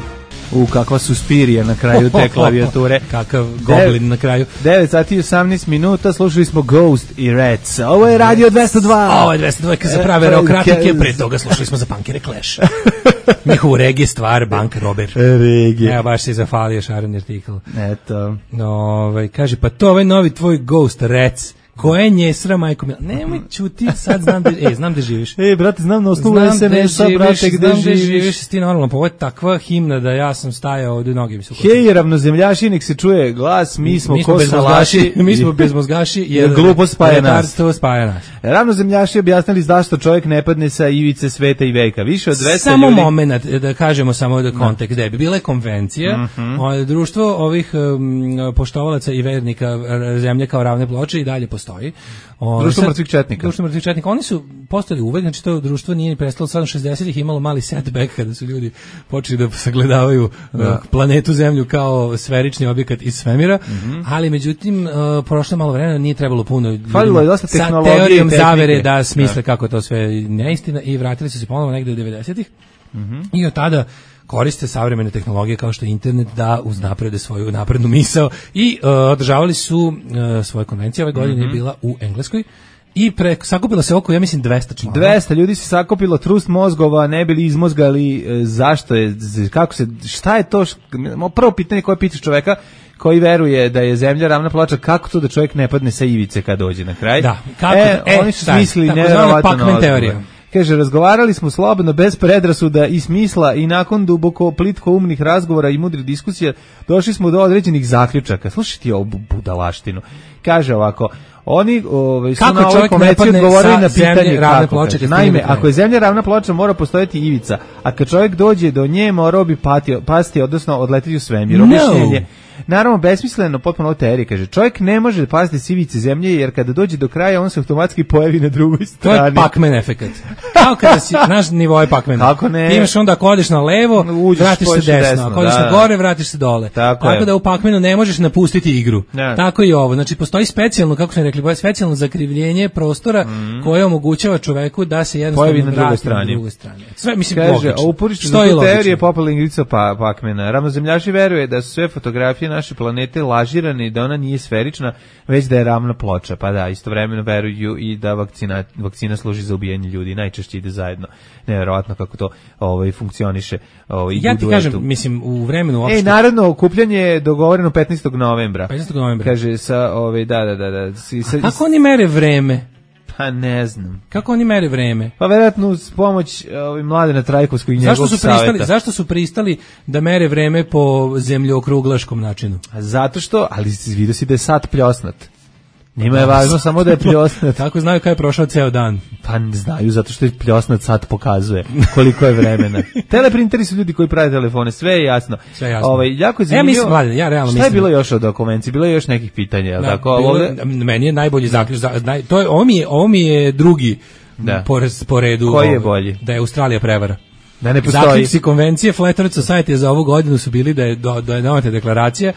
Kakva suspirija na kraju te klavijature. Kakav goblin na kraju. 9 sati i 18 minuta, slušali smo Ghost i Rats. Ovo je Radio 202. Ovo je 202 kad se prave reokratike, pre toga slušali smo za punkere Clash. Njihovu regije stvar, Bank Robber. Regije. Evo, baš se zafalio šareni artikl. Eto. Kaže, pa to ovaj novi tvoj Ghost Rats. Ko je njesra, majko mila? Nemoj čuti, sad znam da živiš. Brate, znam na osnovu SMS-a, brate, gde živiš. Ti normalno, pa ovo je takva himna da ja sam stajao ovdje, noge mi su kucali. Hej, ravnozemljaši, nek se čuje glas, mi smo kosmozgaši. Mi smo bezmozgaši, jer glupost spaja nas. Ravnozemljaši objasnili zašto čovjek ne padne sa ivice sveta i veka. Više od 200 ljudi. Samo moment, da kažemo samo da kontekst, gde bi bila konvencija, društvo ovih poštovalaca i vernika zemlje kao ravne ploče i dalje postoji. Društvo mrtvih četnika. Oni su postali uvek, znači to društvo nije ni prestalo, sad 60-ih imalo mali setback kada su ljudi počeli da sagledavaju planetu Zemlju kao sferični objekat iz svemira, ali međutim prošlo malo vremena, nije trebalo puno falilo je dosta tehnologije, sa teorijom zavere da smisle kako to sve neistina i vratili su se ponovo negde u 90-ih i od tada koriste savremene tehnologije kao što je internet da uznaprede svoju naprednu misao i održavali su svoje konvencije. Ove godine je bila u Engleskoj i sakupilo se oko, ja mislim, 200 članova. 200 ljudi se sakupilo, trust mozgova, ne bili izmozgali, zašto je, kako se, šta je to, prvo pitanje koje pitaš čoveka koji veruje da je zemlja ravna ploča, kako to da čovjek ne padne sa ivice kad dođe na kraj? Da, kako, oni su smislili nevjerovatno teorija. Kaže, razgovarali smo slobodno, bez predrasuda i smisla i nakon duboko plitko umnih razgovora i mudrih diskusija došli smo do određenih zaključaka. Slušajte ovu budalaštinu. Kaže ovako, oni su na ovoj konvenciji odgovorili na pitanje kako. Naime, ako je zemlja ravna ploča, mora postojati ivica, a kad čovjek dođe do nje, morao bi pasti, odnosno odletiti u svemir. Objašnjenje. Naravno, besmisleno, potpuno ovo teorija, kaže, čovjek ne može pasti s ivice zemlje, jer kada dođe do kraja, on se automatski pojavi na drugoj strani. To je Pac-Man efekat. Kao kada si, naš nivo je Pac-Man. Kako ne? Ti imaš onda, ako odeš na levo, vratiš se desno, ako odeš na gore, vratiš se dole. Tako da u Pac-Manu ne možeš napustiti igru. Tako i ovo. Znači, postoji specijalno, kako smo rekli, specijalno zakrivljenje prostora koje omogućava čoveku da se jednostavno vrati na drugoj strani. Sve, mislim, kaže, a uporište za tu teorije popala Ingrica Pac-Mana. Ravnozemljaši veruje da su sve fotografije naše planete lažirane i da ona nije sferična, već da je ravna ploča. Pa da, istovremeno veruju i da vakcina služi za ubijanje ljudi. Najčešće ide zajedno. Nevjerovatno kako to funkcioniše. Ja ti kažem, mislim, u vremenu uopšte... Narodno okupljanje je dogovoreno 15. novembra. 15. novembra. Kaže, da. Kako oni mere vreme? Pa ne znam. Kako oni mere vreme? Pa vjerojatno uz pomoć Mladena Trajkovskog i njegovog savjeta. Zašto su pristali da mere vreme po zemljokruglaškom načinu? Zato što, ali vidio si da je sat pljosnat. Njima je važno samo da je pljosnat. Tako znaju kada je prošao ceo dan. Pa ne znaju, zato što je pljosnat sat pokazuje koliko je vremena. Teleprinteri su ljudi koji prave telefone, sve je jasno. Jako je zanimljivo. Šta je bilo još od konvencije? Bilo je još nekih pitanja. Meni je najbolji zaključak. Ovo mi je drugi po redu. Koji je bolji? Da je Australija prevara. Da ne postoji. Zaključci konvencije Flat Earth Society za ovu godinu su bili da je doneta deklaracija,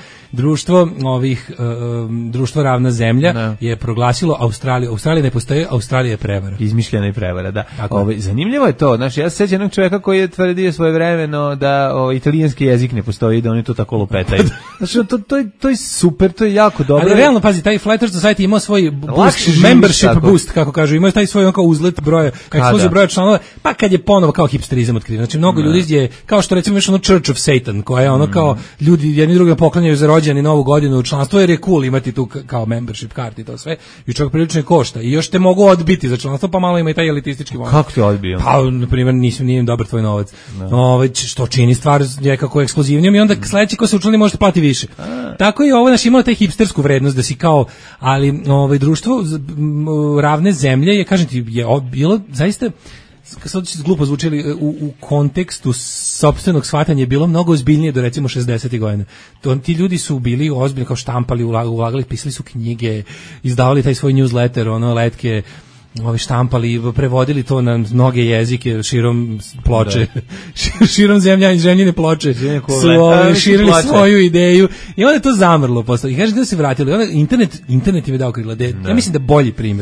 društvo ravna zemlja je proglasilo Australija ne postoji, Australija je prevara. Izmišljena i prevara, da. Zanimljivo je to, znači ja se sjećam jednog čovjeka koji je tvrdio svojevremeno da italijanski jezik ne postoji, da oni to tako lupetaju. Znači to je super, to je jako dobro. Ali realno, pazi, taj Flat Earth Society imao svoj membership boost, kako kažu, imao taj svoj onako uzlet broja članova, pa kad je ponovo kao hipsterizam otkrio. Znači mnogo ljudi je, kao što recimo imaš ono Church of Satan, koja je ono kao ljudi jedni drugima poklanjaju za rođendan i novu godinu u članstvo, jer je cool imati tu kao membership karti i to sve, i čak prilično košta. I još te mogu odbiti za članstvo, pa malo ima i taj elitistički moment. Kako te odbio? Pa, na primjer, nije dobar tvoj novac. Što čini stvar nekako ekskluzivnijom i onda sledeći ko se učlani možete plati više. Tako i ovo, imalo taj hipstersku vrednost da si kao, ali društvo ravne zemlje je, kažem ti, je bilo zaista, sad će glupo zvučili, u kontekstu sopstvenog shvatanja je bilo mnogo ozbiljnije do recimo 60. godina. Ti ljudi su bili ozbiljni, kao štampali, ulagali, pisali su knjige, izdavali taj svoj newsletter, letke, štampali, prevodili to na mnoge jezike širom ploče, širom zemljine ploče, su širili svoju ideju i onda je to zamrlo posle. I kaže da se vratilo, internet im je dao krila. Ja mislim da bolji primjer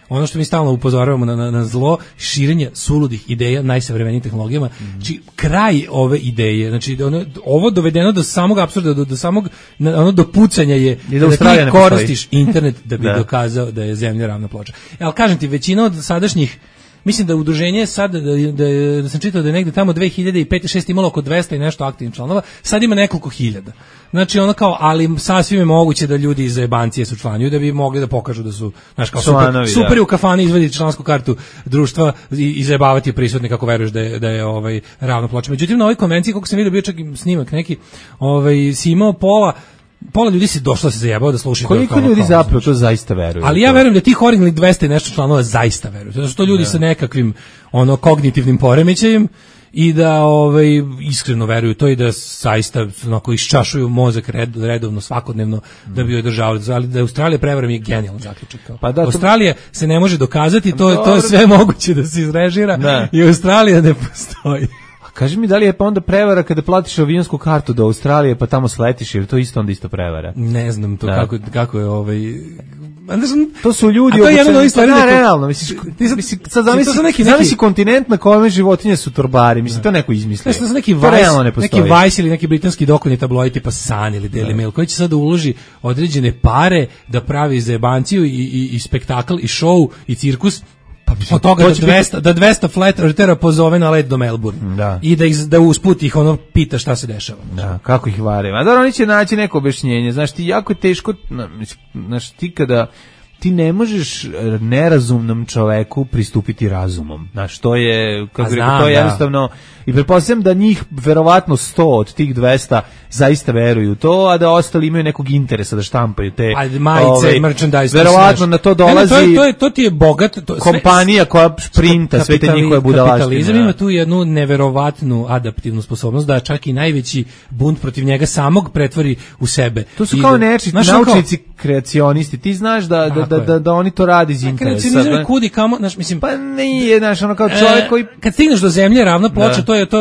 ono što mi stalno upozoravamo na zlo, širenje suludih ideja najsavremenijim tehnologijama, znači kraj ove ideje, znači ovo dovedeno do samog apsurda, do samog do pucanja je da ti koristiš internet da bi dokazao da je zemlja ravna ploča. Ali kažem ti, većina od sadašnjih, mislim da udruženje sad, da sam čitao da je negde tamo 2005-2006 imalo oko 200 i nešto aktivnih članova, sad ima nekoliko hiljada. Znači ono kao, ali sasvim je moguće da ljudi iz jebancije su člani, da bi mogli da pokažu da su, znaš, kao super u kafani izvaditi člansku kartu društva i zajebavati prisutne kako veruješ da je ravna ploča. Međutim, na ovoj konvenciji, kako sam vidio, bio čak i snimak neki, si imao pola ljudi se došlo se zajebao da slušaju. Koliko ljudi zapravo to zaista veruju? Ali ja verujem da tih originalnih 200 i nešto članova zaista veruju. Zato što ljudi sa nekakvim kognitivnim poremećajem i da iskreno veruju to i da zaista onako iščašuju mozak redovno, svakodnevno da bi održavali. Ali da je Australija prevara mi je genijalan zaključak. Australija se ne može dokazati, to je sve moguće da se izrežira i Australija ne postoji. Kaži mi, da li je pa onda prevara kada platiš avionsku kartu do Australije pa tamo sletiš, ili to onda isto prevara? Ne znam to kako je to su ljudi, a to je jedna od stvari realno, sad zamisli kontinent na kojem životinje su torbari, mislim to neko izmislio. To su neki Vice ili neki britanski dokoljni tabloid tipa Sun ili Daily Mail koji će sad da uloži određene pare da pravi zajebanciju i spektakl i show i cirkus. Od toga da 200 flat earthera pozove na let do Melbourne i da usput ih pita šta se dešava. Da, kako ih vare. A da oni će naći neko objašnjenje. Znaš, ti jako je teško, znaš, ti kada ti ne možeš nerazumnom čoveku pristupiti razumom. Znaš, to je, kako rekao, to je jednostavno, i pretpostavljam da njih verovatno 100 od tih 200 zaista veruju to, a da ostali imaju nekog interesa da štampaju te majice, merchandise. Verovatno na to dolazi to ti je bogat kompanija koja sprinta sve te njihove budalaštine. Kapitalizam ima tu jednu neverovatnu adaptivnu sposobnost da čak i najveći bunt protiv njega samog pretvori u sebe. To su kao naučnici kreacionisti. Ti znaš da oni to radi iz interesa. Kreacionizam je kudi kamo, znaš, mislim, pa nije, znaš, ono kao čovjek koji kad stigneš do zemlje ravna ploča, to je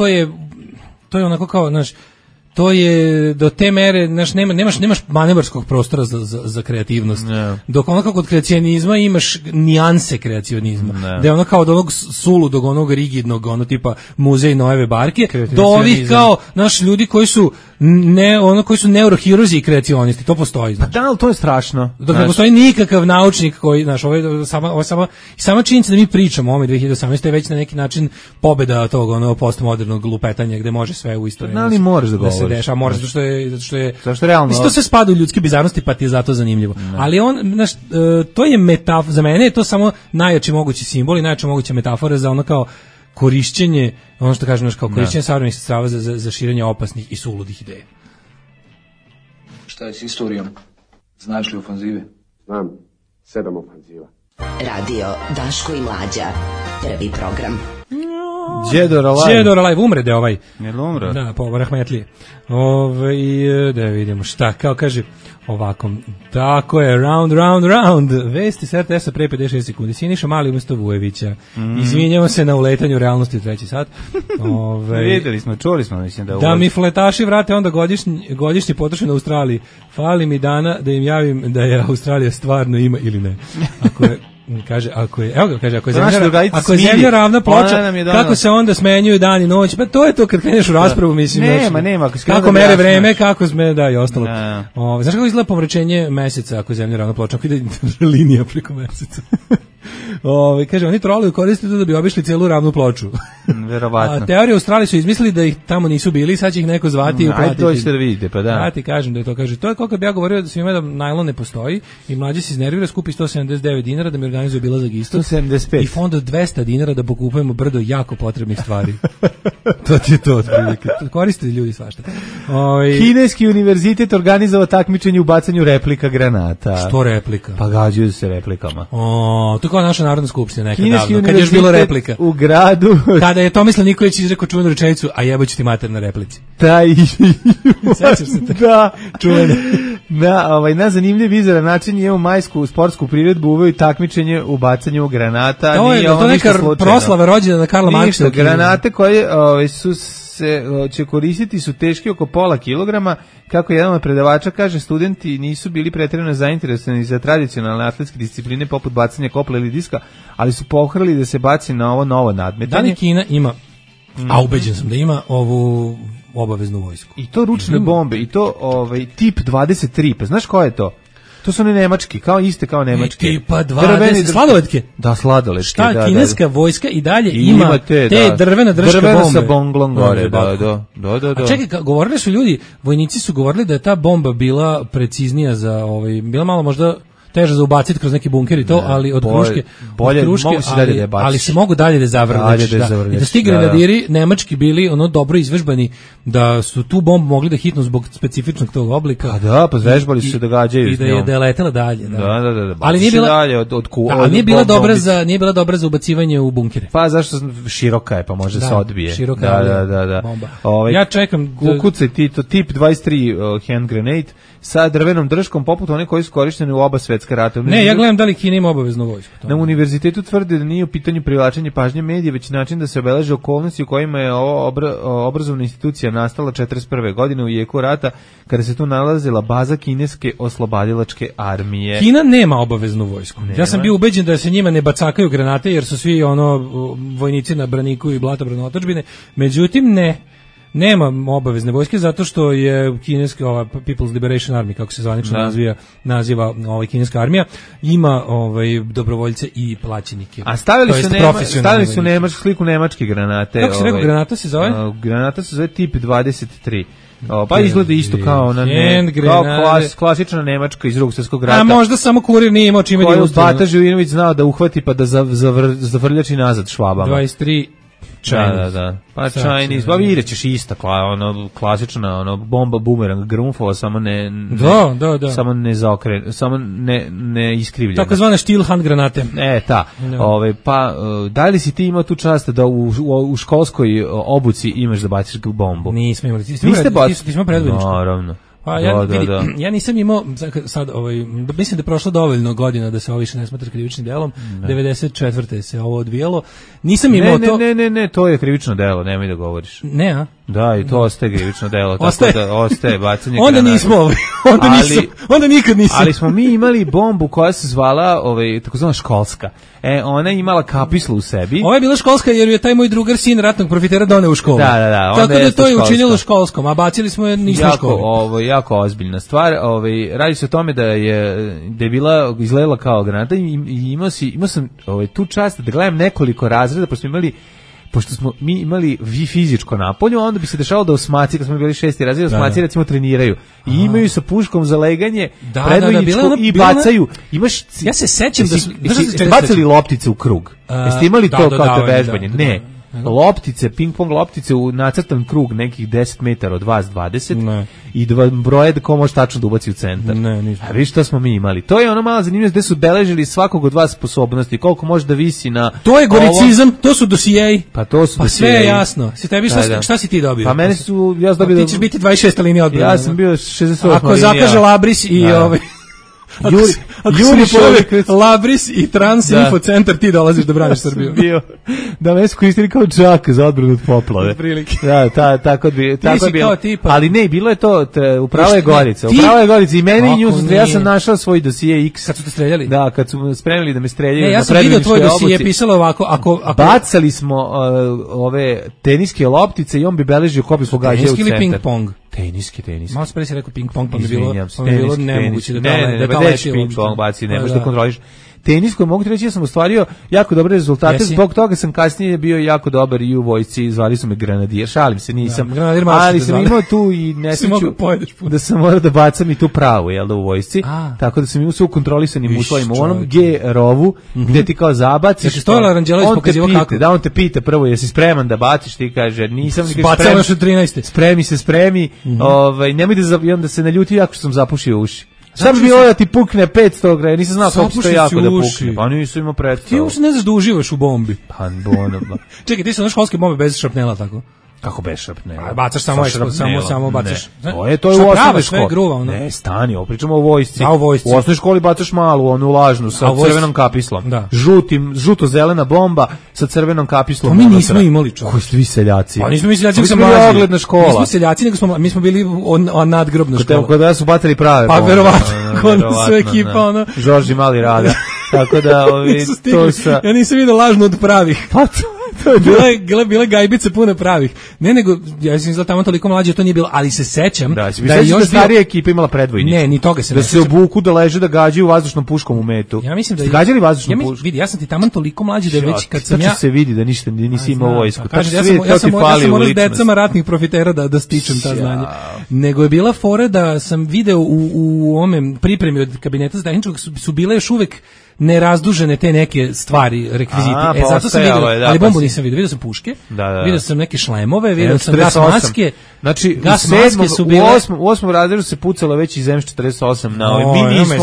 onako kao, znaš, to je do te mere, znaš, nemaš manevarskog prostora za kreativnost. Dok ono kao kod kreacionizma imaš nijanse kreacionizma. Da je ono kao od onog suludog, onog rigidnog, ono tipa muzej Noeve barke, do ovih kao, znaš, ljudi koji su koji su neurohiruzi i kreacionisti, to postoji, znači. Pa da, ali to je strašno. Dok ne postoji nikakav naučnik koji, znaš, sama činjenica da mi pričamo o ovome 2018. je već na neki način pobeda tog postmodernog lupetanja gde može sve u isto vreme. Ali moraš da govoriš. Se dešava, moraš, zato što je realno. Mislim, to se spada u ljudske bizarnosti, pa ti je zato zanimljivo. Ali znaš, to je za mene je to samo najjači mogući simbol i najjača moguća metafora za ono kao korišćenje, ono što kažem, kao korišćenje savremenih sredstava za širenje opasnih i suludih ideja. Šta je s istorijom? Znaš li ofanzive? Znam, 7 ofanziva. Radio Daško i Mlađa, prvi program. Đedor Alive, umrede ovaj. Jel umre? Da, po rahmetlije. Da vidimo šta, kao kaže ovako, tako je, round, vesti s RTS-a pre 56 sekundi, Siniša Mali umjesto Vujevića, izvinjamo se na uletanju realnosti u 3. sat. Videli smo, čuli smo, mislim da mi fletaši vrate onda godišnji potrošen na Australiji, fali mi dana da im javim da je Australija stvarno ima ili ne. Ako je zemlja ravna ploča, kako se onda smenjuju dan i noć, pa to je to kad kreneš u raspravu, mislim. Nema. Kako mere vreme, kako sme, da, i ostalo. Znaš kako izgleda pomračenje meseca ako je zemlja ravna ploča, ako ide linija preko meseca? Kaže, oni troluju koriste to da bi obišli celu ravnu ploču. Verovatno. Teorije u Australiji su izmislili da ih tamo nisu bili, sad će ih neko zvati i uplatiti. Ajde, to ćete da vidite, pa da. Ja ti kažem da je to, kaže, to je koliko bi ja govorio da svima da najlon ne postoji i Mlađi se iznervira, skupi 179 dinara da mi organizuje obilazak istok. 175. I fond od 200 dinara da pokupujemo brdo jako potrebnih stvari. To ti je to otprilike. Koriste ljudi svašta. Kineski univerzitet organizovao takmičenje u bacanju replika granata. Što replika? Pa gađuju se replikama. To kao naša Narodna skupština nekad davno, kad je još bilo replika. U gradu. Kada je Tomislav Nikolić izrekao čuvenu rečenicu, a jeboću ti mater na replici. Taj. Sećaš se te? Da. Čuvene. Na zanimljiv vizoran način je u majsku sportsku priredbu uveo i takmičenje u bacanju granata. To neka proslava rođendana Karla Marksa. Granate koje će koristiti su teški oko pola kilograma. Kako jedan od predavača kaže, studenti nisu bili pretjerano zainteresovani za tradicionalne atletske discipline poput bacanja kopla ili diska, ali su pohrali da se baci na ovo novo nadmetanje. Da li Kina ima, a ubeđen sam da ima ovu obaveznu vojsku. I to ručne bombe, i to tip 23, pa znaš ko je to? To su one nemački, iste kao nemački. Tipa 20, sladoletke. Da, sladoletke. Šta, kineska vojska i dalje ima te drvena drške bombe. Drvena sa bonglom gore, da. A čekaj, govorili su ljudi, vojnici su govorili da je ta bomba bila preciznija za, bila malo možda teže za ubaciti kroz neki bunker i to, ali od kruške, ali se mogu dalje da zavrneš. I da sti grenadiri nemački bili dobro izvežbani, da su tu bombu mogli da hitnu zbog specifičnog tog oblika. Pa zvežbali su se događaju i da je letela dalje. Da. Ali nije bila dalje nije bila dobra za ubacivanje u bunkere. Pa zašto široka je, pa može se odbije. Široka je bomba. Ja čekam kucaj ti to tip 23 hand grenade sa drvenom drškom poput one koji su korišteni u oba svetska rata. Ne, ja gledam da li Kina ima obaveznu vojsku. Na univerzitetu tvrde da nije u pitanju privlačenje pažnje medija, već način da se obeleže okolnosti u kojima je obrazovna institucija nastala 1941. godine u jeku rata, kada se tu nalazila baza kineske oslobodilačke armije. Kina nema obaveznu vojsku. Ja sam bio ubeđen da se njima ne bacakaju granate, jer su svi vojnici na braniku i blatobrane otadžbine. Međutim, nema obavezne vojske zato što je kineska People's Liberation Army, kako se zvanično naziva kineska armija, ima dobrovoljce i plaćenike. A stavili su sliku nemačke granate. Kako se rekao, granata se zove? Granata se zove tip 23. Pa izgleda isto kao klasična nemačka iz Drugog svjetskog rata. A možda samo kurir nije imao čime da ustrano. Bata Živinović znao da uhvati pa da zavrljači nazad švabama. 23 Da. Pa Chinese, pa vidjet ćeš ista klasična bomba bumerang grunfova, samo ne samo ne zaokren, samo ne iskrivljena. Tako zvane steel hand granate. Pa da li si ti imao tu čast da u školskoj obuci imaš da baciš bombu? Nismo imali. Ti smo predvodnički. Naravno. Pa ja nisam imao sad mislim da je prošlo dovoljno godina da se ovo više ne smatra krivičnim delom. 94. se ovo odvijalo. Nisam imao to. Ne, to je krivično delo, nemoj da govoriš. Ne, a? Da, i to ostaje krivično delo, ostaje bacanje granata. Onda nismo onda nikad nisam. Ali smo mi imali bombu koja se zvala takozvana školska. Ona je imala kapislu u sebi. Ovo je bila školska jer je taj moj drugar sin ratnog profitera doneo u školu. Da. Tako da to je učinilo školskom, a bacili smo je nismo školi. Jako ozbiljna stvar. Radi se o tome da je bila izgledala kao granata i imao sam tu čast da gledam nekoliko razreda, pošto smo mi imali fizičko napolje, onda bi se dešavalo da osmaci, kad smo bili 6. razred, osmaci recimo treniraju. I imaju sa puškom za leganje predvojničku i bacaju. Ja se sećam da su bacali loptice u krug. Jeste imali to kao te vežbanje? Ne. Loptice, ping-pong loptice u nacrtan krug nekih 10 metara od vas 20 i dva broje da ko može tačno da ubaci u centar. A vidiš što smo mi imali. To je ono malo zanimljivo gde su beležili svakog od vas sposobnosti, koliko može da visi na... To je goricizam, to su dosijeji. Pa to su sve je jasno. Šta si ti dobio? Pa meni su... Ja sam dobio... Ti ćeš biti 26. linija odbrane. Ja sam bio 68. linija. Ako zakaže Labris i Juri čovjek, Labris i Trans Info centar, ti dolaziš da braniš Srbiju. Da me su koristili kao džak za odbranu od poplave. Da, tako bi bilo. Ali ne, bilo je to, upravo je Gorica. I mene i nju, ja sam našao svoj dosije X. Kad su te streljali? Da, kad su spremili da me streljaju. Ja sam vidio tvoj dosije, pisalo ovako, ako... Bacali smo ove teniske loptice i on bi beležio ko bi pogađao u centar. Teniski ili ping-pong? Teniski. Malo se pre si rekao ping-pong, pa mi bilo nemoguće da ping-pong baci, ne možeš da kontroliš. Tenisko, mogu ti reći, ja sam ostvario jako dobre rezultate, zbog toga sam kasnije bio jako dobar i u vojsci, zvali su me grenadijer, šalim se, nisam, ali sam imao tu i nesreću da sam morao da bacam i tu pravu, u vojsci, tako da sam imao sve u kontrolisanim uslovima, u onom G-rovu, gde ti kao zabaciš, on te pita prvo, jesi spreman da baciš, ti kaže, nisam, spremi, nemoj da se naljuti jako što sam zapušio uši. Šta bi bilo da ti pukne 500 graja, nisam znao kako što jako da pukne. Pa nisam imao predstavu. Ti uopšte ne znaš da uživaš u bombi. Pa bono. Čekaj, ti su na školske bombe bez šrapnela, tako? Kako bešrap, ne. A bacaš samo bacaš. To je u osnovnoj školi. Ne, stani, pričamo o vojsci. U osnovnoj školi bacaš malu, onu lažnu sa crvenom kapislom. Žuto-zelena bomba sa crvenom kapislom. To mi nismo imali, čovječ. Koji ste vi seljaci? Pa nismo mi seljaci, mi smo bili ogledna škola. Nismo seljaci, nego mi smo bili nadgrobna škola. Kod da su bacali prave bombe. Pa verovatno, sve ekipa, ona. Žorži Mali Rada. Tako da, to sa... Ja nisam vidio lažno od pravih. Pa Bila gajbice pune pravih. Ne, nego, ja sam izgleda tamo toliko mlađe, to nije bilo, ali se sećam da je još starija ekipa imala predvojnicu. Ne, ni toga se ne sećam. Da se obuku, da leže, da gađaju vazdušnom puškom u metu. Ja mislim da gađali vazdušnom puškom. Vidi, ja sam ti tamo toliko mlađi da već kad sam se vidi da ništa nisi imao vojsku. Ja sam morao s decama ratnih profitera da stičem ta znanja. Nego je bila fora da sam video u ome pripremi od kabineta za tehničkog su bile još uvek nerazdužene te neke stvari, rekviziti. Zato sam vidio, ali bombu nisam vidio. Vidio sam puške, vidio sam neke šlemove, vidio sam gas maske. Znači, u 8. razredu se pucalo već iz M48 na ovoj.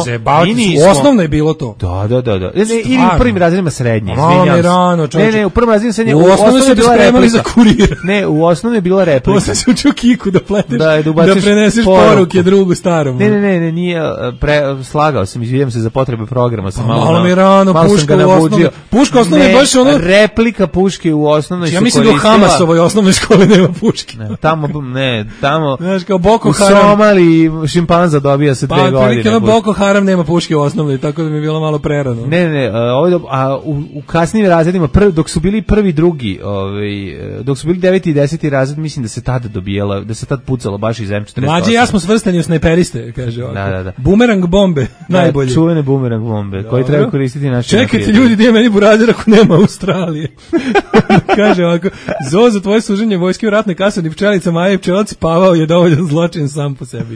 U osnovno je bilo to. Da. Ili u prvim razredima srednje, izvinjam se. Ne, u prvim razredima srednje. U osnovno se spremali za kurir. Ne, u osnovno je bila replika. Posle se učio kiku da pleteš, da preneseš poruke drugu starom. Ne, nije, slagao sam, izvijem se za potrebe programa, sam malo mi rano, puška u osnovnoj. Puška osnovna je baš ono... Replika puške u osnovnoj se koristila. Ja mislim da u Hamasovoj osnovnoj školi nema puške. Tamo znaš, kao Boko u Haram. Somali šimpanza dobija se 2 godine. Pa Boko Haram nema puške u osnovnoj, tako da mi je bilo malo prerano. Ne, u kasnijim razredima, dok su bili prvi, drugi, dok su bili 9. i 10. razred, mislim da se tada dobijala, da se tad pucalo baš iz M48. Mlađi ja smo svrstani u snajperiste, kaže ovako. Da. Bumerang bombe, najbolje. Čuvene bumerang bombe, koji treba koristiti naši. Čekajte ljudi, gdje je meni burazer ako nema Australije. Kaže ovako, Zozo, tvoje služenje vojske u ratnoj kasarni pčelica Maja i pčelac Pavao je dovoljan zločin sam po sebi.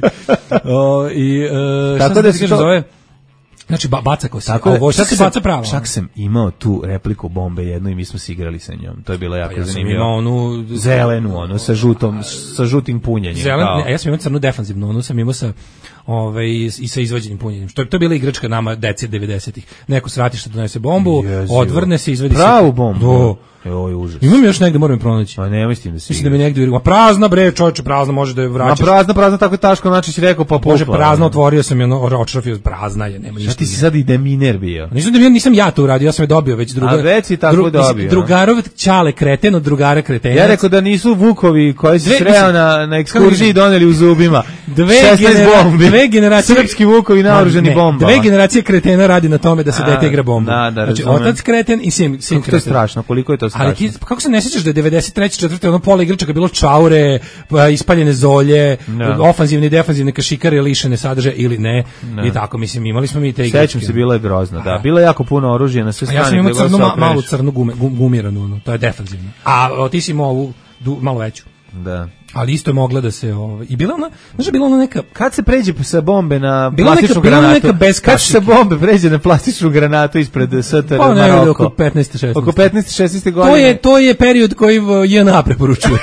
Tako da se zove? Znači, bacako se. Ovo šta se baca pravo? Čak sam imao tu repliku bombe jednu i mi smo se igrali sa njom. To je bilo jako zanimljivo. Ja sam imao onu... zelenu, sa žutim punjenjem. Ja sam imao crnu defanzivnu, onu sam imao sa... i sa izvađenim punjenjem. To je bila igračka nama deci 90-ih. Neko s ratišta donese bombu, odvrne se, izvadi se. Pravu bombu? Ovo je užas. Imam još negde, moram pronaći. A ne mislim da se. Mislim da mi negde prazna bre, čoveče, prazna može da je vraćaš. Prazna, tako je Taško Načić rekao, pa Bože, prazna, otvorio sam je, očrafio, prazna je, nema ništa. Šta ti si sad i deminer bio? Nisam ja to uradio, ja sam je dobio već druga. A već si tako dobio. Drugarov ćale kreten od drugara kretenac. Ja rekao da nisu Vukovi koji si sreo na ekskurziji doneli u zubima. 16 bombi. Dve generacije srpski Vukovi naoružani bombama. Dve generacije kretena radi na tome da se dete igra bombu. Znači otac kreten i sin kreten. To je strašno, koliko je to strašno. Ali kako se ne sjećaš da je 93. 4. ono pola igračaka bilo čaure, ispaljene zolje, ofanzivne i defanzivne kašikare lišene sadržaja ili ne. I tako, mislim, imali smo mi te igračke. Sećam se, bilo je grozno, da. Bilo je jako puno oružja na sve strane. Ja sam imao malu crnu gumiranu, to je defanzivno. A ti si imao ovu malo veću. Da. Ali isto je mogla da se i bila ona, znači bila ona neka kad se pređe sa bombe na plastičnu granatu. Kad se bombe pređe na plastičnu granatu ispred STR Maroko. Oko 15. 16. Oko 15. 16. godine. To je period koji JNA preporučuje.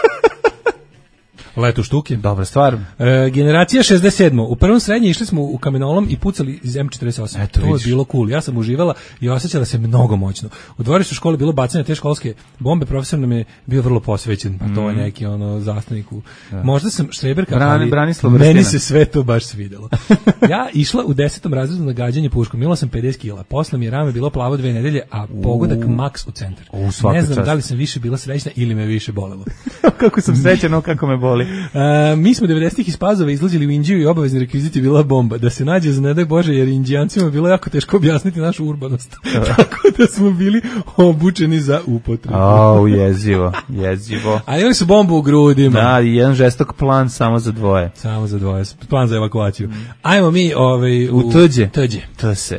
Letu štuke. Dobra stvar. Generacija 67. U prvom srednje išli smo u kamenolom i pucali iz M48. To je bilo cool. Ja sam uživala i osjećala se mnogo moćno. U dvorištu škole bilo bacanje te školske bombe, profesor nam je bio vrlo posvećen, pa to je neki zastavnik. Možda sam štreberka, ali meni se sve to baš svidelo. Ja išla u 10. razredu na gađanje puškom. Imala sam 50 kila. Posle mi je rame bilo plavo 2 nedelje, a pogodak maks u centar. Ne znam da li sam više bila srećna ili me više bolelo. Kako sam srećna, kako me boli. Mi smo 90-ih iz Pazove izlazili u Indiju i obavezni rekvizit je bila bomba. Da se nađe za ne daj Bože, jer Indijancima bilo jako teško objasniti našu urbanost. Tako da smo bili obučeni za upotrebu. Jezivo. A imali su bombu u grudima. Da, i jedan žestok plan samo za dvoje. Plan za evakuaciju. Ajmo mi u Tđe. Tse.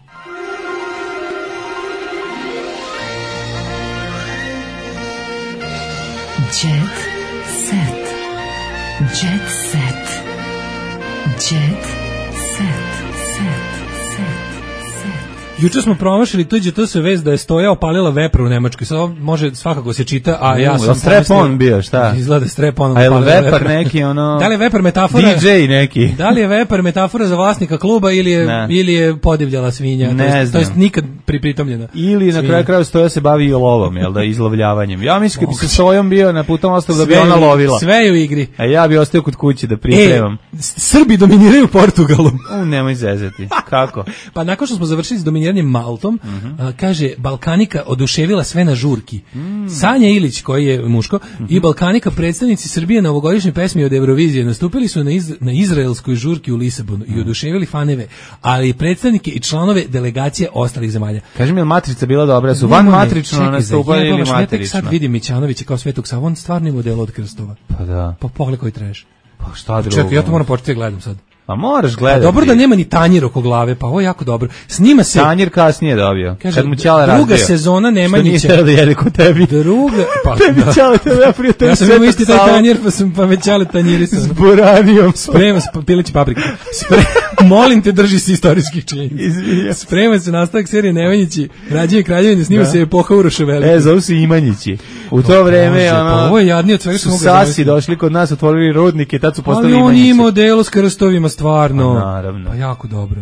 Jet set. Jet set. Juče smo promašili tuđe to se vez da je Stoja opalila vepru u Nemačkoj. Sad može svakako se čita, a ja sam strep-on bio, šta? Izgleda strep-on. A je li vepar neki ono? Da li je vepar metafora? DJ neki. Da li je vepar metafora za vlasnika kluba ili je podivljala svinja? Ne znam. To jest nikad pripitomljena. Ili na kraju krajeva Stoja se bavi i lovom, jel da, izlovljavanjem. Ja mislim kad bi se Stojom bio na putom ostao da bi ona lovila. Sve je u igri. A ja bi ostao kod kuće da pripremam. Srbi dominiraju Portugalom. Nemoj zezati. Kako? Pa nakon što smo završili s dominiranjem Maltom, kaže Balkanika oduševila sve na žurki. Sanja Ilić, koji je muško, i Balkanika, predstavnici Srbije na ovogodišnjoj pesmi od Eurovizije, nastupili su na izraelskoj žurki u Lisabonu i oduševili faneve, ali i predstavnike i članove delegacije ostalih zemalja. Kaže mi, je Matrica bila dobra? Su van matrično nastupali ili matrično? Ja tek sad vidim Mićanovića kao Svetog Sava, on stvarno ima model od krstova. Pa da. Pa pogled koji treš. Pa šta drugo? Čekaj, ja to moram početi da gledam sad. Pa moraš gledati. Dobro da nema ni tanjir oko glave, pa ovo je jako dobro. Snima se... Tanjir kasnije dobio. Kaže, kad mu Ćale razbio. Druga sezona Nemanjića. Što nije da jede kod tebi. Pa, tebi Ćale, tebe ja prijatelj. Ja sam imao isti taj tanjir, pa me Ćale tanjirisao. S buranijom. Sprema se, pilići paprika. Molim te, drži se istorijskih činjenica. Sprema se nastavak serije Nemanjići. Rađenje kraljevine, snima se epoha Uroša Velike. Zovu se Imanjići. U to vreme, pa ovo je jadnije od svega što mogu da Sasi došli kod nas, otvorili rudnike, tad su postali Imanjići. Ali on ima delo s krstovima, stvarno. Naravno. Pa jako dobro.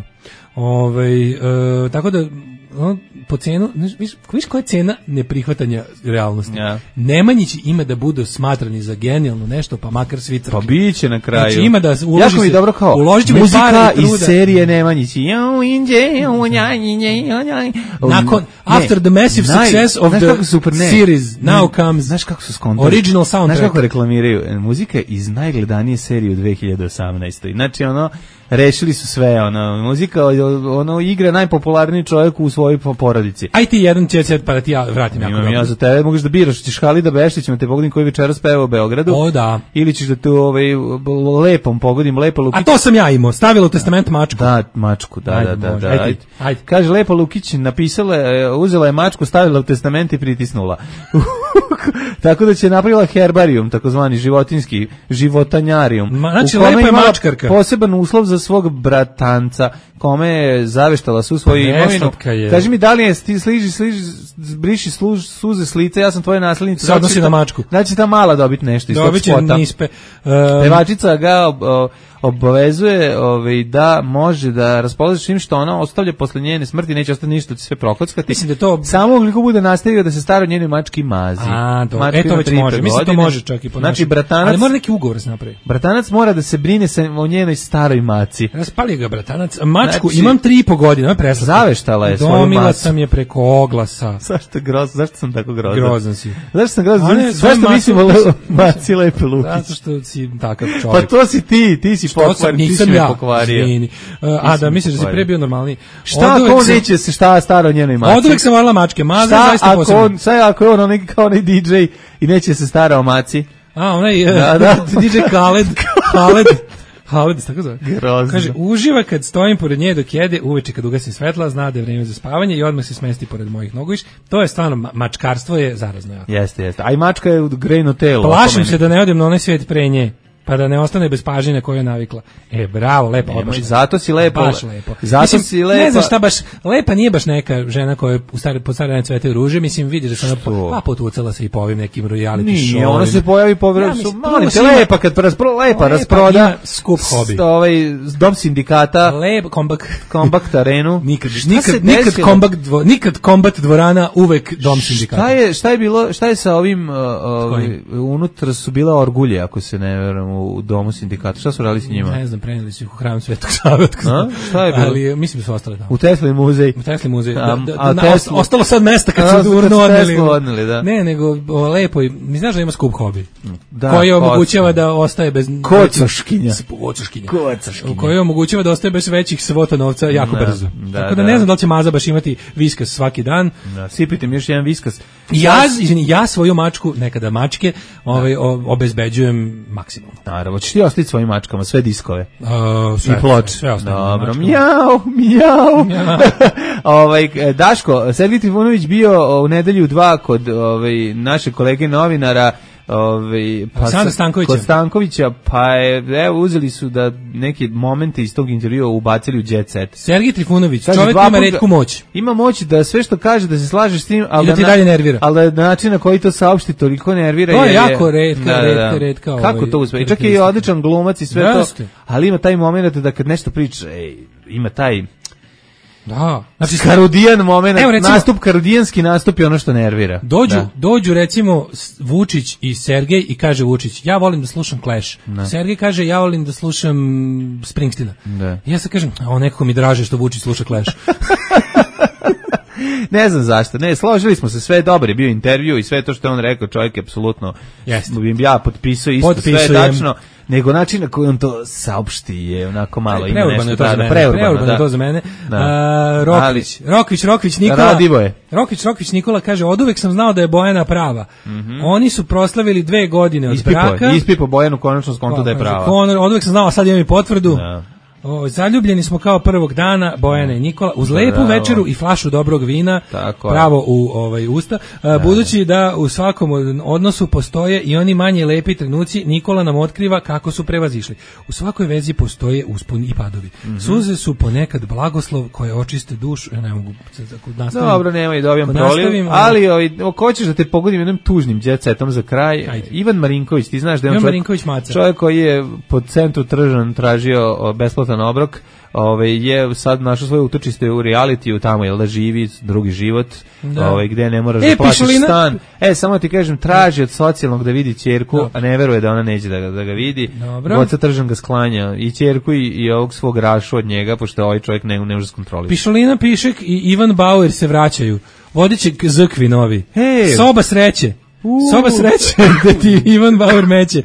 Tako da po cenu, viš koja je cena neprihvatanja realnosti? Ja. Nemanjići ima da budu smatrani za genijalno nešto, pa makar svi crkli. Pa biće na kraju. Znači ima da uloži se, dobro kao muzika iz serije Nemanjići. Nakon, after the massive success of the series, now comes original soundtrack. Znaš kako reklamiraju? Muzika iz najgledanije serije u 2018. Znači rešili su sve, muzika igra najpopularniji čovjek u svojoj porodici. Aj ti jedan jet pa da ti ja vratim jako dobro. Ja za tebe, možeš da biraš, ćeš Halida Beštić, te pogodim koji večeras peva u Beogradu. O da. Ili ćeš da te lepom pogodim, Lepa Lukić. A to sam ja imao, stavila u testament mačku. Da, mačku, da. Ajde. Kaže Lepa Lukić, napisala, uzela je mačku, stavila u testament i pritisnula. Tako da će napravila herbarijum, takozvani životinski, životanjarijum. Znači, Lepa je mačkarka. Poseban uslov za svog bratanca, kome je zaveštala su svoju imovinu. Kaži mi, da li je briši suze s lica, ja sam tvoja naslednica. Se odnosi na mačku. Znači ta mala dobiti nešto iz tog spota. Dobit će nispe. Pevačica ga obavezuje da može da raspolaže svim što ona ostavlja posle njene smrti, neće ostati ništa, će sve prokockati. Mislim da to samo ukoliko bude nastavio da se stara o njenoj mački mazi. To već može. Mislim to može čak i po znači, bratanac, ali mora neki ugovor se napravi. Bratanac mora da se brine o njenoj staroj maci. Raspali ga bratanac. Mačku znači, imam 3,5 godine, preslatko. Zaveštala je svoju domila macu. Sam je preko oglasa. Zašto sam tako grozan? Grozan si. Zašto sam grozan? Zašto mislim o maci Lepe Lukić? Zato što si takav čovjek. Pa to si ti si pokvario. Nisam ja. A da misliš da si pre bio normalniji. Šta ako neće se šta staro o njenoj maci? Oduvek sam volila mačke, maza je zaista posebno. Šta ako je on kao onaj DJ i neće se stara o maci? Onaj DJ Haled, tako zove. Kaže, uživa kad stojim pored nje dok jede, uveče kad ugasim svetla, zna da je vreme za spavanje i odmah se smesti pored mojih nogu. To je stvarno, mačkarstvo je zarazno jako. Jeste. A i mačka je grejno telo. Plašim se da ne odem na onaj svijet pre nje. Pa da ne ostane bez pažnje na koju je navikla. Bravo, lepa odbaš. Zato si lepo. Baš lepo. Zato si lepa. Ne znam šta baš, lepa nije baš neka žena koja po stare cvete ruže, mislim vidiš da se ona potucala se i po ovim nekim reality show. Nije, ona se pojavi po lepa kad rasproda skup hobi. Dom sindikata. Compact arenu. Nikad kombat dvorana, uvek dom sindikata. Šta je sa ovim unutra su bila orgulje, ako se ne verujem, u domu sindikata. Šta su radili s njima? Ne znam, preneli su ih u hram Svetog Save. Šta je bilo? Ali mislim da su ostali tamo. U Tesli muzej. Ostalo sad mesta kad su odneli, da. Ne, nego lepo. Mi znaš da ima skup hobi. Koji omogućava da ostaje bez... Kocoškinja. Koji omogućava da ostaje bez većih svota novca jako brzo. Tako da ne znam da li će Maza baš imati viskas svaki dan. Sipite mi još jedan viskas. Ja svoju mačku, nekada mačke, obezbeđujem maksimalno. Naravno, ćeš ti ostaviti svojim mačkama sve diskove i ploče. Dobro, mijau. Daško, Sergej Trifunović bio u nedelju 2 kod naše kolege novinara Pa kod Stankovića, pa evo uzeli su da neke momente iz tog intervjua ubacili u Jet Set. Sergij Trifunović, čovjek ima retku moć. Ima moć da sve što kaže da se slažeš s tim, ali da ti dalje nervira. Ali da način na koji to saopšti toliko nervira. To je jako retka. Kako to uspe? Čak je i odličan glumac i sve to, ali ima taj moment da kad nešto priča, ima taj znači karudijan moment, recimo, karudijanski nastup je ono što nervira. Dođu recimo Vučić i Sergej i kaže Vučić, ja volim da slušam Clash. Sergej kaže, ja volim da slušam Springsteena. Ja sad kažem, nekako mi draže što Vučić sluša Clash. Ne znam zašto, složili smo se, sve je dobro, je bio intervju i sve to što je on rekao, čovjek je apsolutno, ja potpisao isto, sve je tačno, nego način na koji on to saopšti je onako malo ima nešto. Preurbano je to za mene. Rokvić Nikola. Rokvić Nikola kaže, oduvek sam znao da je Bojana prava. Oni su proslavili 2 godine od braka. Ispipo Bojanu konačno skonto da je prava. Oduvek sam znao, a sad imam i potvrdu. Zaljubljeni smo kao prvog dana, Bojana i Nikola, uz lepu večeru i flašu dobrog vina, pravo u usta. Budući da u svakom odnosu postoje i oni manje lepi trenuci, Nikola nam otkriva kako su prevazišli. U svakoj vezi postoje usponi i padovi. Suze su ponekad blagoslov koje očiste dušu. Ja ne mogu nastavim. Dobro, nemoj da ovijem proliv, ali ako hoćeš da te pogodim jednom tužnim Jet Setom za kraj, Ivan Marinković, ti znaš da je čovjek koji je pod centru Tržan tražio besplatan obrok, je sad našao svoje utočište u realitiju, tamo je da živi drugi život, gde ne moraš da plaćaš stan. Samo ti kažem, traži od socijalnog da vidi ćerku, a ne veruje da ona neće da ga vidi. Oca Tržan ga sklanja i ćerku i ovog svog Rašu od njega, pošto ovaj čovjek ne može skontroliti. Pišolina, Pišek i Ivan Bauer se vraćaju. Vodeće Zkvi novi. Soba sreće. Soba sreće da ti Ivan Bauer meće.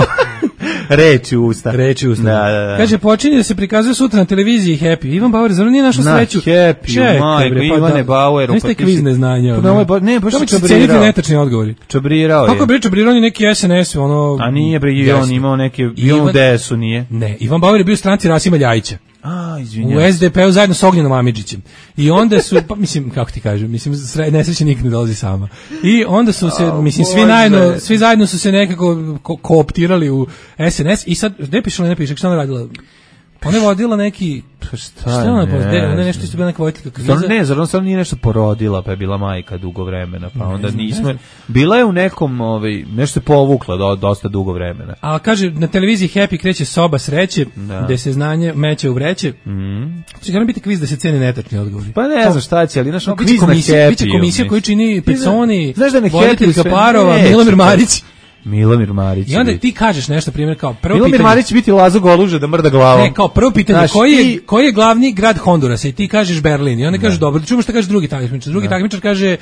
Reči usta. Da. Kaže, počinje da se prikazuje sutra na televiziji Happy. Ivan Bauer, zar nije našao sreću? Na Happy, majko, Ivane Baueru. Znaš taj kvizne znanja? Ne, baš je čabrirao. Netačni odgovori. Čabrirao je. Kako je čabrirao, on je neki SNS, ono... A nije, on imao neke... Ivan u DS-u nije. Ne, Ivan Bauer je bio u stranci Rasima Ljajića. Izvinjavam. U SDP-u zajedno s Ognjenom Amidžićem. I onda su, kako ti kažem, nesreća nikad ne dolazi sama. I onda su se, svi zajedno su se nekako kooptirali u SNS i sad, gde piše ili ne piše, šta ona radila? Ona je vodila neki... Ona je nešto isto bila neka vojiteljka kriza. Zar ona sad nije nešto porodila, pa je bila majka dugo vremena, pa onda nismo... Bila je u nekom, nešto se povukla dosta dugo vremena. A kaže, na televiziji Happy kreće Soba sreće, gde se znanje meće u vreće. Znači, kada biti kviz da se ceni netačni odgovori? Pa ne znam šta će, ali našo kviz na Happy. Biće komisija koju čini Peconi, voditeljka Parova, Milomir Marić. I onda ti kažeš nešto, primjer, kao prvo pitanje. Milomir Marić biti Lazo Goluže da mrda glavom. Ne, kao prvo pitanje, koji je glavni grad Hondurasa? I ti kažeš Berlin. I onda kažeš dobro, čujemo šta kaže drugi takmičar. Drugi takmičar kaže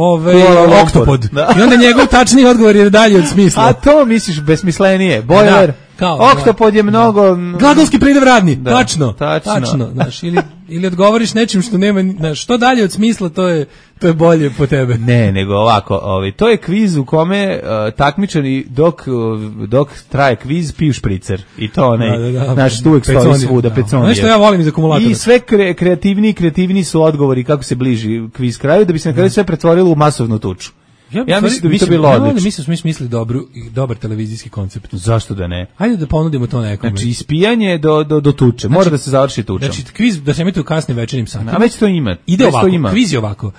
Oktopod. I onda njegov tačni odgovor je dalje od smisla. A to misliš besmislenije. Bojler. Oktopod je mnogo... Glagolski pridev radni. Tačno. Znaš, ili odgovoriš nečim što nema... Što dalje od smisla, to je bolje po tebe. Ne, nego ovako. To je kviz u kome takmičari dok traje kviz piju špricer. I to naš uvek stoji svuda, Peconi. Znaš što ja volim iz akumulatora. I sve kreativniji su odgovori kako se bliži kviz kraju, da bi se na kraju sve pretvorilo u masovnu tuču. Ja mislim da bi to bilo odlično. Mislim da smo smislili dobar televizijski koncept. Zašto da ne? Hajde da ponudimo to nekome. Znači, ispijanje do tuče. Mora da se završi tučom. Znači, kviz da se emite u kasnim večernjim satima. A već to ima. Ide ovako, kviz je ovako.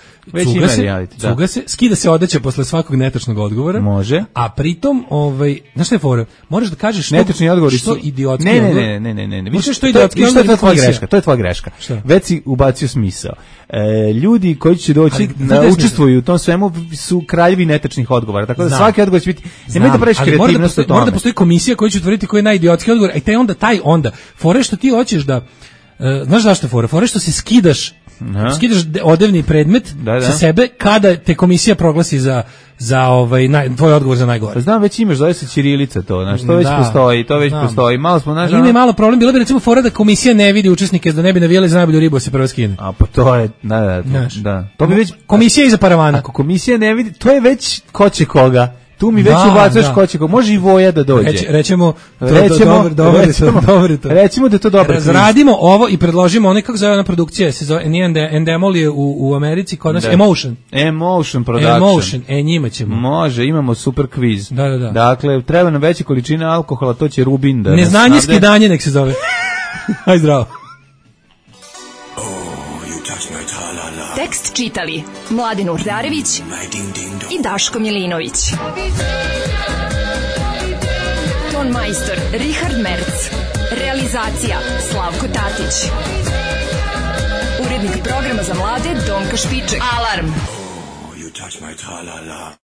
Cuga se, skida se odeća posle svakog netačnog odgovora. Može. A pritom, znaš šta je fora? Moraš da kažeš netačni odgovori što idiotski. Ne. Više što idiotski. To je tvoja greška. Već si ubacio smisao. Ljudi koji će doći da učestvuju u tom svemu su kraljevi netačnih odgovora. Tako da svaki odgovor će biti... Nemoj da praviš kreativnost o tome. Mora da postoji komisija koja će utvrditi koji je najidiotski odgovor, a taj onda. Fore što ti hoćeš da... Znaš zašto fore? Fore što se skidaš odevni predmet sa sebe kada te komisija proglasi za tvoj odgovor za najgore. Znam, već imaš, zove se ćirilica to, znaš, to već postoji, malo smo, znaš... Ima malo problem, bilo bi recimo fora da komisija ne vidi učesnike, da ne bi navijali za najbolju ribu, se prvo skine. A pa to je, da. To bi već... Komisija iza paravana. Ako komisija ne vidi, to je već ko će koga. Tu mi već ubacuješ kočiko. Može i Voja da dođe. Recimo da je to dobro. Razradimo ovo i predložimo onaj, kako zove ona produkcija, se zove Endemol je u Americi, kod nas Emotion Production. Njima ćemo. Može, imamo super kviz. Da. Dakle, treba nam veća količina alkohola, to će Rubin da... Neznanje skidanje nek se zove. Aj zdravo. Tekst čitali Mladen Urdarević i Daško Milinović. Ton majstor Richard Merc. Realizacija Slavko Tatić. Urednik programa za mlade Donka Špiček. Alarm!